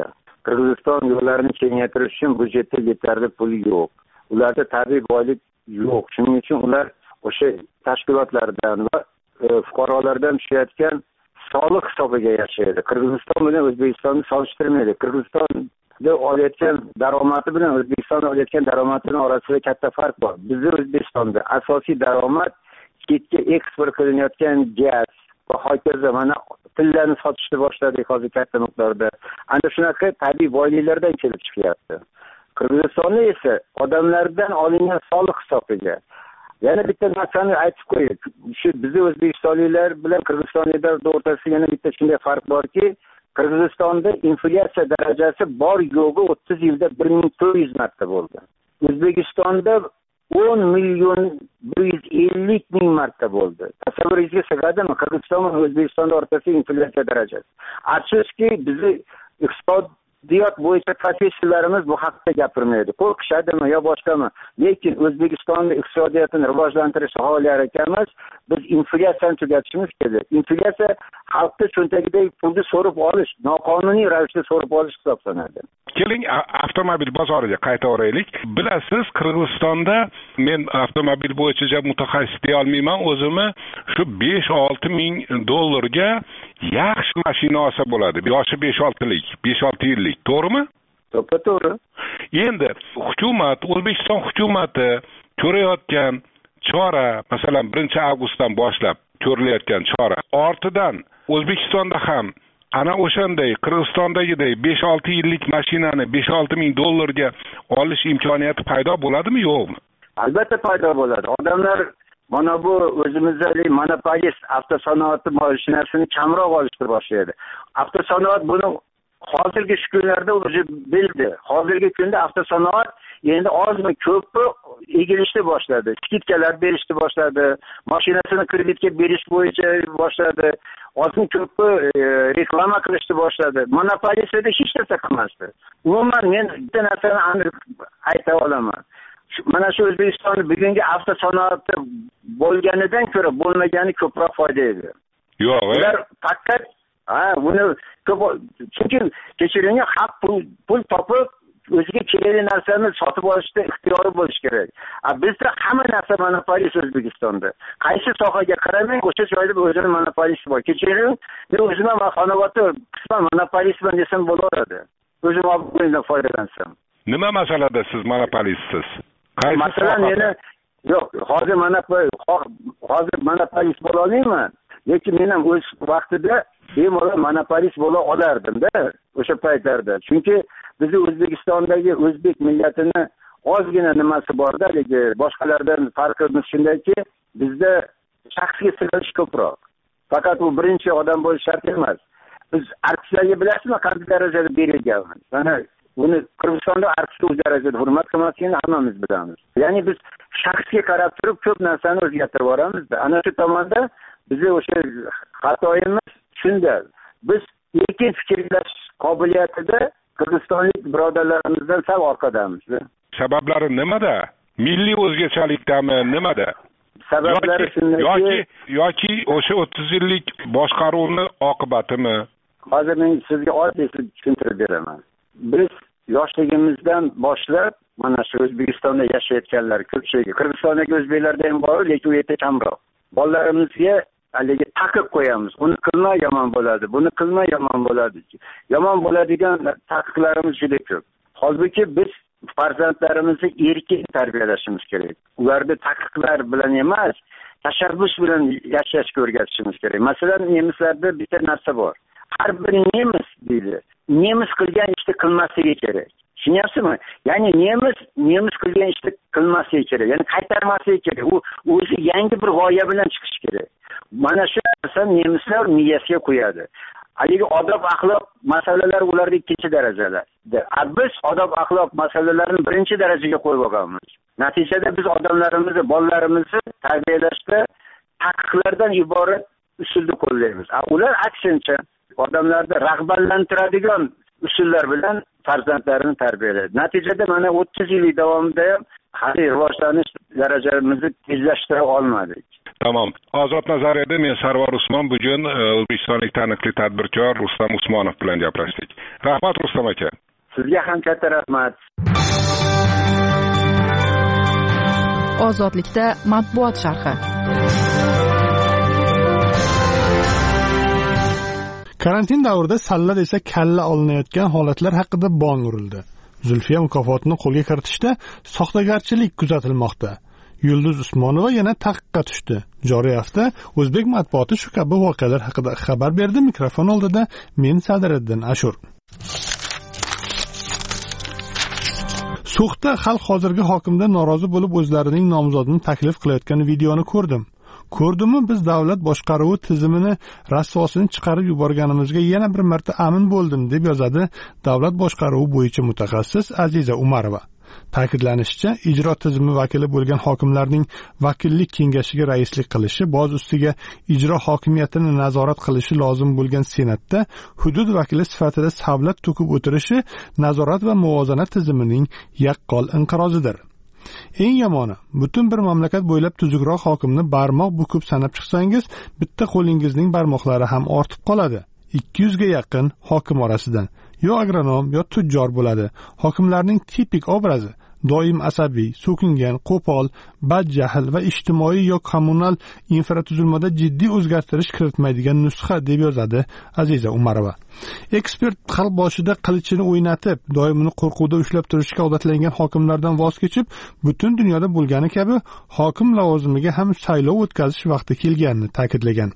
P: Qirg'iziston yo'llarini kengaytirish uchun budjetda yetarli pul yo'q. Ularda tabiiy boylik yo'q. Shuning uchun ular o'sha tashkilotlardan va fuqarolardan tushayotgan soliq hisobiga yashaydi. Qirg'iziston bilan O'zbekistonni solishtirmaydi. Qirg'izistonda olayotgan daromadi bilan O'zbekiston olayotgan daromadining orasida katta farq bor. Bizning O'zbekistonda asosiy daromad chetga eksport qilinayotgan gaz va hokazo mana pillani sotishni boshladik hozir katta miqdorda. Ana shunaqa tabiiy boyliklardan kelib chiqyapti. Qirg'izistonda esa odamlardan olingan soliq hisobiga. Yana bitta narsani aytib qo'ying. Shu bizning O'zbekistonliklar bilan Qirg'izistonliklar o'rtasida yana bitta shunday farq borki, Qirg'izistonda inflyatsiya darajasi bor yo'g'i o'ttiz yilda bir ming to'rt yuz marta bo'ldi. O'zbekistonda o'n million bir yuz ellik ming marta bo'ldi. Tasavvuringizga sig'adimi? Qirg'iziston va O'zbekiston o'rtasidagi inflyatsiya darajasi. Afsuski bizning iqtisodiyot bo'yicha professorlarimiz bu haqda gapirmaydi. Qo'rqishadimi yo boshqami? Lekin O'zbekistonning iqtisodiyotini rivojlantirish xohlar ekanmiz, biz inflyatsiyani tugatishimiz kerak. Inflyatsiya xalqning cho'ntagidagi pulni so'rib olish, noqonuniy ravishda so'rib olish hisoblanadi.
L: Keling, avtomobil bozoriga qaytaveraylik. Bilasiz, Qirg'izistonda men avtomobil bo'yicha mutaxassis deya olmayman, o'zimni shu besh olti ming dollarga yaxshi mashina olsa bo'ladi. Yoshi besh oltilik, besh olti yillik, to'g'rimi?
P: To'g'ri, to'g'ri.
L: Endi hukumat, O'zbekiston hukumati ko'rayotgan chora, masalan, birinchi avgustdan boshlab ko'rilayotgan chora ortidan O'zbekistonda ham ana o'shanday Qirg'izistondagidek besh olti yillik mashinani besh olti ming dollarga olish imkoniyati paydo bo'ladimi, yo'qmi?
P: Albatta paydo bo'ladi. Odamlar mana bu o'zimizdagi monopolist avtosanoat mashinasini kamroq olishni boshlaydi. Avtosanoat buni hozirgi shu kunlarda o'zi bildi. Hozirgi kunda avtosanoat endi ozmi ko'pmi egilishni boshladi. Skidkalar berishni boshladi. Mashinasini kreditga berish bo'yicha boshladi. Ozmi ko'pmi reklama qilishni boshladi. Monopolistda hech narsa qilmasdi. Umuman men bitta narsani aniq ayta olaman. Mana shu O'zbekistonning bugungi avtosanoati bo'lganidan ko'ra bo'lmagani ko'proq foyda edi.
L: Yo'q,
P: ular faqat ha, buni ko'p chunki kechiring, xalq pul pul topib o'ziga kerakli narsani sotib olishda ixtiyori bo'lish kerak. Bizda hamma narsa monopolist O'zbekistonda. Qaysi sohaga qaramang, o'sha joyda o'zining monopolisti bor. Kechiring, men o'zim ham xonavotda qisman monopolistman desam bo'laveradi. O'zim o'zimdan foydalansam.
L: Nima masalada siz monopolistsiz?
P: Masalan, meni yo'q, hozir monopolist hozir monopolist bo'la olmayman. Lekin men ham o'z vaqtida bemalol monopolist bo'la olardim-da o'sha paytlarda. Chunki bizning O'zbekistondagi o'zbek millatini ozgina nimasi bor-da, lekin boshqalardan farqimiz shundayki, bizda shaxsga sig'inish ko'proq. Faqat u birinchi odam bo'lish shart emas. Biz artistlarga bilasizmi, qanday darajada berilganmiz? Mana buni Qirg'izistonda artistga o'z darajada hurmat qilmasligini hammamiz bilamiz. Ya'ni biz shaxsga qarab turib ko'p narsani o'zgartirib boramiz-da. Ana shu tomonda bizning o'sha xatoyimiz shunda. Biz erkin fikrlash qobiliyatida Qirg'izistonlik birodarlarimizdan sal orqadamiz.
L: Sabablari nimada? Milliy o'zgachalikdami, nimada?
P: Sabablari shundaki,
L: yoki yoki o'sha o'ttiz yillik boshqaruvni oqibatimi?
P: Hozir men sizga oddiy tushuntirib beraman. Biz yoshligimizdan boshlab mana shu O'zbekistonda yashayotganlar ko'pchiligi Qirg'izistondagi o'zbeklarda ham bor, lekin u yerda kamroq. Bolalarimizga haligi taqib qo'yamiz. Uni qilma yomon bo'ladi, buni qilma yomon bo'ladi. Yomon bo'ladigan taqiqlarimiz juda ko'p. Holbuki biz farzandlarimizni erkin tarbiyalashimiz kerak. Ularni taqiqlar bilan emas, tashabbus bilan yashashga o'rgatishimiz kerak. Masalan, nemislarda bitta narsa bor. Har bir nemis deydi, nemis qilgan ishni qilmasligi kerak. Tushunyapsizmi? Ya'ni nemis nemis qilgan ishni qilmasligi kerak. Ya'ni qaytarmasligi kerak. U o'zi yangi bir g'oya bilan chiqish kerak. Mana shu narsa nemislar miyasiga qo'yadi. Haligi odob axloq masalalar ularda ikkinchi darajada. Biz odob axloq masalalarini birinchi darajaga qo'yib olganmiz. Natijada biz odamlarimizni, bolalarimizni tarbiyalashda taqiqlardan iborat usulni qo'llaymiz. Ular aksincha odamlarni rag'batlantiradigan usullar bilan farzandlarini tarbiyalaydi. Natijada mana o'ttiz yil davomida ham hali rivojlanish darajamizni tezlashtira olmadik.
L: Tamam. Ozod nazariyada men Sarvar Usmon bugun o'zbekistonlik taniqli tadbirkor Rustam Usmonov bilan gaplashdik. Rahmat Rustam aka.
P: Sizga ham katta rahmat.
A: Ozodlikda matbuot sharhi.
J: Karantin davrida salla desa kalla olinayotgan holatlar haqida bong urildi. Zulfiya mukofotini qo'lga kiritishda soxtagarchilik kuzatilmoqda. Yulduz Usmonova yana taqiqqa tushdi. Joriy hafta o'zbek matbuoti shu kabi voqealar haqida xabar berdi. Mikrofon oldida men Sadiriddin Ashur. So'xda xalq hozirgi hokimdan norozi bo'lib o'zlarining nomzodini taklif qilayotgan videoni ko'rdim. Ko'rdimmi, biz davlat boshqaruvi tizimini rasvosini chiqarib yuborganimizga yana bir marta amin bo'ldim, deb yozadi davlat boshqaruvi bo'yicha mutaxassis Aziza Umarova. Ta'kidlanishicha, ijro tizimi vakili bo'lgan hokimlarning vakillik kengashiga raislik qilishi, boz ustiga ijro hokimiyatini nazorat qilishi lozim bo'lgan Senatda hudud vakili sifatida savlat to'kib o'tirishi nazorat va muvozanat tizimining yaqqol inqirozidir. Eng yomoni, butun bir mamlakat bo'ylab tuzukroq hokimni barmoq bukib sanab chiqsangiz, bitta qo'lingizning barmoqlari ham ortib qoladi. ikki yuz ga yaqin hokim orasidan yo agronom yo tujjor bo'ladi. Hokimlarning tipik obrazi doim asabiy, so'kingan, qo'pol, badjahl va ijtimoiy yo kommunal infratuzilmada jiddiy o'zgartirish kiritmaydigan nusxa, deb yozadi Aziza Umarova. Ekspert xalq boshida qilichini o'ynatib, doimini qo'rquvda ushlab turishga odatlangan hokimlardan voz kechib, butun dunyoda bo'lgani kabi hokim lavozimiga ham saylov o'tkazish vaqti kelganini ta'kidlagan.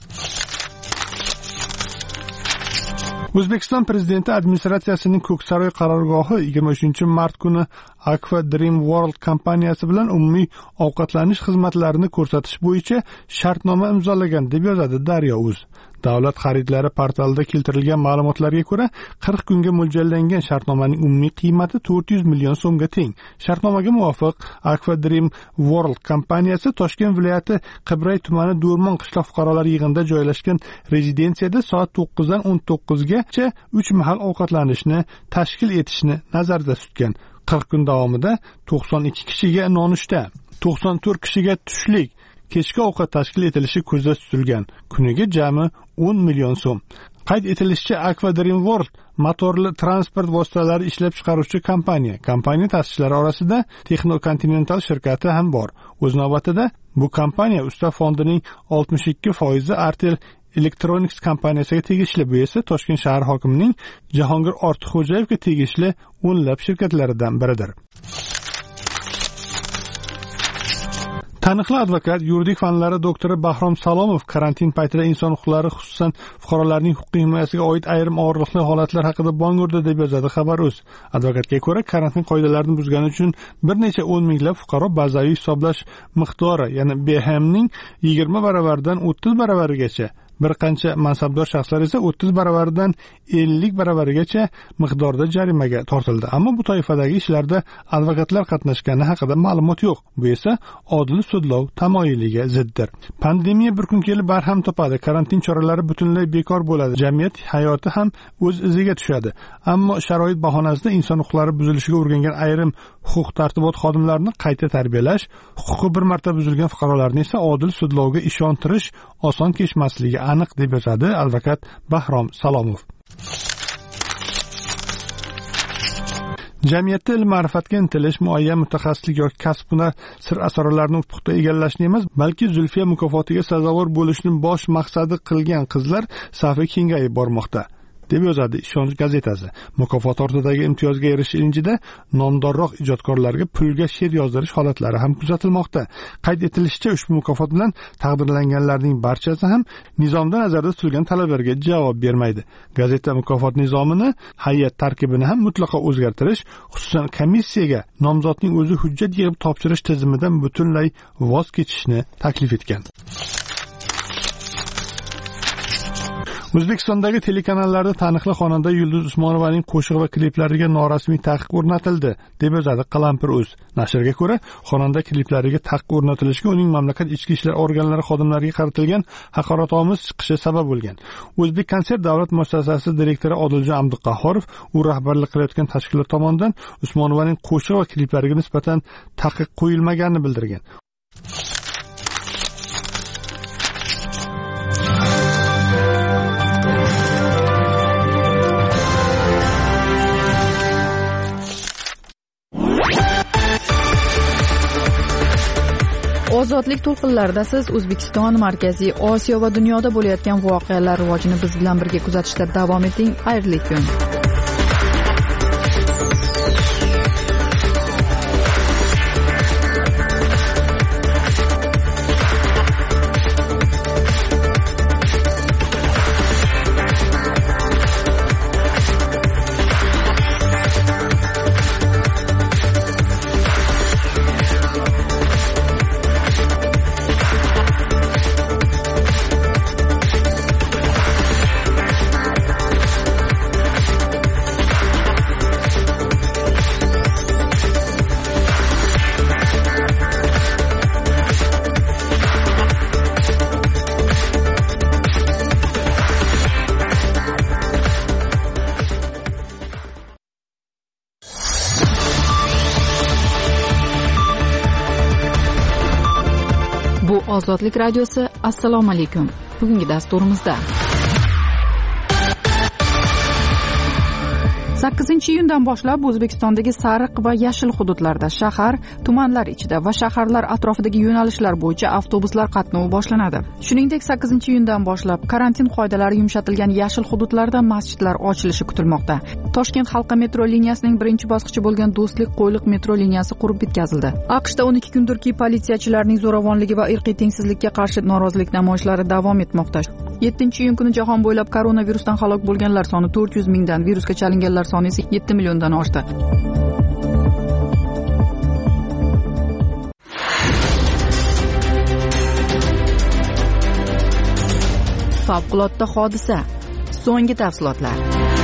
J: O'zbekiston prezidenti administratsiyasining Ko'ksaroy qarorgohi yigirma uchinchi mart kuni Aqua Dream World kompaniyasi bilan umumiy ovqatlanish xizmatlarini ko'rsatish bo'yicha shartnoma imzolagan, deb yozadi Daryo.uz. Davlat xaridlari portalida keltirilgan ma'lumotlarga ko'ra, qirq kunga mo'ljallangan shartnomaning umumiy qiymati to'rt yuz million so'mga teng. Shartnomaga muvofiq Aqua Dream World kompaniyasi Toshkent viloyati Qibray tumani Do'rmon qishloq fuqarolar yig'inida joylashgan rezidensiyada soat to'qqizdan o'n to'qqizgacha uch mahal ovqatlanishni tashkil etishni nazarda tutgan. qirq kun davomida to'qson ikki kishiga nonushta, to'qson to'rt kishiga tushlik, kechki ovqat tashkil etilishi ko'zda tutilgan. Kuniga jami o'n million so'm. Qayd etilishicha, Aqua Dream World motorli transport vositalari ishlab chiqaruvchi kompaniya. Kompaniya ta'sischilari orasida Texnokontinental shirkati ham bor. O'z navbatida bu kompaniya usta fondining oltmish ikki foizi Artel Electronics kompaniyasiga tegishli, bu esa Toshkent shahar hokimining Jahongir Ortiqxo'jayevga tegishli o'nlab shirkatlaridan biridir. Taniqli advokat, yuridik fanlari doktori Bahrom Salomov karantin paytida inson huquqlari, xususan fuqarolarning huquqiy himoyasiga oid ayrim og'riqli holatlar haqida bong urdi, deb yozadi Xabar.uz. Advokatga ko'ra, karantin qoidalarini buzgani uchun bir necha o'n minglab fuqaro bazaviy hisoblash miqdori, ya'ni B H M'ning yigirma baravaridan o'ttiz baravarigacha, bir qancha mansabdor shaxslar esa o'ttiz baravaridan ellik baravarigacha miqdorda jarimaga tortildi. Ammo bu toifadagi ishlarda advokatlar qatnashgani haqida ma'lumot yo'q. Bu esa odil sudlov tamoyiliga ziddir. Pandemiya bir kun kelib barham topadi. Karantin choralari butunlay bekor bo'ladi. Jamiyat hayoti ham o'z iziga tushadi. Ammo sharoit bahonasida inson huquqlari buzilishiga urgangan ayrim huquq tartibot xodimlarini qayta tarbiyalash, huquqi bir marta buzilgan fuqarolarni esa odil sudlovga ishontirish oson kechmasligi aniq, deb yozadi advokat Bahrom Salomov. Jamiyatda ilm-ma'rifatga intilish, muayyan mutaxassislik yoki kasb-hunar sir asrorlarini puxta egallashni emas, balki Zulfiya mukofotiga sazovor bo'lishni bosh maqsadi qilgan qizlar safi kengayib bormoqda, deb yozadi Ishonch gazetasi. Mukofot ortidagi imtiyozga erishish ilinjida nomdorroq ijodkorlarga pulga she'r yozdirish holatlari ham kuzatilmoqda. Qayd etilishicha, ushbu mukofot bilan taqdirlanganlarning barchasi ham nizomda nazarda tutilgan talablarga javob bermaydi. Gazeta mukofot nizomini, hay'at tarkibini ham mutlaqo o'zgartirish, xususan komissiyaga nomzodning o'zi hujjat yig'ib topshirish tizimidan butunlay voz kechishni taklif etgan. O'zbekistondagi telekanallarda taniqli xonanda Yulduz Usmonovaning qo'shiq va kliplariga norasmiy taqiq o'rnatildi, deb yozadi Qalampir.uz. Nashrga ko'ra, xonanda kliplariga taqiq o'rnatilishiga uning mamlakat ichki ishlar organlari xodimlariga qaratilgan haqoratomuz chiqishi sabab bo'lgan. O'zbek konsert davlat muassasasi direktori Odiljon Abduqahhorov u rahbarlik qilayotgan tashkilot tomonidan Usmonovaning qo'shiq va kliplariga nisbatan taqiq qo'yilmaganini bildirgan.
A: ozodlik to'lqinlarida siz O'zbekiston, Markaziy Osiyo va dunyoda bo'layotgan voqealar rivojini biz bilan birga kuzatishda davom eting. Xayrli kun. Bu Ozodlik radiosi. Assalomu alaykum. Bugungi dasturimizda sakkizinchi iyundan boshlab O'zbekistondagi sariq va yashil hududlarda, shahar, tumanlar ichida va shaharlar atrofidagi yo'nalishlar bo'yicha avtobuslar qatnovi boshlanadi. Shuningdek, sakkizinchi iyundan boshlab karantin qoidalari yumshatilgan yashil hududlarda masjidlar ochilishi kutilmoqda. Toshkent halqa metro liniyasining birinchi bosqichi bo'lgan Do'stlik Qo'yliq metro liniyasi qurib bitkazildi. AQShda o'n ikki kundirki politsiyachilarning zo'ravonligi va irqiy tengsizlikka qarshi norozilik namoyishlari davom etmoqda. yettinchi iyun kuni jahon bo'ylab koronavirusdan halok bo'lganlar soni to'rt yuz mingdan, virusga chalinganlar soni esa yetti milliondan oshdi. Favqulodda hodisa. So'nggi tafsilotlar.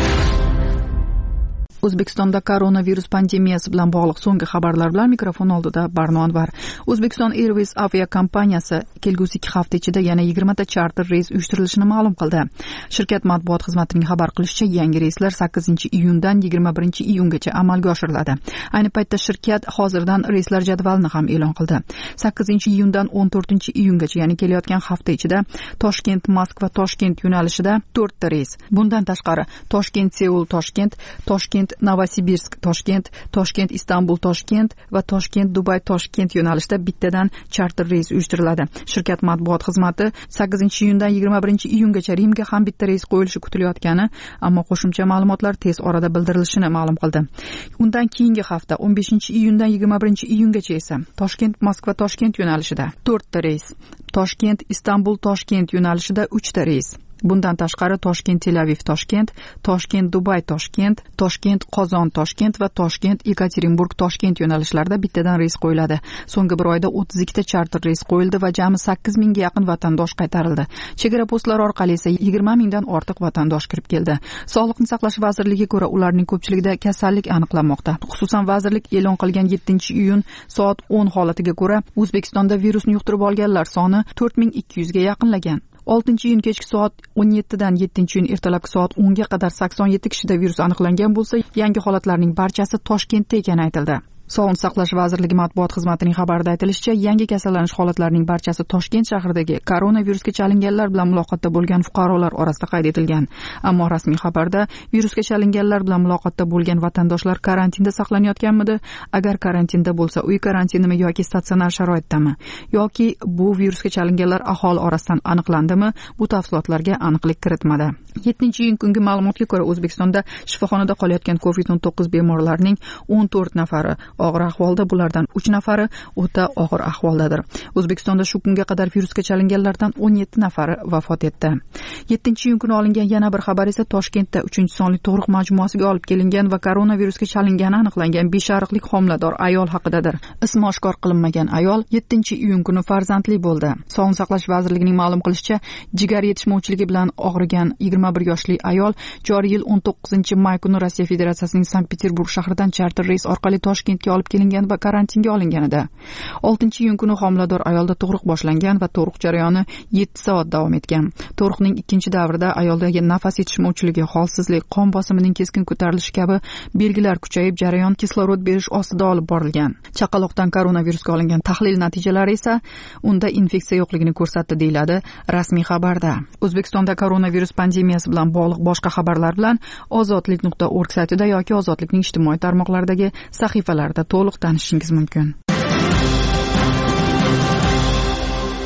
A: O'zbekistonda koronavirus pandemiyasi bilan bog'liq so'nggi xabarlar bilan mikrofon oldida Barno Anvar. O'zbekiston Airways aviakompaniyasi kelgusi ikki hafta ichida yana yigirma ta charter reys uyushtirilishini ma'lum qildi. Shirkat matbuot xizmatining xabar qilishicha, yangi reyslar sakkizinchi iyundan yigirma birinchi iyungacha amalga oshiriladi. Ayni paytda shirkat hozirdan reyslar jadvalini ham e'lon qildi. sakkizinchi iyundan o'n to'rtinchi iyungacha, ya'ni kelayotgan hafta ichida Toshkent Moskva Toshkent yo'nalishida to'rt ta reys. Bundan tashqari Toshkent Seul Toshkent, Toshkent Novosibirsk Toshkent, Toshkent Istanbul Toshkent va Toshkent Dubay Toshkent yo'nalishida bittadan charter reys uyushtiriladi. Shirkat matbuot xizmati sakkizinchi iyundan yigirma birinchi iyungacha Rimga ham bitta reys qo'yilishi kutilayotgani, ammo qo'shimcha ma'lumotlar tez orada bildirilishini ma'lum qildi. Undan keyingi hafta o'n beshinchi iyundan yigirma birinchi iyungacha esa Toshkent Moskva Toshkent yo'nalishida to'rt ta reys, Toshkent Istanbul Toshkent yo'nalishida uch ta reys. Bundan tashqari Toshkent Tel Aviv Toshkent, Toshkent Dubay Toshkent, Toshkent Qozon Toshkent va Toshkent Yekaterinburg Toshkent yo'nalishlariga bittadan reys qo'yiladi. So'nggi bir oyda o'ttiz ikki ta charter reys qo'yildi va jami sakkiz mingga yaqin vatandosh qaytarildi. Chegara postlari orqali esa yigirma mingdan ortiq vatandosh kirib keldi. Sog'liqni saqlash vazirligiga ko'ra, ularning ko'pchiligida kasallik aniqlanmoqda. Xususan, vazirlik e'lon qilgan yettinchi iyun soat o'n holatiga ko'ra O'zbekistonda virusni yuqtirib olganlar soni to'rt ming ikki yuz ga yaqinlagan. oltinchi iyun kechki soat o'n yettidan yettinchi iyun ertalabki soat o'nga qadar sakson yetti kishida virus aniqlangan bo'lsa, yangi holatlarning barchasi Toshkentda ekani aytildi. Sog'liqni saqlash vazirligi matbuot xizmatining xabarida aytilishicha, yangi kasallanish holatlarining barchasi Toshkent shahridagi koronavirusga chalinganlar bilan muloqotda bo'lgan fuqarolar orasida qayd etilgan. Ammo rasmiy xabarda virusga chalinganlar bilan muloqotda bo'lgan vatandoshlar karantinda saqlanayotganmidi? Agar karantinda bo'lsa, uy karantinimi yoki statsionar sharoitdami? Yoki bu virusga chalinganlar aholi orasidan aniqlandimi? Bu tafsilotlarga aniqlik kiritmadi. yettinchi iyun kungi ma'lumotga ko'ra, O'zbekistonda shifoxonada qolayotgan covid o'n to'qqiz bemorlarining o'n to'rt nafari og'ir ahvolda, bulardan uch nafari o'ta og'ir ahvoldadir. O'zbekistonda shu kunga qadar virusga chalinganlardan o'n yetti nafari vafot etdi. yettinchi iyun kuni olingan yana bir xabar esa Toshkentda uchinchi sonli tug'ruq majmuasiga olib kelingan va koronavirusga chalingani aniqlangan beshariqlik homilador ayol haqidadir. Ismi oshkor qilinmagan ayol yettinchi iyun kuni farzandli bo'ldi. Sog'liqni saqlash vazirligining ma'lum qilishicha, jigar yetishmovchiligi bilan og'rigan yigirma bir yoshli ayol joriy yil o'n to'qqizinchi may kuni Rossiya Federatsiyasining Sankt-Peterburg shahridan charter reys orqali Toshkentga olib kelingan va karantinga olingan edi. oltinchi iyun kuni homilador ayolda tug'ruq boshlangan va tug'ruq jarayoni yetti soat davom etgan. Tug'ruqning ikkinchi davrida ayoldagi nafas yetishmovchiligi, holsizlik, qon bosimining keskin ko'tarilishi kabi belgilar kuchayib, jarayon kislorod berish ostida olib borilgan. Chaqaloqdan koronavirusga olingan tahlil natijalari esa unda infeksiya yo'qligini ko'rsatdi, deyiladi rasmiy xabarda. O'zbekistonda koronavirus pandemiyasi bilan bog'liq boshqa xabarlar bilan ozodlik nuqta org saytida yoki Ozodlikning ijtimoiy tarmoqlaridagi sahifalarida to'liq tanishishingiz mumkin.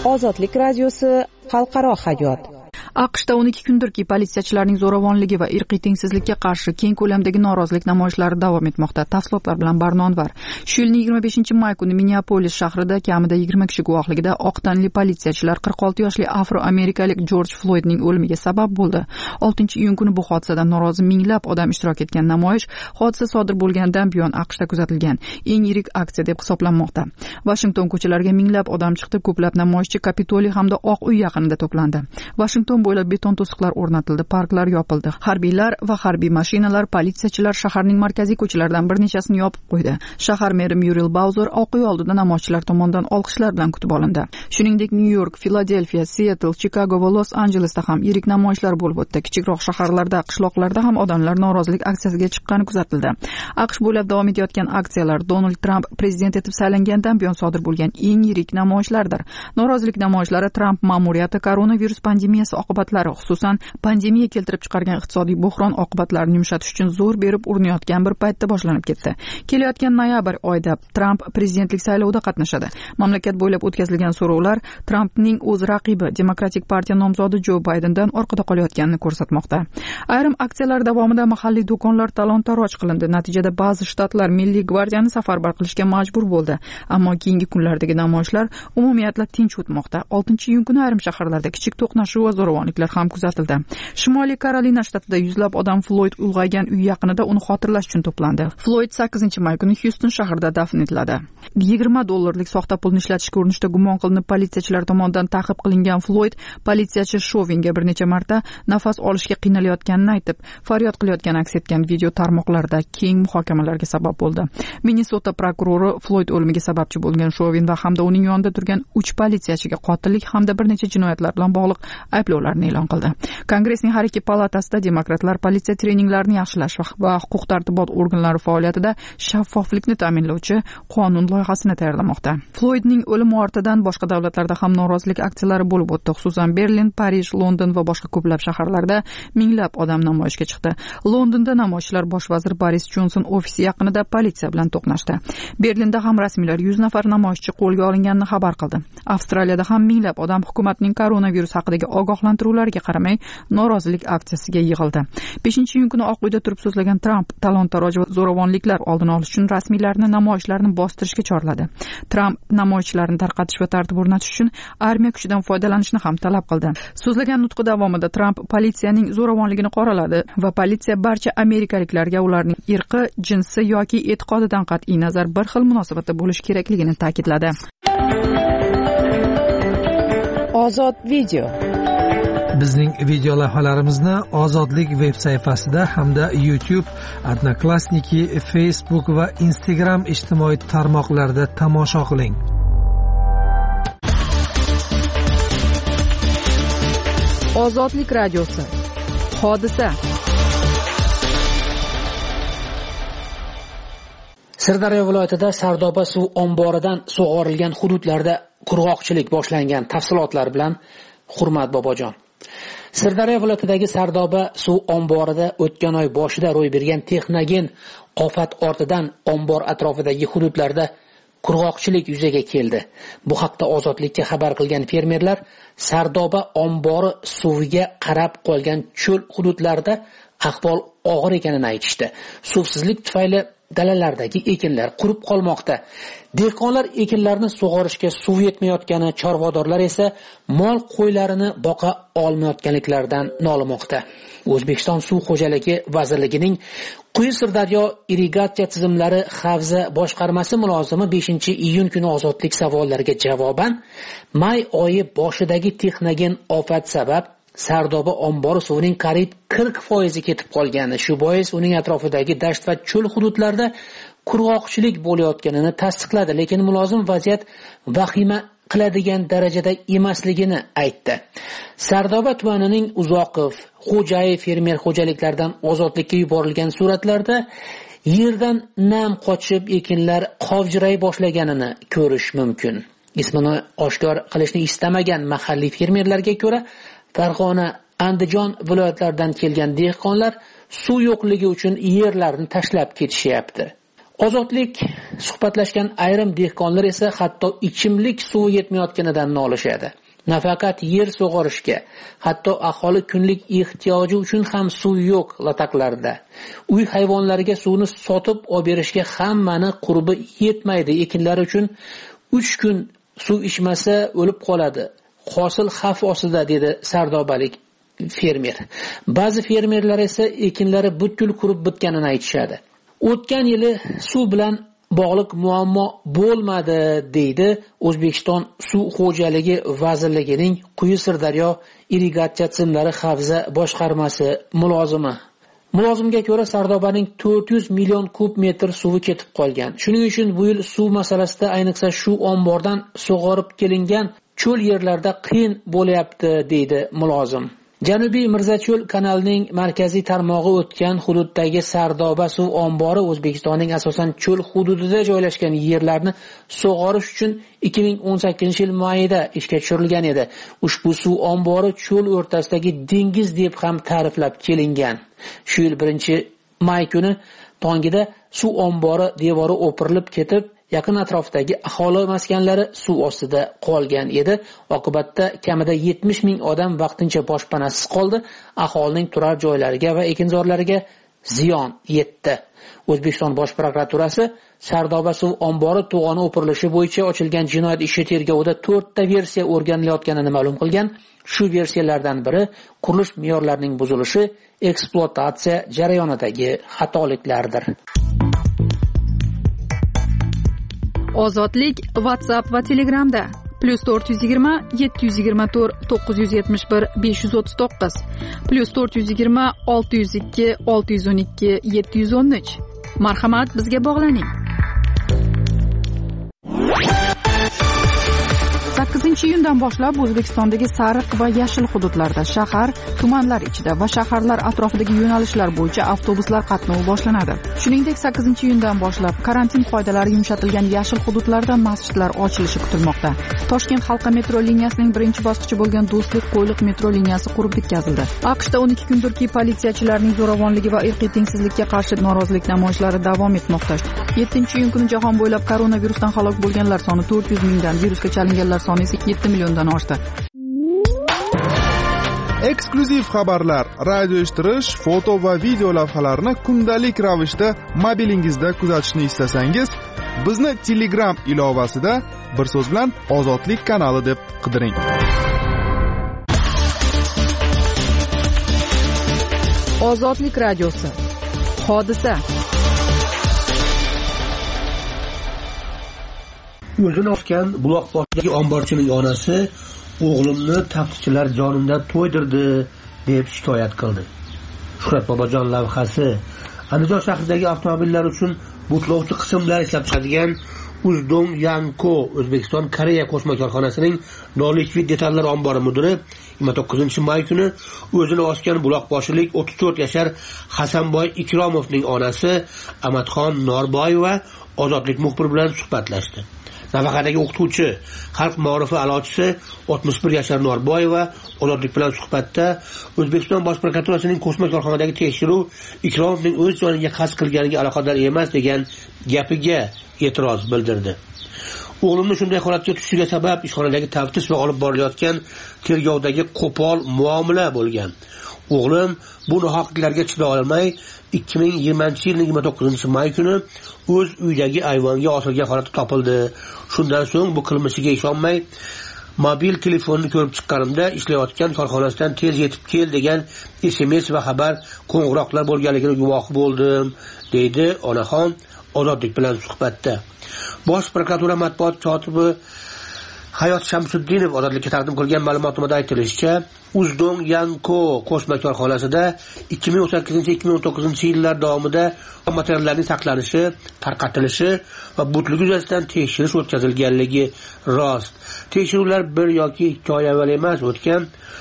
B: Ozodlik radiosi xalqaro hayot.
A: aqshda o'n ikki kundirki politsiyachilarning zo'ravonligi va irqiy tengsizlikka qarshi keng ko'lamdagi norozilik namoyishlari davom etmoqda. Tafsilotlar bilan Barno Anvar. Shu yilning yigirma beshinchi may kuni Minneapolis shahrida kamida yigirma kishi guvohligida oq tanli politsiyachilar qirq olti yoshli afroamerikalik Jorj Floydning o'limiga sabab bo'ldi. oltinchi iyun kuni bu hodisadan norozi minglab odam ishtirok etgan namoyish hodisa sodir bo'lganidan buyon aqshda kuzatilgan eng yirik aksiya deb hisoblanmoqda. Washington ko'chalariga minglab odam chiqdi, ko'plab namoyishchi Kapitoliy hamda Oq uy yaqinida to'plandi. Washington bo'ylab beton to'siqlar o'rnatildi, parklar yopildi. Harbiylar va harbiy mashinalar, politsiyachilar shaharning markaziy ko'chalaridan bir nechasini yopib qo'ydi. Shahar meri Muriel Bowser Oq uy oldida namoyishchilar tomonidan olqishlar bilan kutib olindi. Shuningdek, Nyu-York, Filadelfiya, Seattle, Chikago va Los-Anjelesda ham yirik namoyishlar bo'lib o'tdi. Kichikroq shaharlarda, qishloqlarda ham odamlar norozilik aksiyasiga chiqqani kuzatildi. AQSh bo'ylab davom etayotgan aksiyalar Donald Trump prezident etib saylangandan buyon sodir bo'lgan eng yirik namoyishlardir. Norozilik namoyishlari Trump ma'muriyati koronavirus pandemiyasi oqibatlari, xususan pandemiya keltirib chiqargan iqtisodiy bo'hron oqibatlarini yumshatish uchun zo'r berib urinayotgan bir paytda boshlanib ketdi. Kelayotgan noyabr oyida Trump prezidentlik saylovida qatnashadi. Mamlakat bo'ylab o'tkazilgan so'rovlar Trumpning o'z raqibi, Demokratik partiya nomzodi Jo Baydendan orqada qolayotganini ko'rsatmoqda. Ayrim aksiyalar davomida mahalliy do'konlar talon-taroj qilindi. Natijada ba'zi shtatlar Milliy gvardiyani safarbar qilishga majbur bo'ldi. Ammo keyingi kunlardagi namoyishlar umumiyatla tinch o'tmoqda. oltinchi iyun kuni ayrim shaharlarda kichik to'qnashuv va zo'ravonliklar ham kuzatildi. Shimoliy Karolina shtatida yuzlab odam Floyd ulg'aygan uy yaqinida uni xotirlash uchun to'plandi. Floyd sakkizinchi may kuni Houston shahrida dafn etiladi. yigirma dollarlik soxta pulni ishlatishga urinishda gumon qilinib politsiyachilar tomonidan ta'qib qilingan Floyd politsiyachi Shovinga bir necha marta nafas olishga qiynalayotganini aytib, faryod qilayotgani aks etgan video tarmoqlarda keng muhokamalarga sabab bo'ldi. Minnesota prokurori Floyd o'limiga sababchi bo'lgan Shovin va hamda uning yonida turgan uch politsiyachiga qotillik hamda bir necha jinoyatlar bilan bog'liq ayblovlarni e'lon qildi. Kongressning har ikki palatasida demokratlar politsiya treninglarini yaxshilash va huquq-tartibot organlari faoliyatida shaffoflikni ta'minlovchi qonun loyihasini tayyorlamoqda. Floydning o'limi ortidan boshqa davlatlarda ham norozilik aksiyalari bo'lib o'tdi, xususan Berlin, Parij, London va boshqa ko'plab shaharlarda minglab odam namoyishga chiqdi. Londonda namoyishchilar bosh vazir Boris Jonson ofisi yaqinida politsiya bilan to'qnashdi. Berlinda ham rasmiylar yuz nafar namoyishchi qo'lga olinganini xabar qildi. Avstraliyada ham minglab odam hukumatning koronavirus haqidagi ogohlantiruvlarga qaramay norozilik aksiyasiga yig'ildi. beshinchi iyun kuni Oq uyda turib so'zlagan Trump talon-taroj va zo'ravonliklar oldini olish uchun rasmiylarni namoyishlarni bostirishga chorladi. Trump namoyishchilarni tarqatish va tartib o'rnatish uchun armiya kuchidan foydalanishni ham talab qildi. So'zlagan nutqi davomida Trump politsiyaning zo'ravonligini qoraladi va politsiya barcha amerikaliklarga ularning irqi, jinsi yoki e'tiqodidan qat'iy nazar bir xil munosabatda bo'lish kerakligini ta'kidladi.
B: Ozod video.
C: Bizning video lavhalarimizni Ozodlik veb sayfasida hamda YouTube, Odnoklassniki, Facebook va Instagram ijtimoiy tarmoqlarida tomosha qiling.
A: Ozodlik radiosi. Hodisa.
D: Sirdaryo viloyatida Sardoba suv omboridan sug'orilgan hududlarda qurg'oqchilik boshlangan. Tafsilotlar bilan Hurmat Bobojon. Sirdaryo viloyatidagi Sardoba suv omborida o'tgan oy boshida ro'y bergan texnogen ofat ortidan ombor atrofidagi hududlarda qurg'oqchilik yuzaga keldi. Bu haqda Ozodlikka xabar qilgan fermerlar Sardoba ombori suviga qarab qolgan cho'l hududlarda ahvol og'ir ekanini aytishdi. Suvsizlik tufayli dalalardagi ekinlar qurib qolmoqda. Dehqonlar ekinlarni sug'orishga suv yetmayotgani, chorvadorlar esa mol qo'ylarini boqa olmayotganliklaridan nolimoqda. O'zbekiston Suv xo'jaligi vazirligining Quyi Sirdaryo irrigatsiya tizimlari havza boshqarmasi mulozimi beshinchi iyun kuni Ozodlik savollariga javoban may oyi boshidagi texnogen ofat sabab Sardoba ombori suvining qariyb qirq foizi ketib qolgani, shu bois uning atrofidagi dasht va cho'l hududlarda qurg'oqchilik bo'layotganini tasdiqladi, lekin mulozim vaziyat vahima qiladigan darajada emasligini aytdi. Sardoba tumanining Uzoqov, Xo'jayev fermer xo'jaliklaridan Ozodlikka yuborilgan suratlarda yerdan nam qochib ekinlar qovjiray boshlaganini ko'rish mumkin. Ismini oshkor qilishni istamagan mahalliy fermerlarga ko'ra, Farg'ona, Andijon viloyatlaridan kelgan dehqonlar suv yo'qligi uchun yerlarni tashlab ketishyapti. Ozodlik suhbatlashgan ayrim dehqonlar esa hatto ichimlik suvi yetmayotganidan nolishadi. Nafaqat yer sug'orishga, hatto aholi kunlik ehtiyoji uchun ham suv yo'q lataqlarda. Uy hayvonlariga suvni sotib olib berishga hammani qurbi yetmaydi. Ekinlar uchun uch kun suv ichmasa o'lib qoladi. Hosil xavf ostida, dedi sardobalik fermer. Ba'zi fermerlar esa ekinlari butkul qurib bitganini aytishadi. O'tgan yili suv bilan bog'liq muammo bo'lmadi, deydi O'zbekiston Suv xo'jaligi vazirligining Quyi Sirdaryo irrigatsiya tizimlari havza boshqarmasi mulozimi. Mulozimga ko'ra, Sardobaning to'rt yuz million kub metr suvi ketib qolgan. Shuning uchun bu yil suv masalasida, ayniqsa shu ombordan sug'orib kelingan cho'l yerlarda qiyin bo'lyapti, deydi mulozim. Janubiy Mirzacho'l kanalining markaziy tarmog'i o'tgan hududdagi Sardoba suv ombori O'zbekistonning asosan cho'l hududida joylashgan yerlarni sug'orish uchun ikki ming o'n sakkizinchi yil mayida ishga tushirilgan edi. Ushbu suv ombori cho'l o'rtasidagi dengiz deb ham ta'riflab kelingan. Shu yil birinchi may kuni tongida suv ombori devori o'pirilib ketib, yaqin atrofdagi aholi maskanlari suv ostida qolgan edi. Oqibatda kamida yetmish ming odam vaqtincha boshpanasiz qoldi. Aholining turar joylariga va ekinzorlariga ziyon yetdi. O'zbekiston Bosh prokuraturasi Sardoba suv ombori to'g'oni o'pirilishi bo'yicha ochilgan jinoyat ishi tergovida to'rtta versiya o'rganilayotganini ma'lum qilgan. Shu versiyalardan biri qurilish me'yorlarining buzilishi, ekspluatatsiya jarayonidagi xatoliklardir.
A: Ozodlik WhatsApp va Telegramda plus to'rt yuz yigirma yetti yuz yigirma to'rt to'qqiz yuz yetmish bir besh yuz o'ttiz to'qqiz plus to'rt yuz yigirma olti yuz ikki olti yuz o'n ikki yetti yuz o'n uch. Marhamat, bizga bog'laning. sakkizinchi iyundan boshlab O'zbekistondagi sariq va yashil hududlarda, shahar, tumanlar ichida va shaharlar atrofidagi yo'nalishlar bo'yicha avtobuslar qatnovi boshlanadi. Shuningdek, sakkizinchi iyundan boshlab karantin qoidalari yumshatilgan yashil hududlarda masjidlar ochilishi kutilmoqda. Toshkent halqa metro liniyasining birinchi bosqichi bo'lgan Do'stlik Qo'yliq metro liniyasi qurib bitkazildi. AQShda o'n ikki kundirki politsiyachilarning zo'ravonligi va irqiy tengsizlikka qarshi norozilik namoyishlari davom etmoqda. yettinchi iyun kuni jahon bo'ylab koronavirusdan halok bo'lganlar soni to'rt yuz mingdan, virusga chalinganlar soni esa yetti milliondan oshdi.
E: Eksklyuziv xabarlar, radio eshittirish, foto va video lavhalarni kundalik ravishda mobilingizda kuzatishni istasangiz, bizni Telegram ilovasida bir so'z bilan Ozodlik kanali deb qidiring.
A: Ozodlik radiosi. Hodisa.
F: O'zini osgan buloqboshidagi omborchining onasi o'g'limni taftishchilar jonimda to'ydirdi deb shikoyat qildi. Shuhrat Bobojon lavhasi Andijon shahridagi avtomobillar uchun butlovchi qismlar ishlab chiqadigan Uzdong Yanko O'zbekiston Koreya qo'shma korxonasining non-likvid detallar ombori mudiri yigirma to'qqizinchi may kuni o'zini osgan buloqboshilik o'ttiz to'rt yashar Hasanboy Ikromovning onasi Amatxon Norboyeva Ozodlik muxbiri bilan suhbatlashdi. Nafaqadagi o'qituvchi, xalq ma'rifi a'lochisi oltmish bir yashar Norboyeva Ozodlik bilan suhbatda O'zbekiston Bosh prokuraturasining qo'shma korxonadagi tekshiruv Ikromovning o'z joniga qasd qilganiga aloqador emas degan gapiga e'tiroz bildirdi. O'g'limni shunday holatga tushishiga sabab ishxonadagi taftish va olib borilayotgan tergovdagi qo'pol muomala bo'lgan. O'g'lim bu nohaqliklarga chiday olmay ikki ming yigirmanchi yilning yigirma to'qqizinchi may kuni o'z uyidagi ayvonga osilgan holatda topildi. Shundan so'ng bu qilmishiga ishonmay mobil telefonni ko'rib chiqqanimda ishlayotgan korxonasidan tez yetib kel degan S M S va xabar qo'ng'iroqlar bo'lganligini guvohi bo'ldim, deydi onaxon Ozodlik bilan suhbatda. Bosh prokuratura matbuot kotibi Hayot Shamsuddinov Ozodlikka taqdim qilgan ma'lumotnomada aytilishicha, Uzdong Yanko qo'shma korxonasida ikki ming o'n sakkizinchi ikki ming o'n to'qqizinchi yillar davomida materiallarning saqlanishi, tarqatilishi va butligi yuzasidan tekshirish o'tkazilganligi rost. Tekshiruvlar bir yoki ikki oy avval emas, o'tgan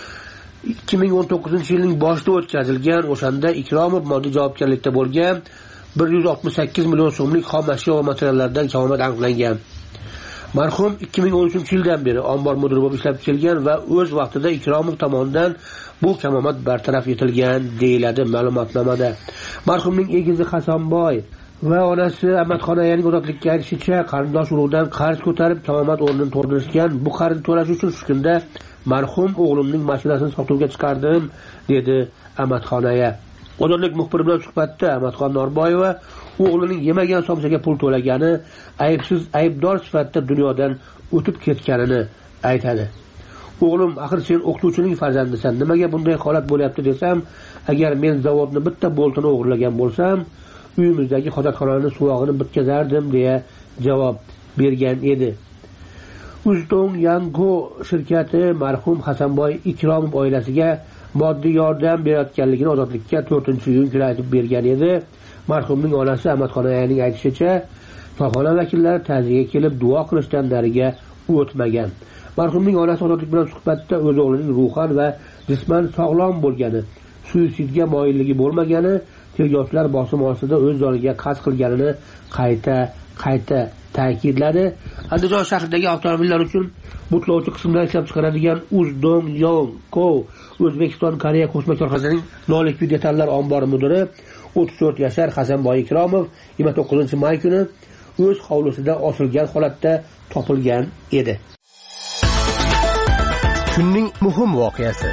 F: ikki ming o'n to'qqizinchi yilning boshida o'tkazilgan. O'shanda Ikromov moddiy javobgarlikda bo'lgan bir yuz oltmish sakkiz million so'mlik xom ashyo va materiallardan kamomad aniqlangan. Marhum ikki ming o'n uchinchi yildan beri ombor mudiri bo'lib ishlab kelgan va o'z vaqtida Ikromov tomonidan bu kamomad bartaraf etilgan, deyiladi ma'lumotnomada. Marhumning egizi Hasanboy va onasi Ahmadxonayaning ozodlikka aytishicha qarindosh urug'dan qarz ko'tarib kamomat o'rnini to'ldirishgan. Bu qarzni to'lash uchun shu kunda marhum o'g'limning mashinasini sotuvga chiqardim, dedi Ahmadxonaya. Ozodlik muxbiri bilan suhbatda Ahmadxon Norboyeva o'g'lining yemagan somsaga pul to'lagani, aybsiz aybdor sifatida dunyodan o'tib ketganini aytadi. O'g'lim, axir sen o'qituvchining farzandisan, nimaga bunday holat bo'lyapti desam, agar men zavodni bitta boltini o'g'irlagan bo'lsam, uyimizdagi hojatxonaning suvog'ini bitkazardim deya javob bergan edi. Uzdong Yango shirkati marhum Hasanboy Ikromov oilasiga moddiy yordam berayotganligini ozodlikka to'rtinchi iyun kuni aytib bergan edi. Marhumning onasi Ahmadxonayaning aytishicha, korxona vakillari ta'ziyaga kelib duo qilishdan nariga o'tmagan. Marhumning onasi ozodlik bilan suhbatda o'z o'g'lining ruhan va jisman sog'lom bo'lgani, suitsidga moyilligi bo'lmagani, tergovchilar bosim ostida o'z joniga qasd qilganini qayta qayta ta'kidladi. Andijon shahridagi avtomobillar uchun butlovchi qismlar ishlab chiqaradigan Uzdong Yonko O'zbekiston Koreya qo'shma korxonasining non-likvid detallar ombori mudiri o'ttiz to'rt yashar Hasanboy Ikromov yigirma to'qqizinchi may kuni o'z hovlisida osilgan holatda topilgan edi.
Q: Kunning muhim voqeasi.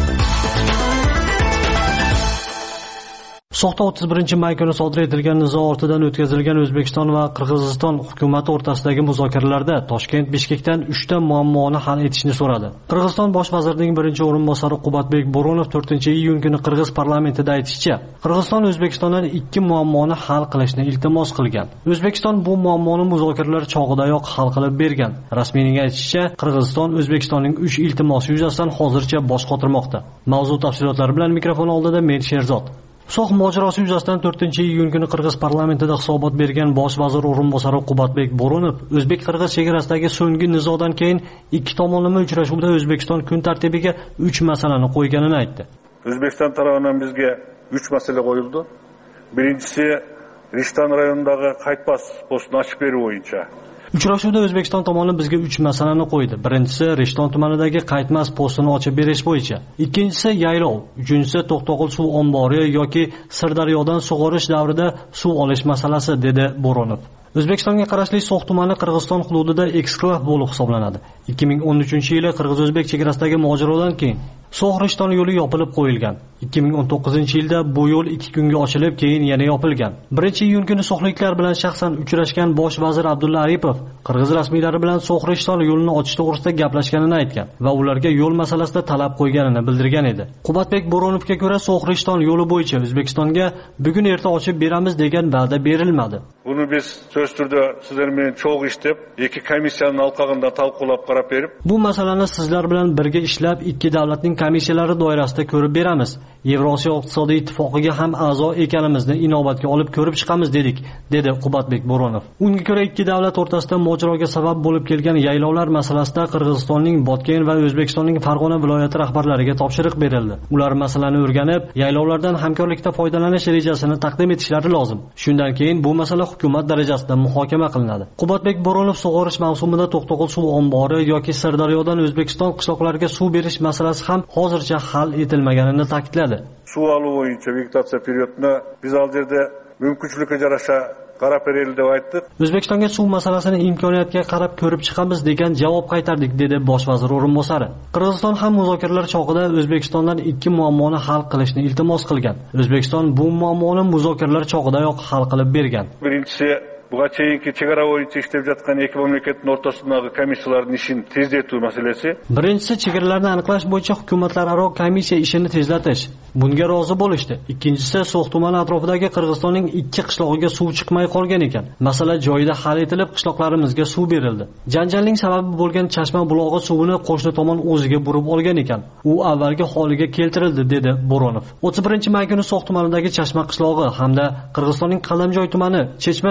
H: Soxta o'ttiz birinchi may kuni sodir etilgan nizo ortidan o'tkazilgan O'zbekiston va Qirg'iziston hukumati o'rtasidagi muzokaralarda Toshkent Bishkekdan uchta muammoni hal etishni so'radi. Qirg'iziston bosh vazirining birinchi o'rinbosari Qubatbek Bo'ronov to'rtinchi iyun kuni Qirg'iz parlamentida aytishicha, Qirg'iziston O'zbekistondan ikki muammoni hal qilishni iltimos qilgan. O'zbekiston bu muammoni muzokaralar chog'idayoq hal qilib bergan. Rasmiyning aytishicha, Qirg'iziston O'zbekistonning uch iltimosi yuzasidan hozircha bosh qotirmoqda. Mavzu tafsilotlari bilan mikrofon oldida men Sherzod. So'x mojarosi yuzasidan to'rtinchi iyun kuni Qirg'iz parlamentida hisobot bergan bosh vazir o'rinbosari Qubatbek Bo'ronov o'zbek-qirg'iz chegarasidagi so'nggi nizodan keyin ikki tomonlama uchrashuvda O'zbekiston kun tartibiga uch masalani qo'yganini aytdi.
I: O'zbekiston tomonidan bizga uch masala qo'yildi. Birinchisi Rishton rayonidagi Qaytbas postini ochib berish bo'yicha.
H: Uchrashuvda O'zbekiston tomoni bizga uch masalani qo'ydi. Birinchisi Rishton tumanidagi Qaytmas postini ochib berish bo'yicha. Ikkinchisi yaylov, uchinchisi To'qto'g'il suv ombori yoki Sirdaryodan sug'orish davrida suv olish masalasi, dedi Bo'ronov. O'zbekistonga qarashli So'x tumani Qirg'iziston hududida eksklav bo'lib hisoblanadi. ikki ming o'n uchinchi yili Qirg'iz-O'zbek chegarasidagi mojarodan keyin So'x-Rishton yo'li yopilib qo'yilgan. ikki ming o'n to'qqizinchi yilda bu yo'l ikki kunga ochilib, keyin yana yopilgan. birinchi iyun kuni so'xliklar bilan shaxsan uchrashgan bosh vazir Abdulla Aripov Qirg'iz rasmiylari bilan So'x-Rishton yo'lini ochish to'g'risida gaplashganini aytgan va ularga yo'l masalasida talab qo'yganini bildirgan edi. Qubatbek Bo'ronovga ko'ra, So'x-Rishton yo'li bo'yicha O'zbekistonga bugun erta ochib beramiz degan va'da berilmadi.
I: Buni biz so'z turda sizlar bilan cho'g' ishlab, ikki komissiyaning alqog'ida talqilab qarab berib,
H: bu masalani sizlar bilan birga ishlab, ikki davlatning komissiyalari doirasida ko'rib beramiz. Yevrosiyo iqtisodiy ittifoqiga ham a'zo ekanimizni inobatga olib ko'rib chiqamiz dedik, dedi Qubatbek Bo'ronov. Unga ko'ra ikki davlat o'rtasida mojaroga sabab bo'lib kelgan yaylovlar masalasida Qirg'izistonning Botken va O'zbekistonning Farg'ona viloyati rahbarlariga topshiriq berildi. Ular masalani o'rganib, yaylovlardan hamkorlikda foydalanish rejasini taqdim etishlari lozim. Shundan keyin bu masala hukumat darajasida muhokama qilinadi. Qubatbek Bo'ronov sug'orish mavsumida To'qto'g'il suv ombori yoki Sirdaryodan O'zbekiston qishloqlariga suv berish masalasi ham hozircha hal etilmaganini ta'kidladi.
I: Suv oluv bo'yicha vegetatsiya periodini biz hozirda mumkinchilikka yarasha qarab beraylik deb aytdik.
H: O'zbekistonga suv masalasini imkoniyatga qarab ko'rib chiqamiz degan javob qaytardik, dedi bosh vazir o'rinbosari. Qirg'iziston ham muzokaralar chog'ida O'zbekistondan ikki muammoni hal qilishni iltimos qilgan. O'zbekiston bu muammoni muzokaralar chog'idayoq hal qilib bergan.
I: Birinchisi buga cheyinki chegara bo'yicha ishlab yotgan ikki mamlakatning o'rtasidagi komissiyalarning ishini tezlatish masalasi.
H: Birinchisi chegaralarni aniqlash bo'yicha hukumatlararo komissiya ishini tezlatish. Bunga rozi bo'lishdi. Ikkinchisi So'x tumani atrofidagi Qirg'izistonning ikki qishlog'iga suv chiqmay qolgan ekan. Masala joyida hal etilib, qishloqlarimizga suv berildi. Janjalning sababi bo'lgan Chashma bulog'i suvini qo'shni tomon o'ziga burib olgan ekan. U avvalgi holiga keltirildi, dedi Bo'ronov. o'ttiz birinchi may kuni So'x tumanidagi Chashma qishlog'i hamda Qirg'izistonning Qalamjoy tumani Chechma qishlog'i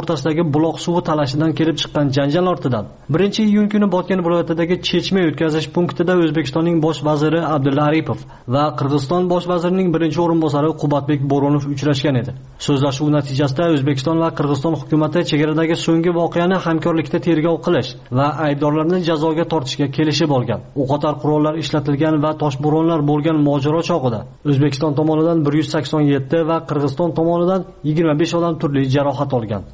H: o'rtasidagi buloq suvi talashidan kelib chiqqan janjal ortidan birinchi iyun kuni Botken viloyatidagi chechma o'tkazish punktida O'zbekistonning bosh vaziri Abdulla Aripov va Qirg'iziston bosh vazirining birinchi o'rinbosari Qubatbek Bo'ronov uchrashgan edi. So'zlashuv natijasida O'zbekiston va Qirg'iziston hukumatı chegaradagi so'nggi voqeani hamkorlikda tergov qilish va aybdorlarni jazoga tortishga kelishib olgan. O'qotar qurollar ishlatilgan va toshbo'ronlar bo'lgan mojaro chog'ida O'zbekiston tomonidan bir yuz sakson yetti va Qirg'iziston tomonidan yigirma besh odam turli jarohat olgan.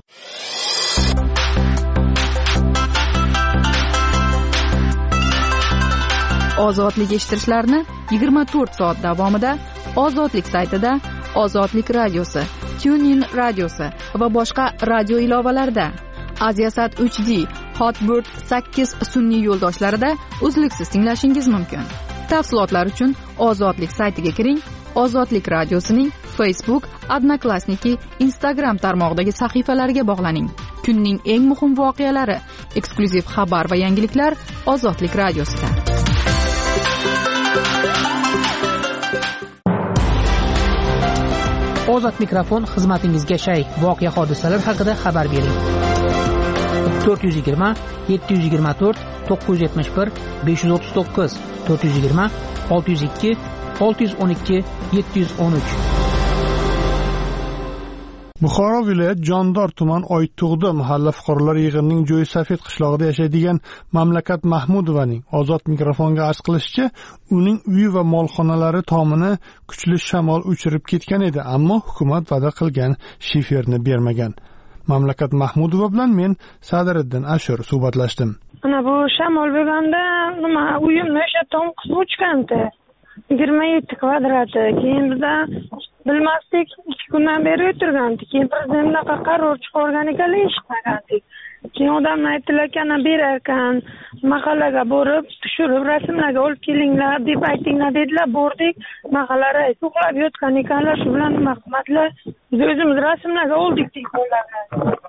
A: Ozodlik eshittirishlarni yigirma to'rt soat davomida Ozodlik saytida, Ozodlik radiosi, TuneIn radiosi va boshqa radio ilovalarida, Aziasat uch D, Hotbird sakkiz sun'iy yo'ldoshlarida uzluksiz tinglashingiz mumkin. Tafsilotlar uchun Ozodlik saytiga kiring. Ozodlik radiosining Facebook, Odnoklassniki, Instagram tarmog'idagi sahifalariga bog'laning. Kunning eng muhim voqealari, eksklyuziv xabar va yangiliklar Ozodlik radiosida.
R: Ozod mikrofon xizmatingizga shay. Voqea hodisalar haqida xabar bering. to'rt yuz yigirma yetti yuz yigirma to'rt to'qqiz yuz yetmish bir besh yuz o'ttiz to'qqiz to'rt yuz yigirma olti yuz ikki olti yuz o'n ikki yetti yuz o'n uch.
J: Buxoro viloyat Jondor tuman Oytug'di mahalla fuqarolar yig'inining Jo'ysafet qishlog'ida yashaydigan Mamlakat Mahmudovaning Ozod mikrofonga arz qilishicha, uning uyi va molxonalari tomini kuchli shamol uchirib ketgan edi, ammo hukumat va'da qilgan shiferni bermagan. Mamlakat Mahmudova bilan men Sadiriddin Ashur suhbatlashdim.
K: Ana bu shamol bo'lganda nima uyimni o'sha tom qisib o'chgandi. yigirma yetti kvadrati. Keyin bizda bilmasdik, ikki kundan beri o'tirgandik. Keyin prezidentga qaror chiqargan ekanlar, eshitmagandik. Keyin odamlar aytdilar, "Kana berar ekan, mahallaga borib, tushirib rasmlarga olib kelinglar" deb aytinglar dedilar. Bordik, mahalla raisi uxlab yotgan ekanlar. Shu bilan nima qilmadilar? Biz o'zimiz rasmlarga oldik deydilar.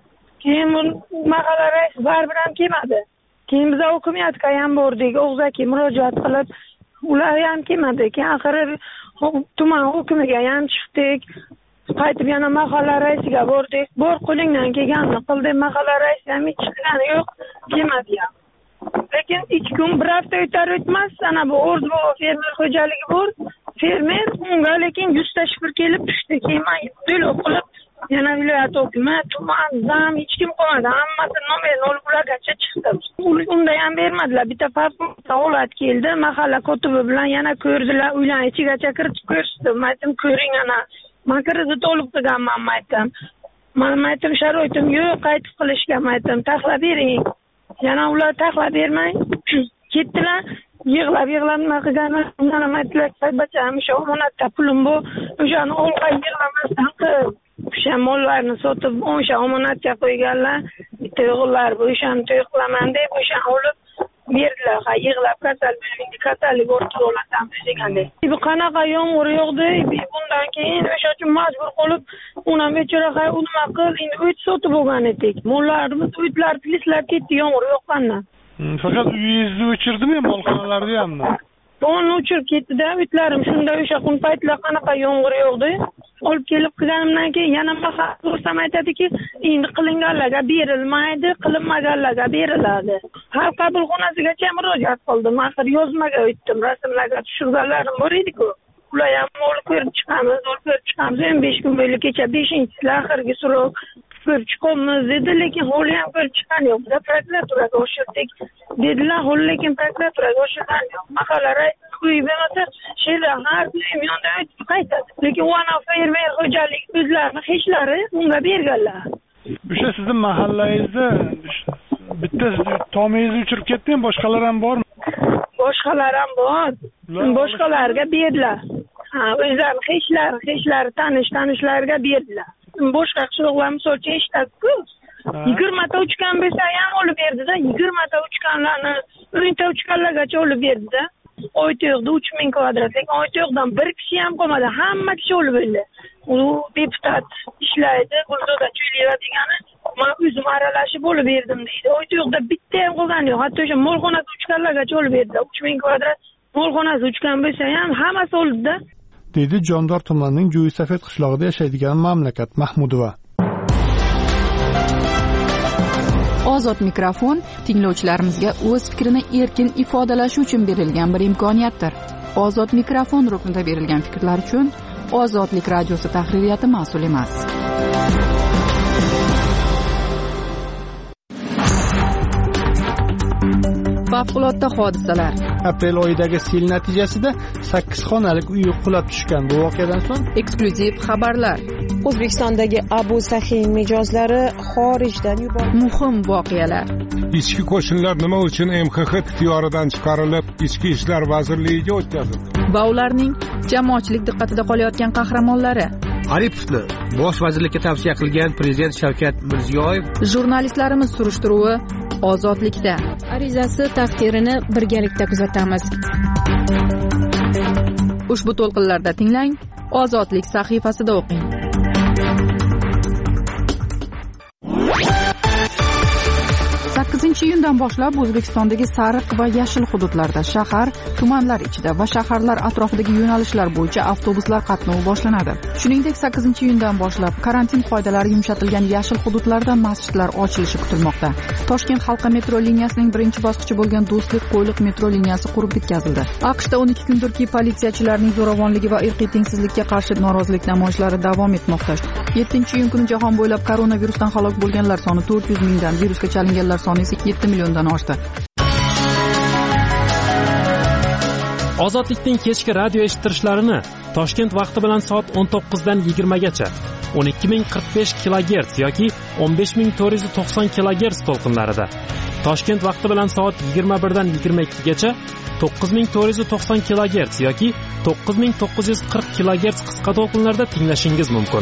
K: Keyin mahalla raisi baribir ham kelmadi. Keyin biz hokimiyatga ham bordik, og'zaki murojaat qilib, ular ham kelmadi. Keyin oxiri tuman hokimiga ham chiqdik. Qaytib yana mahalla raisiga bordik. Bor qo'lingdan kelganini qil deb mahalla raisi ham hech chiqqani yo'q, kelmadi ham. Lekin ikki kun bir hafta o'tar o'tmas, ana bu O'rzbo fermer xo'jaligi bor. Fermer unga lekin yuz ta shifr kelib tushdi. Keyin men to'lov qilib yana viloyat hokimi, tuman, zam hech kim qolmadi. Hammasi nomerini olib ulargacha chiqdi. Unda ham bermadilar. Bitta favqulodda holat keldi. Mahalla kotibi bilan yana ko'rdilar. Uylar ichigacha kiritib ko'rsatdi. Men aytdim, ko'ring ana. Men kredit olib qilganman, aytdim. Men aytdim, sharoitim yo'q, qaytib qilishga aytdim. Taxlab bering. Yana ular taxlab bermay ketdilar. Yig'lab yig'lab nima qilganman, undan ham aytdilar, "Bacham, o'sha omonatda pulim bor, o'shani olqa yig'lamasdan qil." O'sha mollarni sotib, o'sha omonatga qo'yganlar. Bitta o'g'illar bu o'shani to'y qilaman deb o'shani olib berdilar. Ha, yig'lab kasal bo'ldi, kasallik ortib olasan deganda. Bu qanaqa yomg'ir yog'di, bundan keyin o'sha uchun majbur qilib, uni bechora hay nima qil, endi o't sotib olgan edik. Mollarimiz o'tlar pislab ketdi yomg'ir yoqqandan.
J: Faqat uyingizni o'chirdimi, molxonalarni hammi?
K: Uni o'chirib ketdi-da, o'tlarim shunda o'sha kun paytlar qanaqa yomg'ir yog'di. Olib kelib qilganimdan keyin yana mahalla ko'rsam aytadiki, endi qilinganlarga berilmaydi, qilinmaganlarga beriladi. Xalq qabulxonasigacha murojaat qildim. Axir yozmaga o'tdim, rasmlarga tushirganlarim bor edi-ku. Ular ham olib ko'rib chiqamiz, olib ko'rib chiqamiz. o'n besh kun bo'yi kecha beshinchisi oxirgi so'roq ko'rib chiqamiz dedi, lekin hali ham ko'rib chiqqan yo'q. Biz prokuraturaga o'shirdik dedilar, hali lekin prokuraturaga o'shirgan yo'q. Mahalla raisi uyi bo'lmasa, she'rlar har uyim yonda o'tib qaytadi. Lekin u ana fermer xo'jalik o'zlarini hechlari unga berganlar.
J: O'sha sizning mahallangizda bitta tomingizni o'chirib ketdimi, boshqalar ham bormi?
K: Boshqalar ham bor. Boshqalarga berdilar. Ha, o'zlari hechlari, hechlari tanish tanishlarga berdilar. Boshqa qishloqlar misolcha eshitadi-ku. yigirma ta uchgan bo'lsa ham olib berdi-da, yigirma ta uchganlarni o'n ta uchganlargacha olib berdi-da. Oyto'g'da uch ming kvadrat, lekin Oyto'g'dan bir kishi ham qolmadi, hamma kishi olib bo'ldi. U deputat ishlaydi, Gulzoda Cho'liyeva degani, men o'zim aralashib olib berdim deydi. Oyto'g'da bitta ham qolgani yo'q, hatto o'sha molxonasi uchganlargacha olib berdi. uch ming kvadrat molxonasi uchgan bo'lsa ham hammasi oldi-da.
J: Dedi Jondor tumanining Jo'ysafet qishlog'ida yashaydigan Mamlakat Mahmudova.
A: Ozod mikrofon tinglovchilarimizga o'z fikrini erkin ifodalashi uchun berilgan bir imkoniyatdir. Ozod mikrofon ruknida berilgan fikrlar uchun Ozodlik radiosi tahririyati mas'ul emas. Favqulodda hodisalar.
J: Aprel oyidagi sel natijasida sakkiz xonalik uy qulab tushgan. Bu voqeadan so'ng
A: eksklyuziv xabarlar.
B: O'zbekistondagi Abu Sahiy mijozlari xorijdan yuborildi.
A: Muhim voqealar.
L: Ichki qo'shinlar nima uchun M X X ixtiyoridan chiqarilib, Ichki ishlar vazirligiga o'tkazildi?
A: Va ularning jamoatchilik diqqatida qolayotgan qahramonlari.
G: Aripovni bosh vazirlikka tavsiya qilgan prezident Shavkat Mirziyoyev.
A: Jurnalistlarimiz surishtiruvi Ozodlikda.
S: Arizasi taqdirini birgalikda kuzatamiz.
A: Ushbu to'lqinlarda tinglang, Ozodlik sahifasida o'qing. sakkizinchi iyundan boshlab O'zbekistondagi sariq va yashil hududlarda shahar, tumanlar ichida va shaharlar atrofidagi yo'nalishlar bo'yicha avtobuslar qatnovi boshlanadi. Shuningdek, sakkizinchi iyundan boshlab karantin qoidalari yumshatilgan yashil hududlarda masjidlar ochilishi kutilmoqda. Toshkent halqa metro liniyasining birinchi bosqichi bo'lgan Do'stlik Qo'yliq metro liniyasi qurib bitkazildi. AQShda o'n ikki kundirki politsiyachilarning zo'ravonligi va irqiy tengsizlikka qarshi norozilik namoyishlari davom etmoqda. yettinchi iyun kuni jahon bo'ylab koronavirusdan halok bo'lganlar soni to'rt yuz mingdan, virusga chalinganlar soni esa yetti milliondan oshdi.
M: Ozodlikning kechki radio eshittirishlarini Toshkent vaqti bilan soat o'n to'qqizdan yigirmagacha o'n ikki ming qirq besh kilogerts yoki o'n besh ming to'rt yuz to'qson kilogerts to'lqinlarida, Toshkent vaqti bilan soat yigirma birdan yigirma ikkigacha to'qqiz ming to'rt yuz to'qson kilogerts yoki to'qqiz ming to'qqiz yuz qirq kilogerts qisqa to'lqinlarda tinglashingiz mumkin.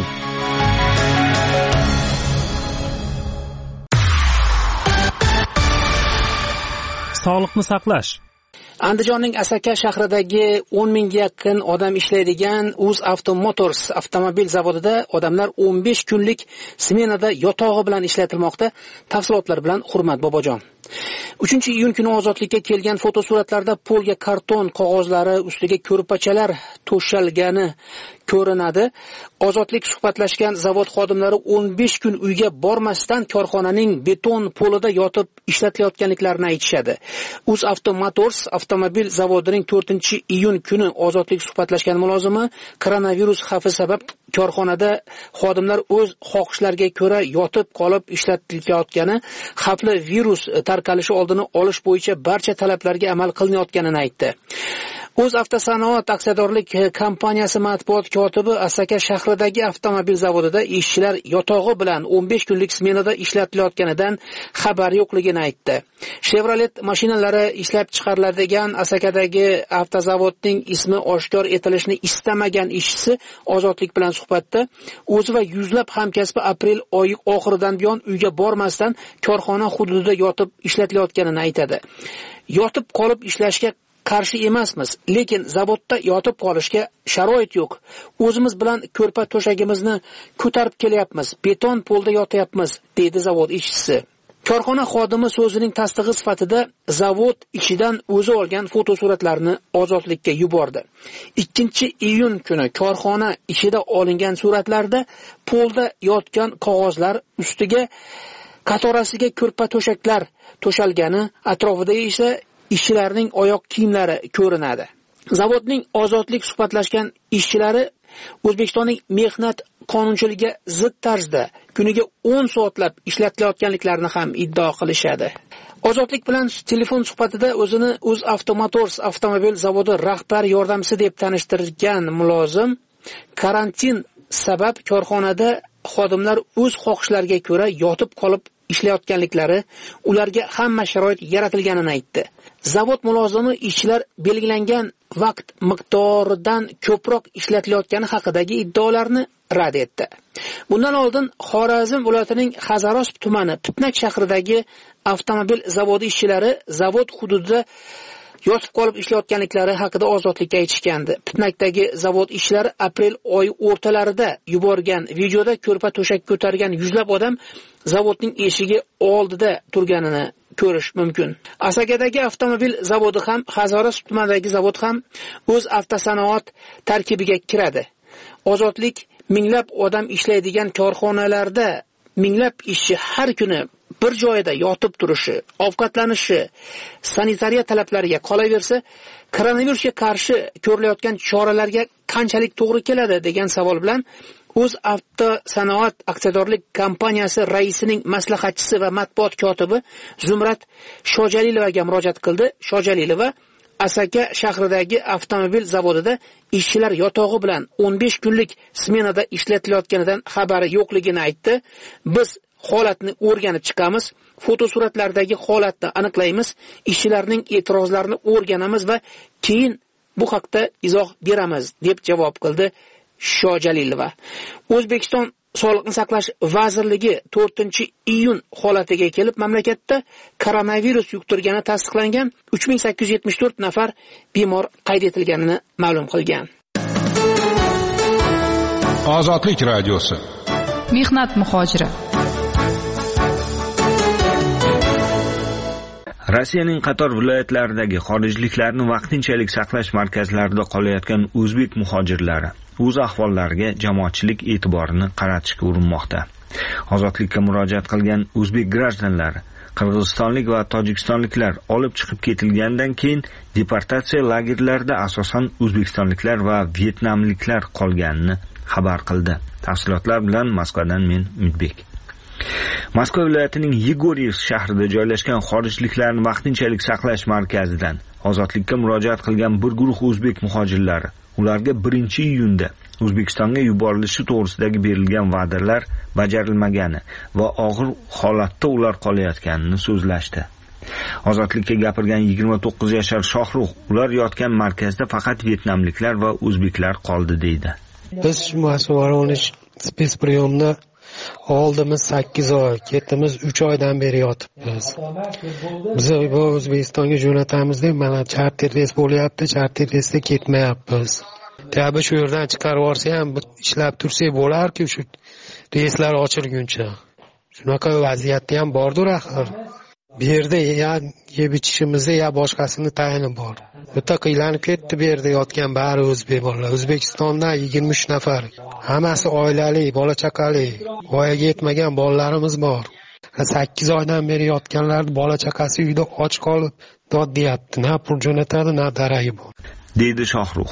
M: Sog'liqni saqlash.
D: Andijonning Asaka shahridagi o'n mingga yaqin odam ishlaydigan UzAuto Motors avtomobil zavodida odamlar o'n besh kunlik smenada yotog'i bilan ishlatilmoqda. Tafsilotlar bilan Hurmat Bobojon. uchinchi iyun kuni Ozodlikka kelgan fotosuratlarda polga karton qog'ozlari ustiga ko'rpachalar to'shalgani ko'rinadi. Ozodlik suhbatlashgan zavod xodimlari o'n besh kun uyga bormasdan korxonaning beton polida yotib ishlatilayotganliklarini aytishadi. UzAuto Motors avtomobil zavodining to'rtinchi iyun kuni Ozodlik suhbatlashgan mulozimi koronavirus xavfi sabab korxonada xodimlar o'z xohishlariga ko'ra yotib qolib ishlatilayotgani, xavfli virus tarqalishi oldini olish bo'yicha barcha talablarga amal qilinayotganini aytdi. O'z avtosanoat aksiyadorlik kompaniyasi matbuot kotibi Asaka shahridagi avtomobil zavodida ishchilar yotog'i bilan o'n besh kunlik smenada ishlatilayotganidan xabar yo'qligini aytdi. Chevrolet mashinalari ishlab chiqariladigan Asakadagi avtozavodning ismi oshkor etilishini istamagan ishchisi Ozodlik bilan suhbatda o'zi va yuzlab hamkasbi aprel oyi oxiridan buyon uyga bormasdan korxona hududida yotib ishlatilayotganini aytadi. Yotib qolib ishlashga qarshi emasmiz, lekin zavodda yotib qolishga sharoit yo'q. O'zimiz bilan ko'rpa to'shagimizni ko'tarib kelyapmiz, beton polda yotyapmiz, dedi zavod ishchisi. Korxona xodimi so'zining tasdig'i sifatida zavod ichidan o'zi olgan fotosuratlarni Ozodlikka yubordi. ikkinchi iyun kuni korxona ichida olingan suratlarda polda yotgan qog'ozlar ustiga qatorasiga ko'rpa to'shaklar to'shalgani, atrofida esa ishchilarning oyoq kiyimlari ko'rinadi. Zavodning Ozodlik suhbatlashgan ishchilari O'zbekistonning mehnat qonunchiligiga zid tarzda kuniga o'n soatlab ishlatilayotganliklarini ham iddao qilishadi. Ozodlik bilan telefon suhbatida o'zini UzAuto Motors avtomobil zavodi rahbar yordamchisi deb tanishtirgan mulozim karantin sabab korxonada xodimlar o'z xohishlariga ko'ra yotib qolib ishlayotganliklari, ularga hamma sharoit yaratilganini aytdi. Zavod mulozimi ishchilar belgilangan vaqt miqdoridan ko'proq ishlatilayotgani haqidagi iddaolarni rad etdi. Bundan oldin Xorazm viloyatining Xazaros tumani Pitnak shahridagi avtomobil zavodi ishchilari zavod hududida yotib qolib ishlayotganliklari haqida Ozodlikka aytishgandi. Pitnakdagi zavod ishchilari aprel oyi o'rtalarida yuborgan videoda ko'rpa to'shak ko'targan yuzlab odam zavodning eshigi oldida turganini ko'rish mumkin. Asakadagi avtomobil zavodi ham, Xazaros tumanidagi zavod ham o'z avtosanoat tarkibiga kiradi. Ozodlik minglab odam ishlaydigan korxonalarda minglab ishchi har kuni bir joyda yotib turishi, ovqatlanishi, sanitariya talablariga qolaversa, koronavirusga qarshi ko'rilayotgan choralarga qanchalik to'g'ri keladi degan savol bilan O'z avtosanoat aksiyadorlik kompaniyasi raisining maslahatchisi va matbuot kotibi Zumrat Shojalilovaga murojaat qildi. Shojalilova Asaka shahridagi avtomobil zavodida ishchilar yotog'i bilan o'n besh kunlik smenada ishlatilayotganidan xabari yo'qligini aytdi. Biz holatni o'rganib chiqamiz, fotosuratlardagi holatni aniqlaymiz, ishchilarning e'tirozlarini o'rganamiz va keyin bu haqda izoh beramiz deb javob qildi Shojalilova. O'zbekiston Sog'liqni saqlash vazirligi to'rtinchi iyun holatiga kelib mamlakatda koronavirus yuqtirgani tasdiqlangan uch ming sakkiz yuz yetmish to'rt nafar bemor qayd etilganini ma'lum qilgan.
L: Ozodlik radiosi.
A: Mehnat muhojiri.
N: Rossiyaning qator viloyatlaridagi xorijliklarni vaqtinchalik saqlash markazlarida qolayotgan o'zbek muhojirlari o'z ahvollariga jamoatchilik e'tiborini qaratishga urinmoqda. Ozodlikka murojaat qilgan o'zbek grajdanlari qirg'izistonlik va tojikistonliklar olib chiqib ketilgandan keyin deportatsiya lagerlarida asosan o'zbekistonliklar va vyetnamliklar qolganini xabar qildi. Tafsilotlar bilan Moskvadan men Umidbek. Moskva viloyatining Yegoriyevsk shahrida joylashgan xorijliklarni vaqtinchalik saqlash markazidan ozodlikka murojaat qilgan bir guruh o'zbek muhojirlari ularga birinchi iyunda O'zbekistonga yuborilishi to'g'risidagi berilgan va'dalar bajarilmagani va og'ir holatda ular qolayotganini so'zlashdi. Ozodlikka gapirgan yigirma to'qqiz yashar Shohruh ular yotgan markazda faqat vyetnamliklar va o'zbeklar qoldi deydi.
O: Biz Voronoj spetspriyomda oldimiz sakkiz oy, ketimiz uch oydan beri yotibmiz. Biz bu O'zbekistonga jo'natamiz deb mana charter reys bo'lyapti, charter reysda ketmayapmiz. Tabi shu yerdan chiqarib olsa ham ishlab tursak bo'lar-ku shu reyslar ochilguncha. Shunaqa vaziyatda ham bordir axir. Bu yerda ya yeb ichishimizda ya boshqasini tayini bor. O'ta qiylanib ketdi bu yerda yotgan bari o'zbek bolalar. O'zbekistondan yigirma uch nafar. Hammasi oilali, bola chaqali. Voyaga yetmagan bolalarimiz bor. sakkiz oydan beri yotganlar bola chaqasi uyda och qolib dod deyapti. Na pul jo'natadi, na daragi bor.
N: Deydi Shohruh.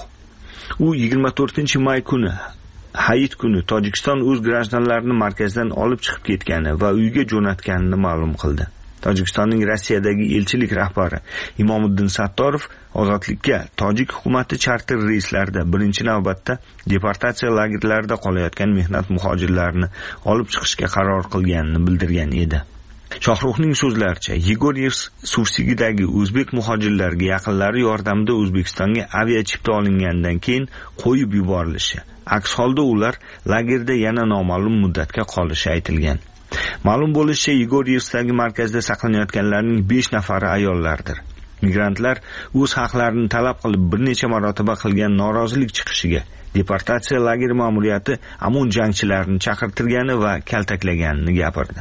N: U yigirma to'rtinchi may kuni Hayit kuni Tojikiston o'z grajdanlarini markazdan olib chiqib ketgani va uyga jo'natganini ma'lum qildi. Tojikistonning Rossiyadagi elchilik rahbari Imomiddin Sattorov ozodlikka tojik hukumati charter reyslarida birinchi navbatda deportatsiya lagerlarida qolayotgan mehnat muhojirlarini olib chiqishga qaror qilganini bildirgan edi. Shohruhning so'zlaricha, Yegoriyevsk suvsigidagi o'zbek muhojirlarga yaqinlari yordamida O'zbekistonga aviachipta olingandan keyin qo'yib yuborilishi, aks holda ular lagerda yana noma'lum muddatga qolishi aytilgan. Ma'lum bo'lishicha, Yegoriyevskdagi markazda saqlanayotganlarning besh nafari ayollardir. Migrantlar o'z haqlarini talab qilib bir necha marotaba qilgan norozilik chiqishiga deportatsiya lageri ma'muriyati amun jangchilarini chaqirtirgani va kaltaklaganini gapirdi.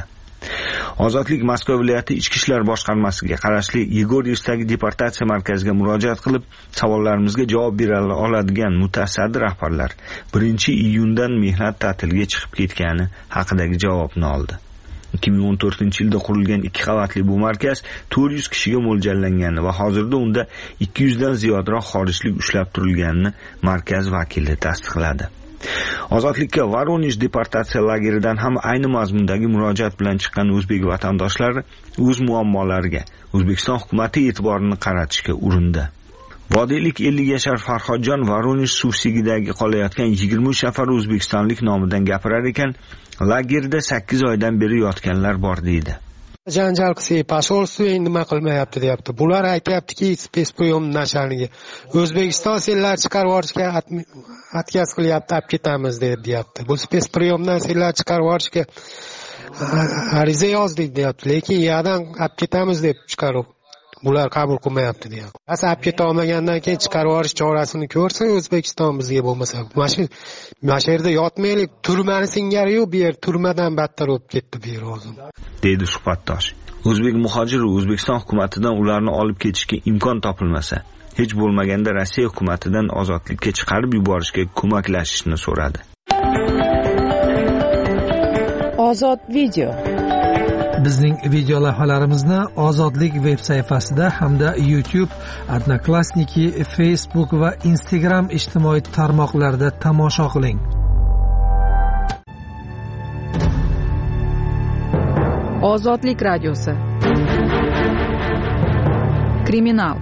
N: Ozodlik Moskva viloyati ichki ishlar boshqarmasiga qarashli Yegoriyevskdagi deportatsiya markaziga murojaat qilib, savollarimizga javob bera oladigan mutasaddi rahbarlar birinchi iyundan mehnat ta'tiliga chiqib ketgani haqidagi javobni oldi. ikki ming o'n to'rtinchi yilda qurilgan ikki qavatli bu markaz to'rt yuz kishiga mo'ljallangani va hozirda unda ikki yuz dan ziyodroq xorijlik ushlab turilganini markaz vakili tasdiqladi. Ozodlikka Voronoj deportatsiya lageridan ham ayni mazmundagi murojaat bilan chiqqan o'zbek vatandoshlari o'z muammolariga O'zbekiston hukumati e'tiborini qaratishga urindi. Vodiylik ellik yashar Farhodjon Voronoj suvsigidagi qolayotgan yigirma uch nafar o'zbekistonlik nomidan gapirar ekan, lagerda sakkiz oydan beri yotganlar bor deydi.
O: Janjal qilsa, посольство nima qilmayapti deyapti. Bular aytayaptiki, spetspriyom nachalnigi O'zbekiston senlar chiqarib yuborishga atkaz qilyapti, olib ketamiz deyapti. Bu spetspriyomdan senlar chiqarib yuborishga ariza yozdik deyapti, lekin yerdan olib ketamiz deb chiqarib bular qabul qilmayapti deyapti. Asal olib keta olmagandan keyin chiqarib yuborish chorasini ko'rsa O'zbekiston bizga bo'lmasa, mana shu yerda yotmaylik, turmani singari-yu, bu yer turmadan battar bo'lib ketdi bu yer hozir. Deydi
N: suhbatdosh. O'zbek muhojiri O'zbekiston hukumatidan ularni olib ketishga imkon topilmasa, hech bo'lmaganda Rossiya hukumatidan ozodlikka chiqarib yuborishga ko'maklashishni so'radi.
B: Ozod video.
C: Bizning video lavhalarimizni Ozodlik veb sayfasida hamda YouTube, Odnoklassniki, Facebook va Instagram ijtimoiy tarmoqlarida tomosha qiling.
A: Ozodlik radiosi. Kriminal.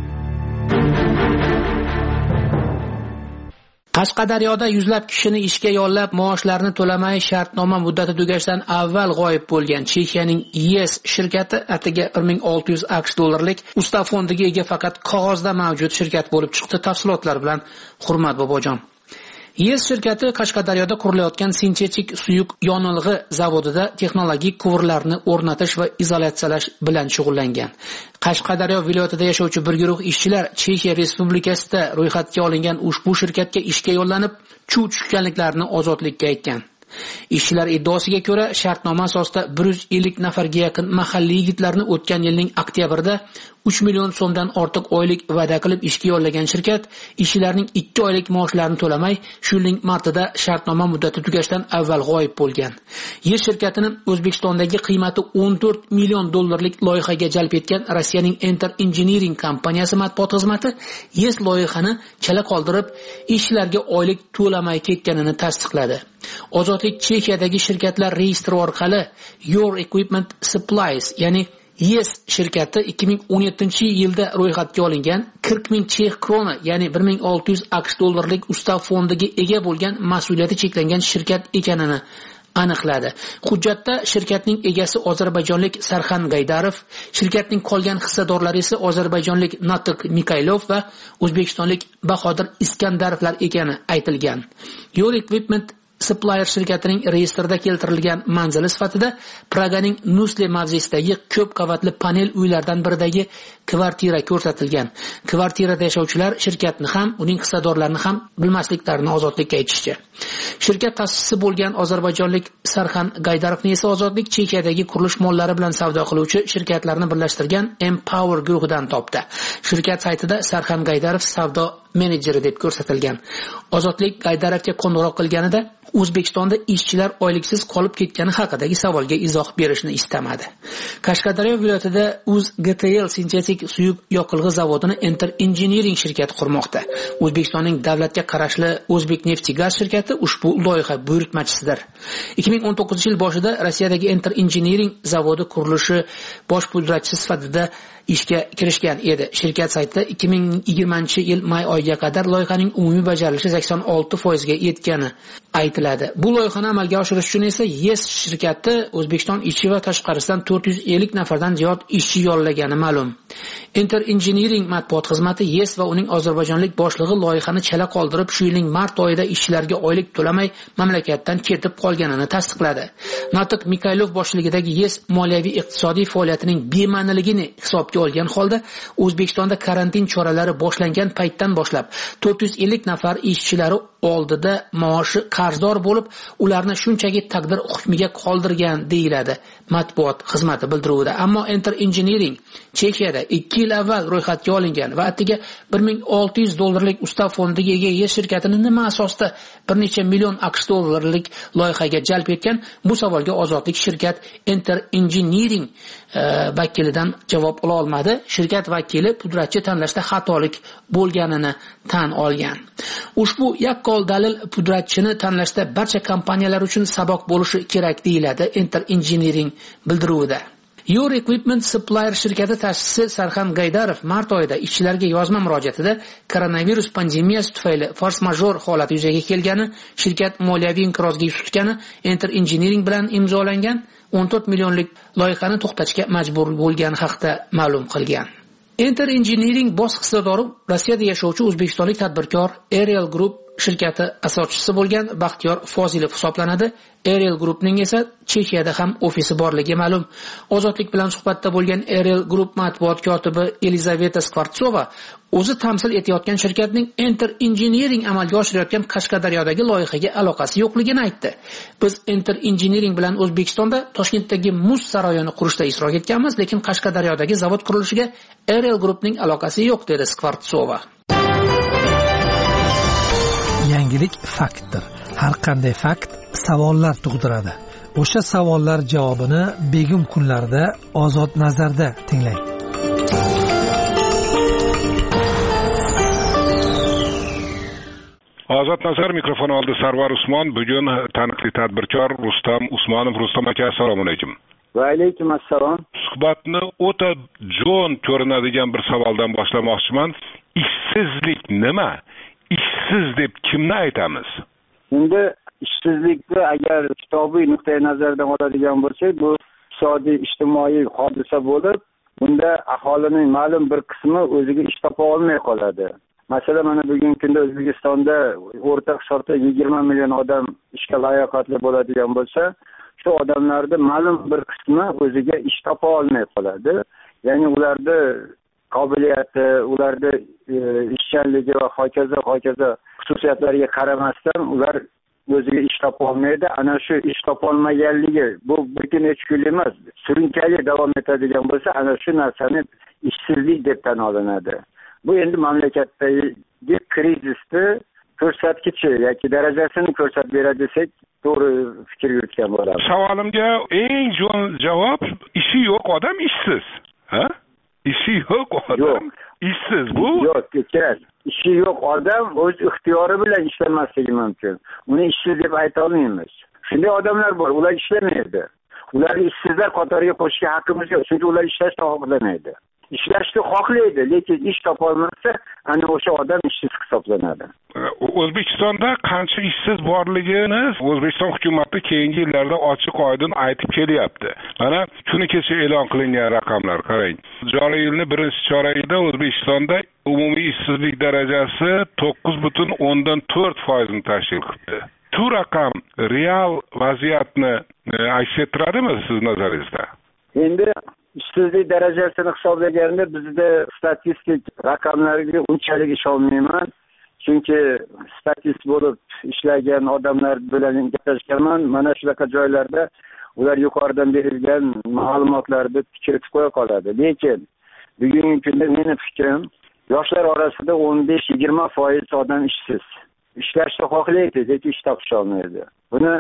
R: Qashqadaryoda yuzlab kishini ishga yollab, maoshlarini to'lamay shartnoma muddati tugashidan avval g'oyib bo'lgan Chexiyaning Yes shirkati atigi bir ming olti yuz aqsh dollarlik usta fondiga ega faqat qog'ozda mavjud shirkat bo'lib chiqdi. Tafsilotlar bilan Hurmat Bobojon. Yes shirkati Qashqadaryoda qurilayotgan sintetik suyuq yonilg'i zavodida texnologik quvurlarni o'rnatish va izolyatsiyalash bilan shug'ullangan. Qashqadaryo viloyatida yashovchi bir guruh ishchilar Chexiya Respublikasida ro'yxatga olingan ushbu shirkatga ishga yo'llanib, chuv tushganliklarini Ozodlikka aytgan. Ishchilar iddaosiga ko'ra, shartnoma asosida bir yuz ellik nafarga yaqin mahalliy yigitlarni o'tgan yilning oktyabrida uch million so'mdan ortiq oylik va'da qilib ishga yollagan shirkat ishchilarning ikki oylik maoshlarini to'lamay, shu yilning martida shartnoma muddati tugashidan avval g'oyib bo'lgan. Yes shirkatining O'zbekistondagi qiymati o'n to'rt million dollarlik loyihaga jalb etgan Rossiyaning Enter Engineering kompaniyasi matbuot xizmati Yes loyihani chala qoldirib, ishchilarga oylik to'lamay ketganini tasdiqladi. Ozodlik Chexiyadagi shirkatlar reyestri orqali Your Equipment Supplies, ya'ni Yes shirkati ikki ming o'n yettinchi yilda ro'yxatga olingan qirq ming chex krona, ya'ni bir ming olti yuz aqsh dollarlik ustav fondiga ega bo'lgan mas'uliyati cheklangan shirkat ekanini aniqladi. Hujjatda shirkatning egasi ozarbayjonlik Sarxan Gaydarov, shirkatning qolgan hissadorlari esa ozarbayjonlik Natiq Mikaylov va o'zbekistonlik Bahodir Iskandarovlar ekani aytilgan. Your Equipment Supplier shirkatining reyestrida keltirilgan manzili sifatida Praganing Nusle mavzesidagi ko'p qavatli panel uylardan biridagi kvartira ko'rsatilgan. Kvartirada yashovchilar shirkatni ham, uning hissadorlarini ham bilmasliklarini Ozodlikka aytishdi. Shirkat ta'sischisi bo'lgan ozarbayjonlik Sarxan Gaydarovni esa Ozodlik Chexiyadagi qurilish mollari bilan savdo qiluvchi shirkatlarni birlashtirgan Empower guruhidan topdi. Shirkat saytida Sarxan Gaydarov savdo menejeri deb ko'rsatilgan. Ozodlik Gaydarovga qo'ng'iroq qilganida O'zbekistonda ishchilar oyliksiz qolib ketgani haqidagi savolga izoh berishni istamadi. Qashqadaryo viloyatida UzGTL sintetik suyuq yoqilg'i zavodini Enter Engineering shirkati qurmoqda. O'zbekistonning davlatga qarashli O'zbekneftgaz shirkati ushbu loyiha buyurtmachisidir. ikki ming o'n to'qqizinchi yil boshida Rossiyadagi Enter Engineering zavodi qurilishi bosh pudratchisi sifatida ishga kirishgan edi. Shirkat saytida ikki ming yigirmanchi yil may oyiga qadar loyihaning umumiy bajarilishi sakson olti foiz ga yetgani aytiladi. Bu loyihani amalga oshirish uchun esa Yes shirkati O'zbekiston ichi va tashqarisidan to'rt yuz ellik nafardan ziyod ishchi yollagani ma'lum. Enter Engineering matbuot xizmati Yes va uning ozarbayjonlik boshlig'i loyihani chala qoldirib, shu yilning mart oyida ishchilarga oylik to'lamay mamlakatdan ketib qolganini tasdiqladi. Natiq Mikaylov boshchiligidagi Yes moliyaviy iqtisodiy faoliyatining bema'niligini hisobga olgan holda O'zbekistonda karantin choralari boshlangan paytdan boshlab to'rt yuz ellik nafar ishchilari oldida maoshi qarzdor bo'lib, ularni shunchaki taqdir hukmiga qoldirgan deyiladi matbuot xizmati bildiruvida. Ammo Enter Engineering Chexiyada ikki yil avval ro'yxatga olingan va atiga bir ming olti yuz dollarlik ustav fondiga ega Yes shirkatini nima asosda bir necha million aqsh dollarlik loyihaga jalb etgan? Bu savolga Ozodlik shirkat Enter Engineering vakilidan javob ola olmadi. Shirkat vakili pudratchi tanlashda xatolik bo'lganini tan olgan. Ushbu yakkol dalil pudratchini tanlashda barcha kompaniyalar uchun saboq bo'lishi kerak deyiladi Enter Engineering bildiruvida. Your Equipment Supplier shirkati ta'sischisi Sarxan Gaydarov mart oyida ishchilarga yozma murojaatida koronavirus pandemiyasi tufayli force majeure holati yuzaga kelgani, shirkat moliyaviy inqirozga yuz tutgani, Enter Engineering bilan imzolangan o'n to'rt millionlik loyihani to'xtatishga majbur bo'lgani haqida ma'lum qilgan. Enter Engineering bosh hissadori Rossiyada yashovchi o'zbekistonlik tadbirkor Ariel Group shirkati asoschisi bo'lgan Baxtiyor Fozilov hisoblanadi. Ariel Groupning esa Chexiyada ham ofisi borligi ma'lum. Ozodlik bilan suhbatda bo'lgan Ariel Group matbuot kotibi Elizaveta Skvartsova o'zi tamsil etayotgan shirkatning Enter Engineering amalga oshirayotgan Qashqadaryodagi loyihaga aloqasi yo'qligini aytdi. Biz Enter Engineering bilan O'zbekistonda Toshkentdagi muz saroyini qurishda ishtirok etganmiz, lekin Qashqadaryodagi zavod qurilishiga Ariel Groupning aloqasi yo'q, dedi Skvartsova.
C: Yangilik faktdir. Har qanday fakt savollar tug'diradi. o'sha savollar javobini begim kunlarda ozod nazarda tinglang.
L: Ozod nazar mikrofon oldi Sarvar Usmon. Bugun taniqli tadbirkor Rustam Usmonov. Rustam aka, assalomu alaykum.
P: Va alaykum assalom.
L: Suhbatni o'ta jo'n ko'rinadigan bir savoldan boshlamoqchiman. Ishsizlik nima? Ishsiz deb kimni aytamiz?
P: Endi ishsizlikni agar kitobiy nuqtai nazardan oladigan bo'lsak, bu iqtisodiy ijtimoiy hodisa bo'lib, bunda aholining ma'lum bir qismi o'ziga ish topa olmay qoladi. Masalan, mana bugungi kunda O'zbekistonda o'rta hisobda yigirma million odam ishga layoqatli bo'ladigan bo'lsa, shu odamlarning ma'lum bir qismi o'ziga ish topa olmay qoladi. Ya'ni ularda qobiliyati, ularda e, ishchanligi va hokazo hokazo xususiyatlariga qaramasdan ular o'ziga ish topa olmaydi. Ana shu ish topa olmaganligi bu bir kun uch kun emas, surunkali davom etadigan bo'lsa, ana shu narsani ishsizlik deb tan olinadi. Bu endi mamlakatdagi krizisni ko'rsatkichi yoki darajasini ko'rsatib beradi desak, to'g'ri fikr yuritgan bo'lamiz.
L: Savolimga eng jo'n javob, ishi yo'q odam ishsiz. Ha? Ishi yo'q odam ishsiz. Bu
P: yo'q, kerak. Ishi yo'q odam o'z ixtiyori bilan ishlamasligi mumkin. Uni ishsiz deb ayta olmaymiz. Shunday odamlar bor, ular ishlamaydi. Ularni ishsizlar qatoriga qo'shishga haqqimiz yo'q, chunki ular ishlashni xohlamaydi. Ishlashni xohlaydi, lekin ish topa olmasa, ana o'sha odam ishsiz hisoblanadi.
L: O'zbekistonda qancha ishsiz borligini O'zbekiston hukumati keyingi yillarda ochiq oydin aytib kelyapti. Mana kuni kecha e'lon qilingan raqamlar qarang. Joriy yilning birinchi chorakida O'zbekistonda umumiy ishsizlik darajasi to'qqiz butun o'ndan to'rt foiz ni tashkil qildi. Bu raqam real vaziyatni aks ettiradimi siz nazaringizda?
P: Endi ishsizlik darajasini hisoblaganda bizda statistik raqamlarga unchalik ishonmayman. Chunki statist bo'lib ishlagan odamlar bilan gaplashganman. Mana shunaqa joylarda ular yuqoridan berilgan ma'lumotlarni kiritib qo'ya qoladi. Lekin bugungi kunda meni fikrim, yoshlar orasida o'n besh yigirma foiz odam ishsiz. Ishlashni xohlaydi, lekin ish topisha olmaydi. Buni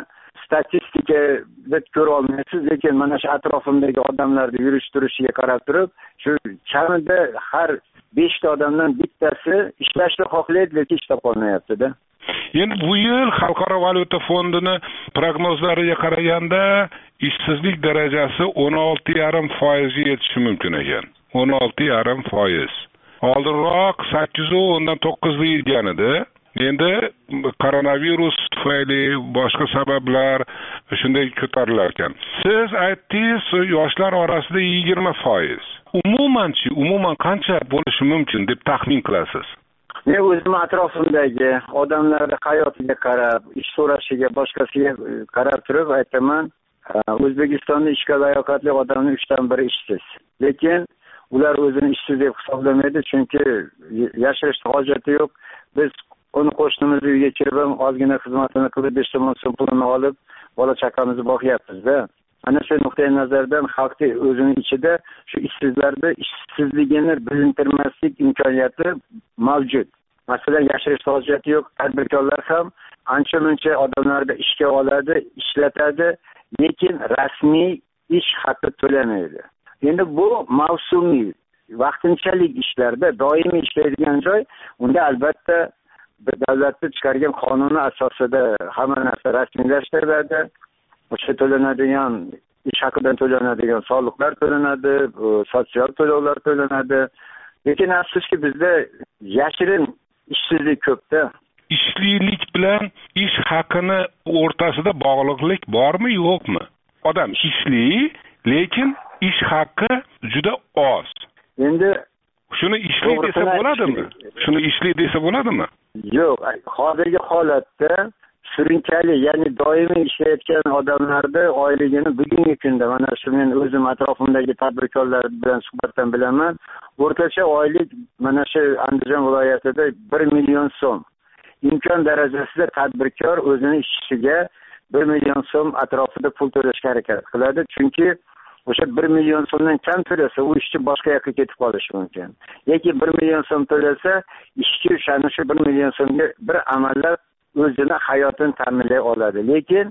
P: statistikada ko'ra olmaysiz, lekin mana shu atrofimdagi odamlarni yurish turishiga qarab turib, shu kamida har beshta odamdan bittasi ishlashni xohlaydi, lekin ish topa olmayapti-da.
L: Endi bu yil Xalqaro valyuta fondini prognozlariga qaraganda ishsizlik darajasi o'n olti yarim foiz ga yetishi mumkin ekan. o'n olti yarim foiz. Oldinroq sakkiz o'ndan to'qqiz deyilgan edi. Endi koronavirus tufayli boshqa sabablar shunday ko'tarilar ekan. Siz aytdingiz, yoshlar orasida yigirma foiz. Umuman-chi, umuman qancha bo'lishi mumkin deb taxmin qilasiz?
P: Men o'zim atrofimdagi odamlarning hayotiga qarab, ish so'rashiga, boshqasiga qarab turib aytaman, O'zbekistonda ishga layoqatli odamning uchdan biri ishsiz. Lekin ular o'zini ishsiz deb hisoblamaydi, chunki yashirishga hojati yo'q. Biz uni qo'shnimizni uyiga kirib ham ozgina xizmatini qilib, besh ming so'm pulini olib, bola chaqamizni boqyapmiz-da. Ana shu nuqtai nazardan xalqning o'zining ichida shu ishsizlarni ishsizligini bilintirmaslik imkoniyati mavjud. Masalan, yashirish hojati yo'q, tadbirkorlar ham ancha-muncha odamlarni ishga oladi, ishlatadi, lekin rasmiy ish haqi to'lamaydi. Endi bu mavsumiy, vaqtinchalik ishlarda, doimiy ishlaydigan joy, unda albatta davlatning chiqargan qonuni asosida hamma narsa rasmiylashtiriladi. O'sha to'lanadigan ish haqidan to'lanadigan soliqlar to'lanadi, sotsial to'lovlar to'lanadi. Lekin afsuski bizda yashirin ishsizlik ko'pda.
L: Ishlilik bilan ish haqini o'rtasida bog'liqlik bormi, yo'qmi? Odam ishli, lekin ish haqi juda oz.
P: Endi
L: shuni ishli desa bo'ladimi? Shuni ishli desa bo'ladimi?
P: Yo'q, hozirgi holatda surunkali, ya'ni doimiy ishlayotgan odamlarda oyligini bugungi kunda, mana shu men o'zim atrofimdagi tadbirkorlar bilan suhbatdan bilaman, o'rtacha oylik mana shu Andijon viloyatida bir million so'm. Imkon darajasida tadbirkor o'zining ishchisiga bir million so'm atrofida pul to'lashga harakat qiladi, chunki o'sha bir million so'mdan kam to'lasa, u ishchi boshqa yoqqa ketib qolishi mumkin. Yoki bir million so'm to'lasa, ishchi o'shani shu bir million so'mga bir amallab o'zini hayotini ta'minlay oladi. Lekin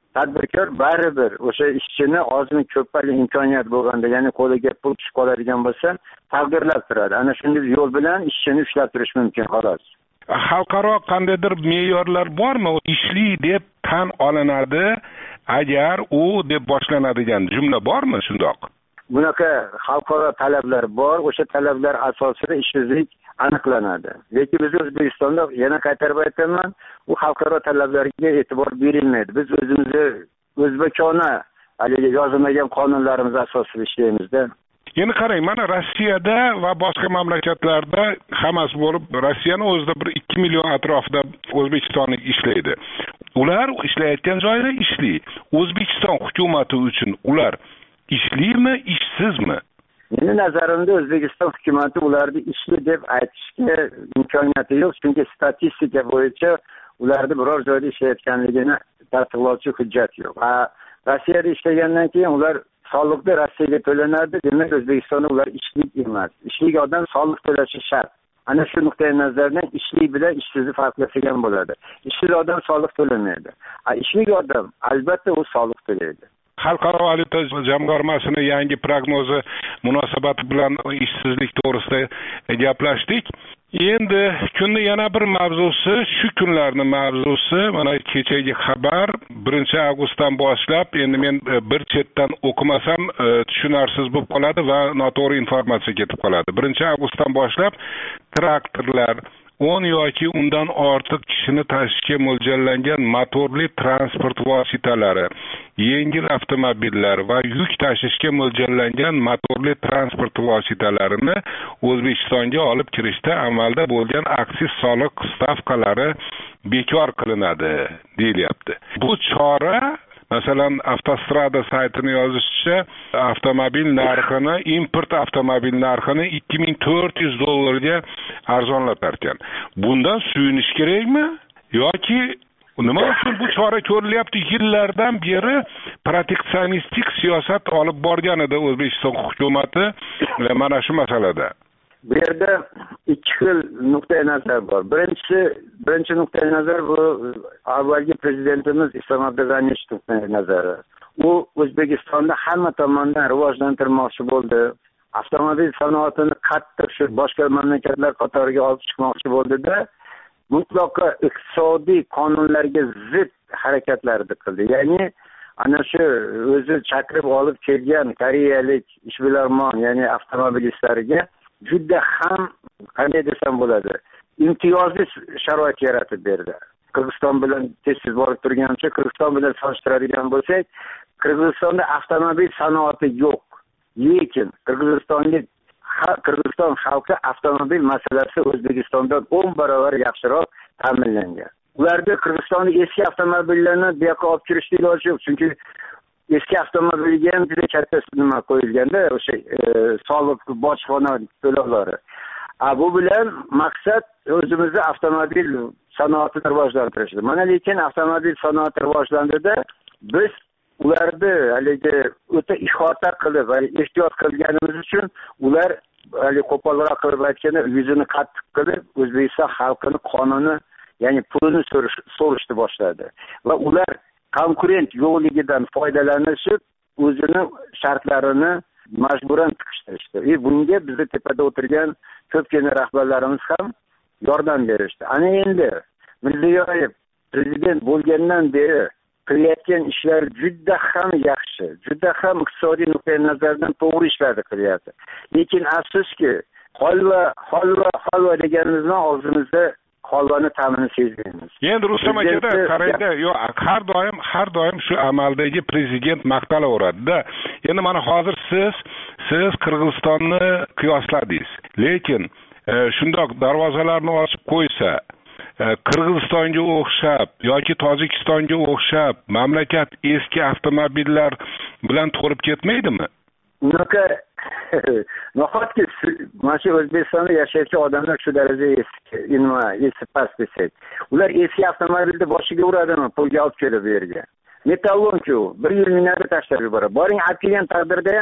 P: tadbirkor baribir o'sha ishchini ozmi ko'pmi imkoniyat bo'lganda, ya'ni qo'liga pul tushib qoladigan bo'lsa, taqdirlab turadi. Ana shunday yo'l bilan ishchini ushlab turish mumkin, xolos.
L: Xalqaro qandaydir me'yorlar bormi? Ishli deb tan olinadi agar u deb boshlanadigan jumla bormi shundoq?
P: Bunaqa xalqaro talablar bor, o'sha talablar asosida ishsizlik aniqlanadi. Lekin biz O'zbekistonda yana qaytarib aytaman, u xalqaro talablarga e'tibor berilmaydi. Biz o'zimizni o'zbekona haligi yozilmagan qonunlarimiz asosida ishlaymiz-da.
L: Endi qarang, mana Rossiyada va boshqa mamlakatlarda hammasi bo'lib, Rossiyani o'zida bir ikki million atrofida o'zbekistonlik ishlaydi. Ular ishlayotgan joyda ishli. O'zbekiston hukumati uchun ular ishlimi, ishsizmi?
P: Meni nazarimda O'zbekiston hukumati ularni ishli deb aytishga imkoniyati yo'q, chunki statistika bo'yicha ularni biror joyda ishlayotganligini tasdiqlovchi hujjat yo'q. Ha, Rossiyada ishlagandan keyin ular soliqni Rossiyaga to'lanadi, demak O'zbekistonda ular ishlik emas. Ishlik odam soliq to'lashi shart. Ana shu nuqtai nazardan ishlik bilan ishsizni farqlasak ham bo'ladi. Ishsiz odam soliq to'lamaydi. Ha, ishlik odam albatta u soliq to'laydi.
L: Xalqaro valyuta jamg'armasining yangi prognozi munosabati bilan ishsizlik to'g'risida gaplashdik. Endi kunning yana bir mavzusi, shu kunlarning mavzusi, mana kechagi xabar birinchi avgustdan boshlab, endi men bir chetdan o'qimasam tushunarsiz bo'lib qoladi va noto'g'ri informatsiya ketib qoladi. birinchi avgustdan boshlab traktorlar, o'n yoki undan ortiq kishini tashishga mo'ljallangan motorli transport vositalari, yengil avtomobillar va yuk tashishga mo'ljallangan motorli transport vositalarini O'zbekistonga olib kirishda amalda bo'lgan aksiz soliq stavkalari bekor qilinadi deyilyapti. Bu chora, masalan, Avtostrada saytini yozishicha, avtomobil narxini, import avtomobil narxini ikki ming to'rt yuz dollarga arzonlatar ekan. Bundan suyunish kerakmi yoki nima uchun bu chora ko'rilyapti? Yillardan beri proteksionistik siyosat olib borgan edi O'zbekiston hukumati mana shu masalada.
P: Bu yerda ikki xil nuqtai nazar bor. Birinchisi, birinchi nuqtai nazar bu avvalgi prezidentimiz Islom Abdug'aniyevich nuqtai nazari. U O'zbekistonda hamma tomondan rivojlantirmoqchi bo'ldi. Avtomobil sanoatini qattiq shu boshqa mamlakatlar qatoriga olib chiqmoqchi bo'ldi-da, mutlaqo iqtisodiy qonunlarga zid harakatlarni qildi. Ya'ni ana shu o'zi chaqirib olib kelgan koreyalik ishbilarmon, ya'ni avtomobilistlarga juda ham, qanday desam bo'ladi, imtiyozli sharoit yaratib berdi. Qirg'iziston bilan tez-tez borib turgancha, Qirg'iziston bilan solishtiradigan bo'lsak, Qirg'izistonda avtomobil sanoati yo'q. Lekin Qirg'izistonga Qirg'iziston xalqi avtomobil masalasida O'zbekistondan o'n barobar yaxshiroq ta'minlangan. Ularda Qirg'izistonda eski avtomobillarni bu yoqqa olib kirishga iloji yo'q, chunki eski avtomobilga ham juda katta nima qo'yilganda, o'sha soliq, bojxona to'lovlari. Bu bilan maqsad o'zimizda avtomobil sanoatini rivojlantirishdir. Mana lekin avtomobil sanoati rivojlandida biz ularni haligi o'ta ihota qilib, ehtiyot qilganimiz uchun ular hali qo'polroq qilib aytganda yuzini qattiq qilib O'zbekiston xalqini qonuni, ya'ni pulini so'rashni boshladi. Va ular konkurent yo'qligidan foydalanishib o'zini shartlarini majburan tiqishtirishdi. E bunga bizning tepada o'tirgan ko'pgina rahbarlarimiz ham yordam berishdi. Ana endi Mirziyoyev prezident bo'lgandan beri qilayotgan ishlar juda ham yaxshi, juda ham iqtisodiy nuqtai nazardan to'g'ri ishlarni qilyapti. Lekin afsuski, holva, holva, holva deganimizdan og'zimizda holvani ta'mini sezmaymiz.
L: Endi Rustam akada qarayda, yo'q, har doim, har doim shu amaldagi prezident maqtalaveradi-da. Endi mana hozir siz, siz Qirg'izistonni qiyosladingiz. Lekin e, shundoq darvozalarni ochib qo'ysa, Qirg'izistonga o'xshab yoki Tojikistonga o'xshab mamlakat eski avtomobillar bilan to'lib ketmaydimi?
P: Unaqa nahotki mana shu O'zbekistonda yashayotgan odamlar shu darajada eski, nima, eski past desak, ular eski avtomobilni boshiga uradimi pulga olib kelib bu yerga? Metallon-ku bir yil minada tashlab yuboradi. Boring olib kelgan taqdirda ham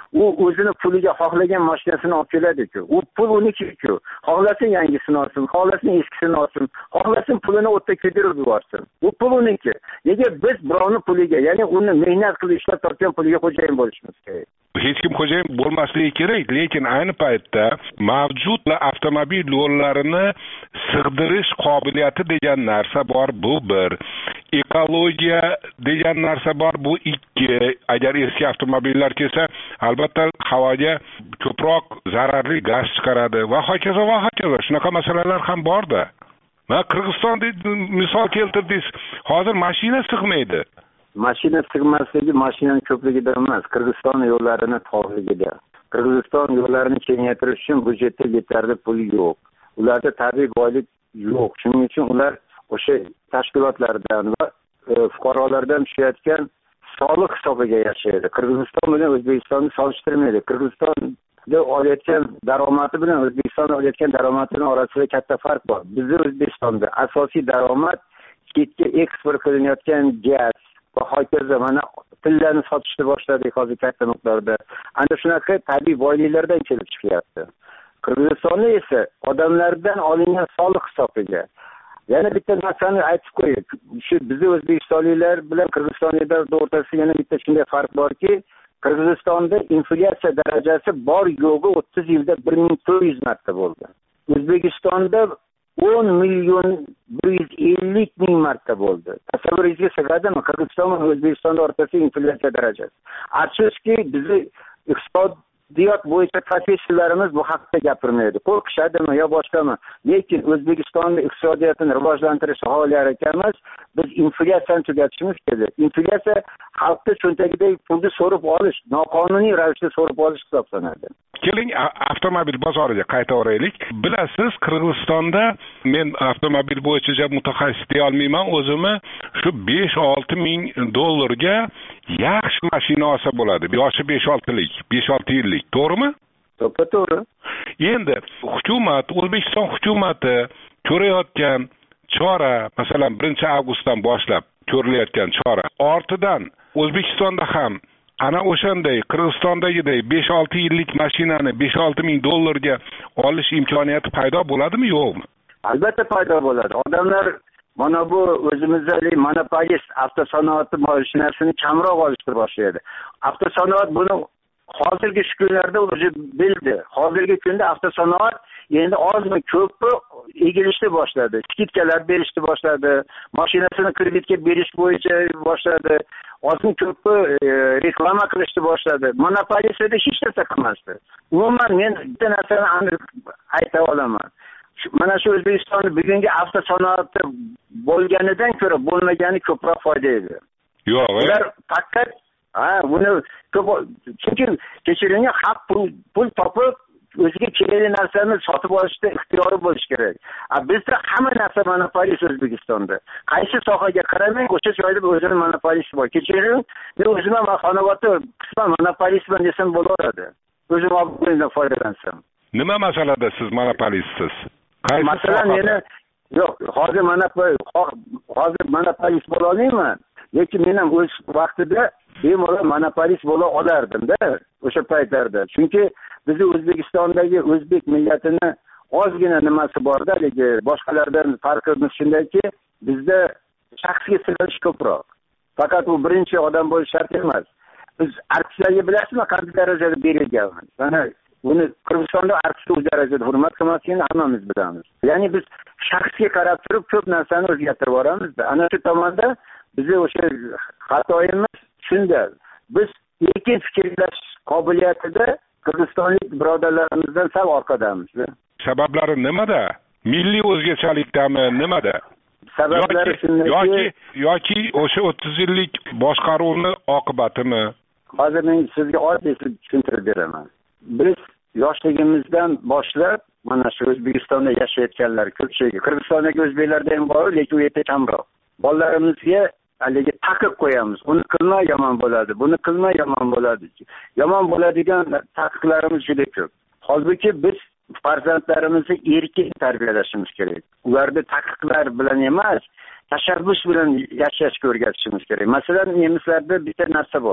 P: u o'zini puliga xohlagan mashinasini olib keladi-ku. U pul uniki-ku. Xohlasin yangisini olsin, xohlasin eskisini olsin, xohlasin pulini o'tda kuydirib yuborsin. Bu pul uniki. Nega biz birovning puliga, ya'ni uni mehnat qilib ishlab topgan puliga xo'jayin bo'lishimiz kerak?
L: Hech kim xo'jayin bo'lmasligi kerak, lekin ayni paytda mavjud avtomobil yo'llarini sig'dirish qobiliyati degan narsa bor, bu bir. Ekologiya degan narsa bor, bu ikki. Agar eski avtomobillar kelsa, albatta havoga ko'proq zararli gaz chiqaradi va hokazo va hokazo. Shunaqa masalalar ham bor-da. Men Qirg'izistonda misol keltirdingiz. Hozir mashina sig'maydi.
P: Mashina sig'masligi mashinaning ko'pligidan emas, Qirg'iziston yo'llarini torligida. Qirg'iziston yo'llarini kengaytirish uchun budjetda yetarli pul yo'q. Ularda tabiiy boylik yo'q. Shuning uchun ular o'sha tashkilotlardan va fuqarolardan tushayotgan soliq hisobiga yashaydi. Qirg'iziston bilan O'zbekistonni solishtirmaydi. Qirg'izistonda olayotgan daromadi bilan O'zbekiston olayotgan daromadining orasida katta farq bor. Bizning O'zbekistonda asosiy daromad chetga eksport qilinayotgan gaz va hokazo, mana tillarni sotishni boshladik hozir katta miqdorda. Ana shunaqa tabiiy boyliklardan kelib chiqyapti. Qirg'izistonda esa odamlardan olingan soliq hisobiga. Yana bitta narsani aytib qo'ying. Shu bizning o'zbekistonliklar bilan qirg'izistonliklar o'rtasida yana bitta shunday farq borki, Qirg'izistonda inflyatsiya darajasi bor yo'g'i o'ttiz yilda bir ming to'rt yuz marta bo'ldi. O'zbekistonda o'n million bir yuz ellik ming marta bo'ldi. Tasavvuringizga sig'adimi Qirg'iziston va O'zbekiston o'rtasidagi inflyatsiya darajasi? Afsuski bizning iqtisodiyot bo'yicha professorlarimiz bu haqda gapirmaydi. Qo'rqishadimi yo boshqami? Lekin O'zbekistonning iqtisodiyotini rivojlantirish xohlar ekanmiz, biz inflyatsiyani tugatishimiz kerak. Inflyatsiya xalqning cho'ntagidagi pulni so'rib olish, noqonuniy ravishda so'rib olish hisoblanadi.
L: Keling, avtomobil bozoriga qaytaveraylik. Bilasiz, Qirg'izistonda men avtomobil bo'yicha mutaxassis deya olmayman, o'zimni shu besh olti ming dollarga yaxshi mashina olsa bo'ladi. Yoshi besh oltilik, besh olti yillik, to'g'rimi?
P: To'g'ri.
L: Endi hukumat, O'zbekiston hukumati ko'rayotgan chora, masalan birinchi avgustdan boshlab ko'rilayotgan chora, ortidan O'zbekistonda ham ana o'shanday Qirg'izistondagidek besh olti yillik mashinani besh olti ming dollarga olish imkoniyati paydo bo'ladimi, yo'qmi?
P: Albatta paydo bo'ladi. Odamlar mana bu o'zimizdagi monopolist avtosanoat mashinasini kamroq olishni boshlaydi. Avtosanoat buni hozirgi shu kunlarda o'zi bildi. Hozirgi kunda avtosanoat endi ozmi ko'pmi egilishni boshladi. Skidkalar berishni boshladi. Mashinasini kreditga berish bo'yicha boshladi. Ozmi ko'pmi reklama qilishni boshladi. Monopolistlarda hech narsa qilmasdi. Umuman men bitta narsani aniq ayta olaman. Mana shu O'zbekistonning bugungi avtosanoati bo'lganidan ko'ra bo'lmagani ko'proq foyda edi.
L: Yo'q,
P: ular faqat ha, buni ko'p chunki kechiringlar haq pul, pul topib o'ziga kerakli narsani sotib olishda ixtiyori bo'lish kerak. Bizda hamma narsa monopolist O'zbekistonda. Qaysi sohaga qaramang, o'sha joyda o'zining monopolisti bor. Kechiring, men o'zim ham xonavotda qisman monopolistman desam bo'laveradi. O'zim bundan foydalansam.
L: Nima masalada siz monopolistsiz?
P: Masalan, meni yo'q, hozir monopolist hozir monopolist bo'la olmayman. Lekin men ham o'z vaqtida bemalol monopolist bo'la olardim-da o'sha paytlarda. Chunki bizni O'zbekistondagi o'zbek millatini ozgina nimasi bor-da, lekin boshqalardan farqimiz shundayki, bizda shaxsga sig'inish ko'proq. Faqat u birinchi odam bo'lish shart emas. Biz artistlarga bilasizmi, qanday darajada berilgan? Mana buni Qirg'izistonda artistga u darajada hurmat qilmasligini hammamiz bilamiz. Ya'ni biz shaxsga qarab turib ko'p narsani o'zgartirib boramiz-da. Ana shu tomonda bizni o'sha xatoyimiz shunda. Biz erkin fikrlash qobiliyatida Qirg'izistonlik birodarlarimizdan sal orqadamiz.
L: Sabablari nimada? Milliy o'zgachalikdami, nimada?
P: Sabablari shundaki,
L: yoki yoki o'sha o'ttiz yillik boshqaruvni oqibatimi?
P: Hozir men sizga oddiy tushuntirib beraman. Biz yoshligimizdan boshlab mana shu O'zbekistonda yashayotganlar ko'pchiligi Qirg'izistondagi o'zbeklarda ham bor, lekin u yerda kamroq. Bolalarimizga haligi taqib qo'yamiz. Uni qilma yomon bo'ladi, buni qilma yomon bo'ladi. Yomon bo'ladigan taqiqlarimiz juda ko'p. Holbuki biz farzandlarimizni erkin tarbiyalashimiz kerak. Ularni taqiqlar bilan emas, tashabbus bilan yashashga o'rgatishimiz kerak. Masalan, nemislarda bitta narsa bor.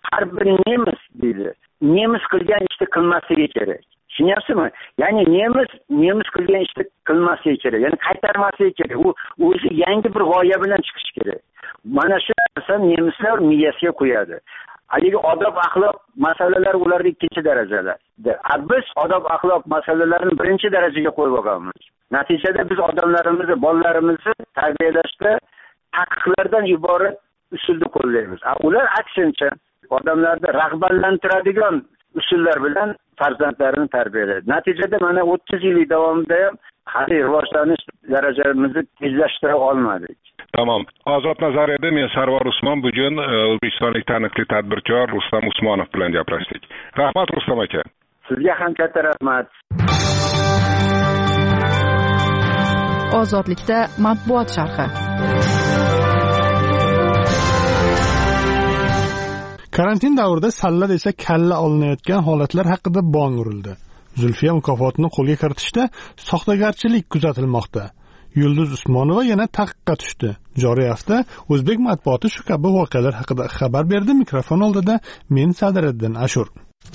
P: har bir nemis deydi. Nemis qilgan ishni qilmasligi kerak. Tushunyapsizmi? Ya'ni nemis nemis qilgan ishni qilmasligi kerak. Ya'ni qaytarmasligi kerak. U o'zi yangi bir g'oya bilan chiqishi kerak. Mana shu narsa nemislar miyasiga qo'yadi. Haligi odob axloq masalalari ularda ikkinchi darajada. Biz odob axloq masalalarini birinchi darajaga qo'yib olganmiz. Natijada biz odamlarimizni, bolalarimizni tarbiyalashda taqiqlardan iborat usulni qo'llaymiz. Ular aksincha odamlarni rag'batlantiradigan usullar bilan farzandlarini tarbiyalaydi. Natijada mana o'ttiz yil davomida ham hali rivojlanish darajamizni tezlashtira olmadik.
L: Tamam. Ozod nazariyada men Sarvar Usmon bugun o'zbekistonlik taniqli tadbirkor Rustam Usmonov bilan gaplashdik. Rahmat Rustam aka.
P: Sizga ham katta rahmat.
A: Ozodlikda matbuot sharhi.
J: Karantin davrida salla desa kalla olinayotgan holatlar haqida bong urildi. Zulfiya mukofotini qo'lga kiritishda soxtagarchilik kuzatilmoqda. Yulduz Usmonova yana taqiqqa tushdi. Joriy hafta o'zbek matbuoti shu kabi voqealar haqida xabar berdi. Mikrofon oldida men Sadiriddin Ashur.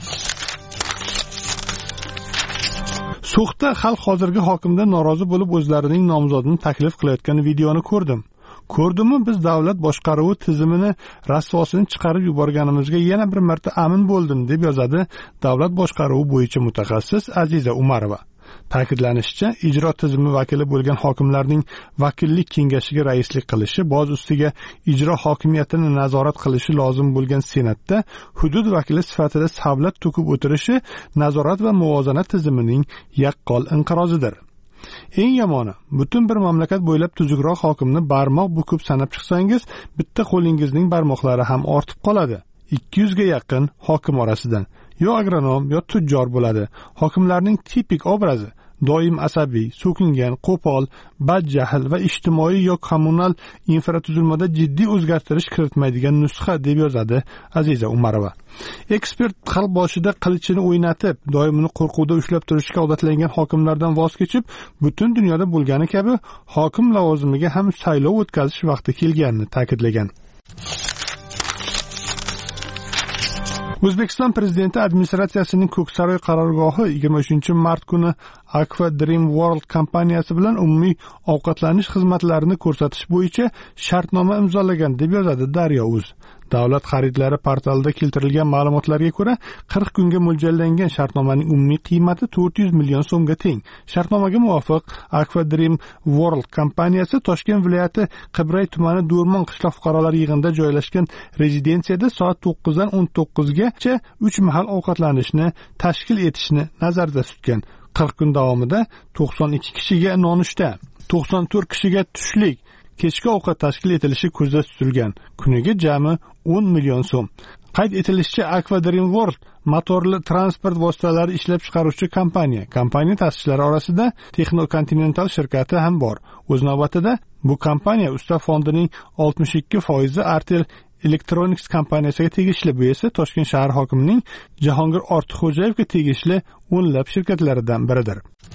J: So'xda xalq hozirgi hokimdan norozi bo'lib o'zlarining nomzodini taklif qilayotgan videoni ko'rdim. Ko'rdimmi, biz davlat boshqaruvi tizimini rasvosini chiqarib yuborganimizga yana bir marta amin bo'ldim, deb yozadi davlat boshqaruvi bo'yicha mutaxassis Aziza Umarova. Ta'kidlanishicha, ijro tizimi vakili bo'lgan hokimlarning vakillik kengashiga raislik qilishi, boz ustiga ijro hokimiyatini nazorat qilishi lozim bo'lgan Senatda hudud vakili sifatida savlat to'kib o'tirishi nazorat va muvozanat tizimining yaqqol inqirozidir. Eng yomoni, butun bir mamlakat bo'ylab tuzukroq hokimni barmoq bukib sanab chiqsangiz, bitta qo'lingizning barmoqlari ham ortib qoladi. ikki yuz ga yaqin hokim orasidan yo agronom yo tujjor bo'ladi. Hokimlarning tipik obrazi doim asabiy, so'kingan, qo'pol, badjahl va ijtimoiy yo kommunal infratuzilmada jiddiy o'zgartirish kiritmaydigan nusxa, deb yozadi Aziza Umarova. Ekspert xalq boshida qilichini o'ynatib, doimini qo'rquvda ushlab turishga odatlangan hokimlardan voz kechib, butun dunyoda bo'lgani kabi hokim lavozimiga ham saylov o'tkazish vaqti kelganini ta'kidlagan. O'zbekiston prezidenti administratsiyasining Ko'ksaroy qarorgohi yigirma uchinchi mart kuni Aqua Dream World kompaniyasi bilan umumiy ovqatlanish xizmatlarini ko'rsatish bo'yicha shartnoma imzolagan, deb yozadi Daryo.uz. Davlat xaridlari portalida keltirilgan ma'lumotlarga ko'ra, qirq kunga mo'ljallangan shartnomaning umumiy qiymati to'rt yuz million so'mga teng. Shartnomaga muvofiq Aqua Dream World kompaniyasi Toshkent viloyati Qibray tumani Do'rmon qishloq fuqarolar yig'inida joylashgan rezidensiyada soat to'qqizdan o'n to'qqizgacha uch mahal ovqatlanishni tashkil etishni nazarda tutgan. qirq kun davomida to'qson ikki kishiga nonushta, to'qson to'rt kishiga tushlik, kechki ovqat tashkil etilishi ko'zda tutilgan. Kuniga jami o'n million so'm. Qayd etilishicha, Aqua Dream World motorli transport vositalari ishlab chiqaruvchi kompaniya. Kompaniya ta'sischilari orasida Texno Continental shirkati ham bor. O'z navbatida bu kompaniya usta fondining oltmish ikki foizi Artel Electronics kompaniyasiga tegishli, bu esa Toshkent shahar hokimining Jahongir Ortiqxo'jayevga tegishli o'nlab shirkatlaridan biridir.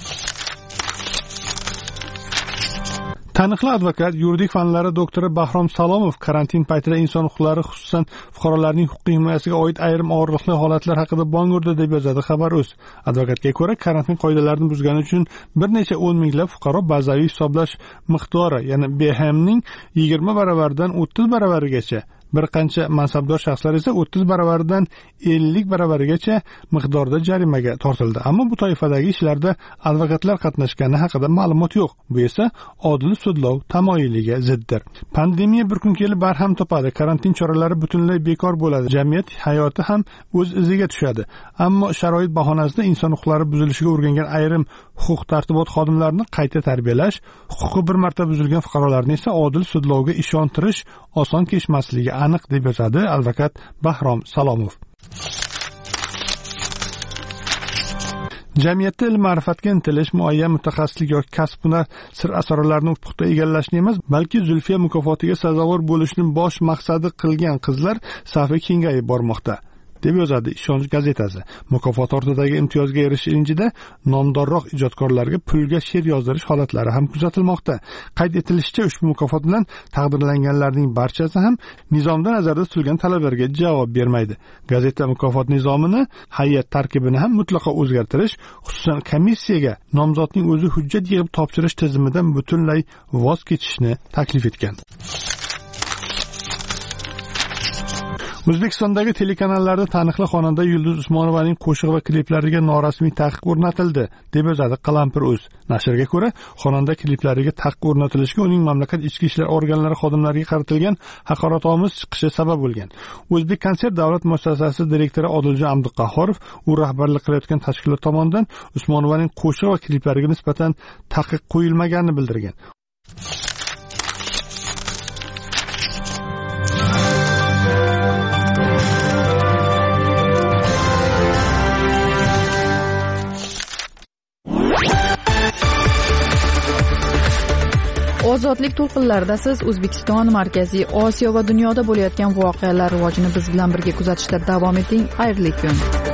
J: Taniqli advokat, yuridik fanlari doktori Bahrom Salomov karantin paytida inson huquqlari, xususan fuqarolarning huquqiy himoyasiga oid ayrim og'riqli holatlar haqida bong urdi, deb yozadi Xabar.uz. Advokatga ko'ra, karantin qoidalarini buzgani uchun bir necha o'n minglab fuqaro bazaviy hisoblash miqdori, ya'ni B H M'ning yigirma baravaridan o'ttiz baravarigacha, bir qancha mansabdor shaxslar esa o'ttiz baravaridan ellik baravarigacha miqdorda jarimaga tortildi. Ammo bu toifadagi ishlarda advokatlar qatnashgani haqida ma'lumot yo'q. Bu esa odil sudlov tamoyiliga ziddir. Pandemiya bir kun kelib barham topadi. Karantin choralari butunlay bekor bo'ladi. Jamiyat hayoti ham o'z iziga tushadi. Ammo sharoit bahonasida inson huquqlari buzilishiga urgangan ayrim huquq tartibot xodimlarini qayta tarbiyalash, huquqi bir marta buzilgan fuqarolarni esa odil sudlovga ishontirish oson kechmasligi aniq, deb yozadi advokat Bahrom Salomov. Jamiyatda ilm-ma'rifatga intilish, muayyan mutaxassislik yoki kasb-hunar sir asrorlarini puxta egallashni emas, balki Zulfiya mukofotiga sazovor bo'lishni bosh maqsadi qilgan qizlar safi kengayib bormoqda. deb yozadi Ishonch gazetasi. Mukofot ortidagi imtiyozga erishish ilinjida nomdorroq ijodkorlarga pulga she'r yozdirish holatlari ham kuzatilmoqda. Qayd etilishicha, ushbu mukofot bilan taqdirlanganlarning barchasi ham nizomda nazarda tutilgan talablarga javob bermaydi. Gazeta mukofot nizomini, hay'at tarkibini ham mutlaqo o'zgartirish, xususan komissiyaga nomzodning o'zi hujjat yig'ib topshirish tizimidan butunlay voz kechishni taklif etgan. O'zbekistondagi telekanallarda taniqli xonanda Yulduz Usmonovaning qo'shiq va kliplariga norasmiy taqiq o'rnatildi, deb yozadi Qalampir.uz. Nashrga ko'ra, xonanda kliplariga taqiq o'rnatilishiga uning mamlakat ichki ishlar organlari xodimlariga qaratilgan haqoratomuz chiqishi sabab bo'lgan. O'zbek konsert davlat muassasasi direktori Odiljon Abduqahhorov u rahbarlik qilayotgan tashkilot tomonidan Usmonovaning qo'shiq va kliplariga nisbatan taqiq qo'yilmaganini bildirgan.
A: Ozodlik to'lqinlarida siz O'zbekiston, Markaziy Osiyo va dunyoda bo'layotgan voqealar rivojini biz bilan birga kuzatishda davom eting. Xayrli kun.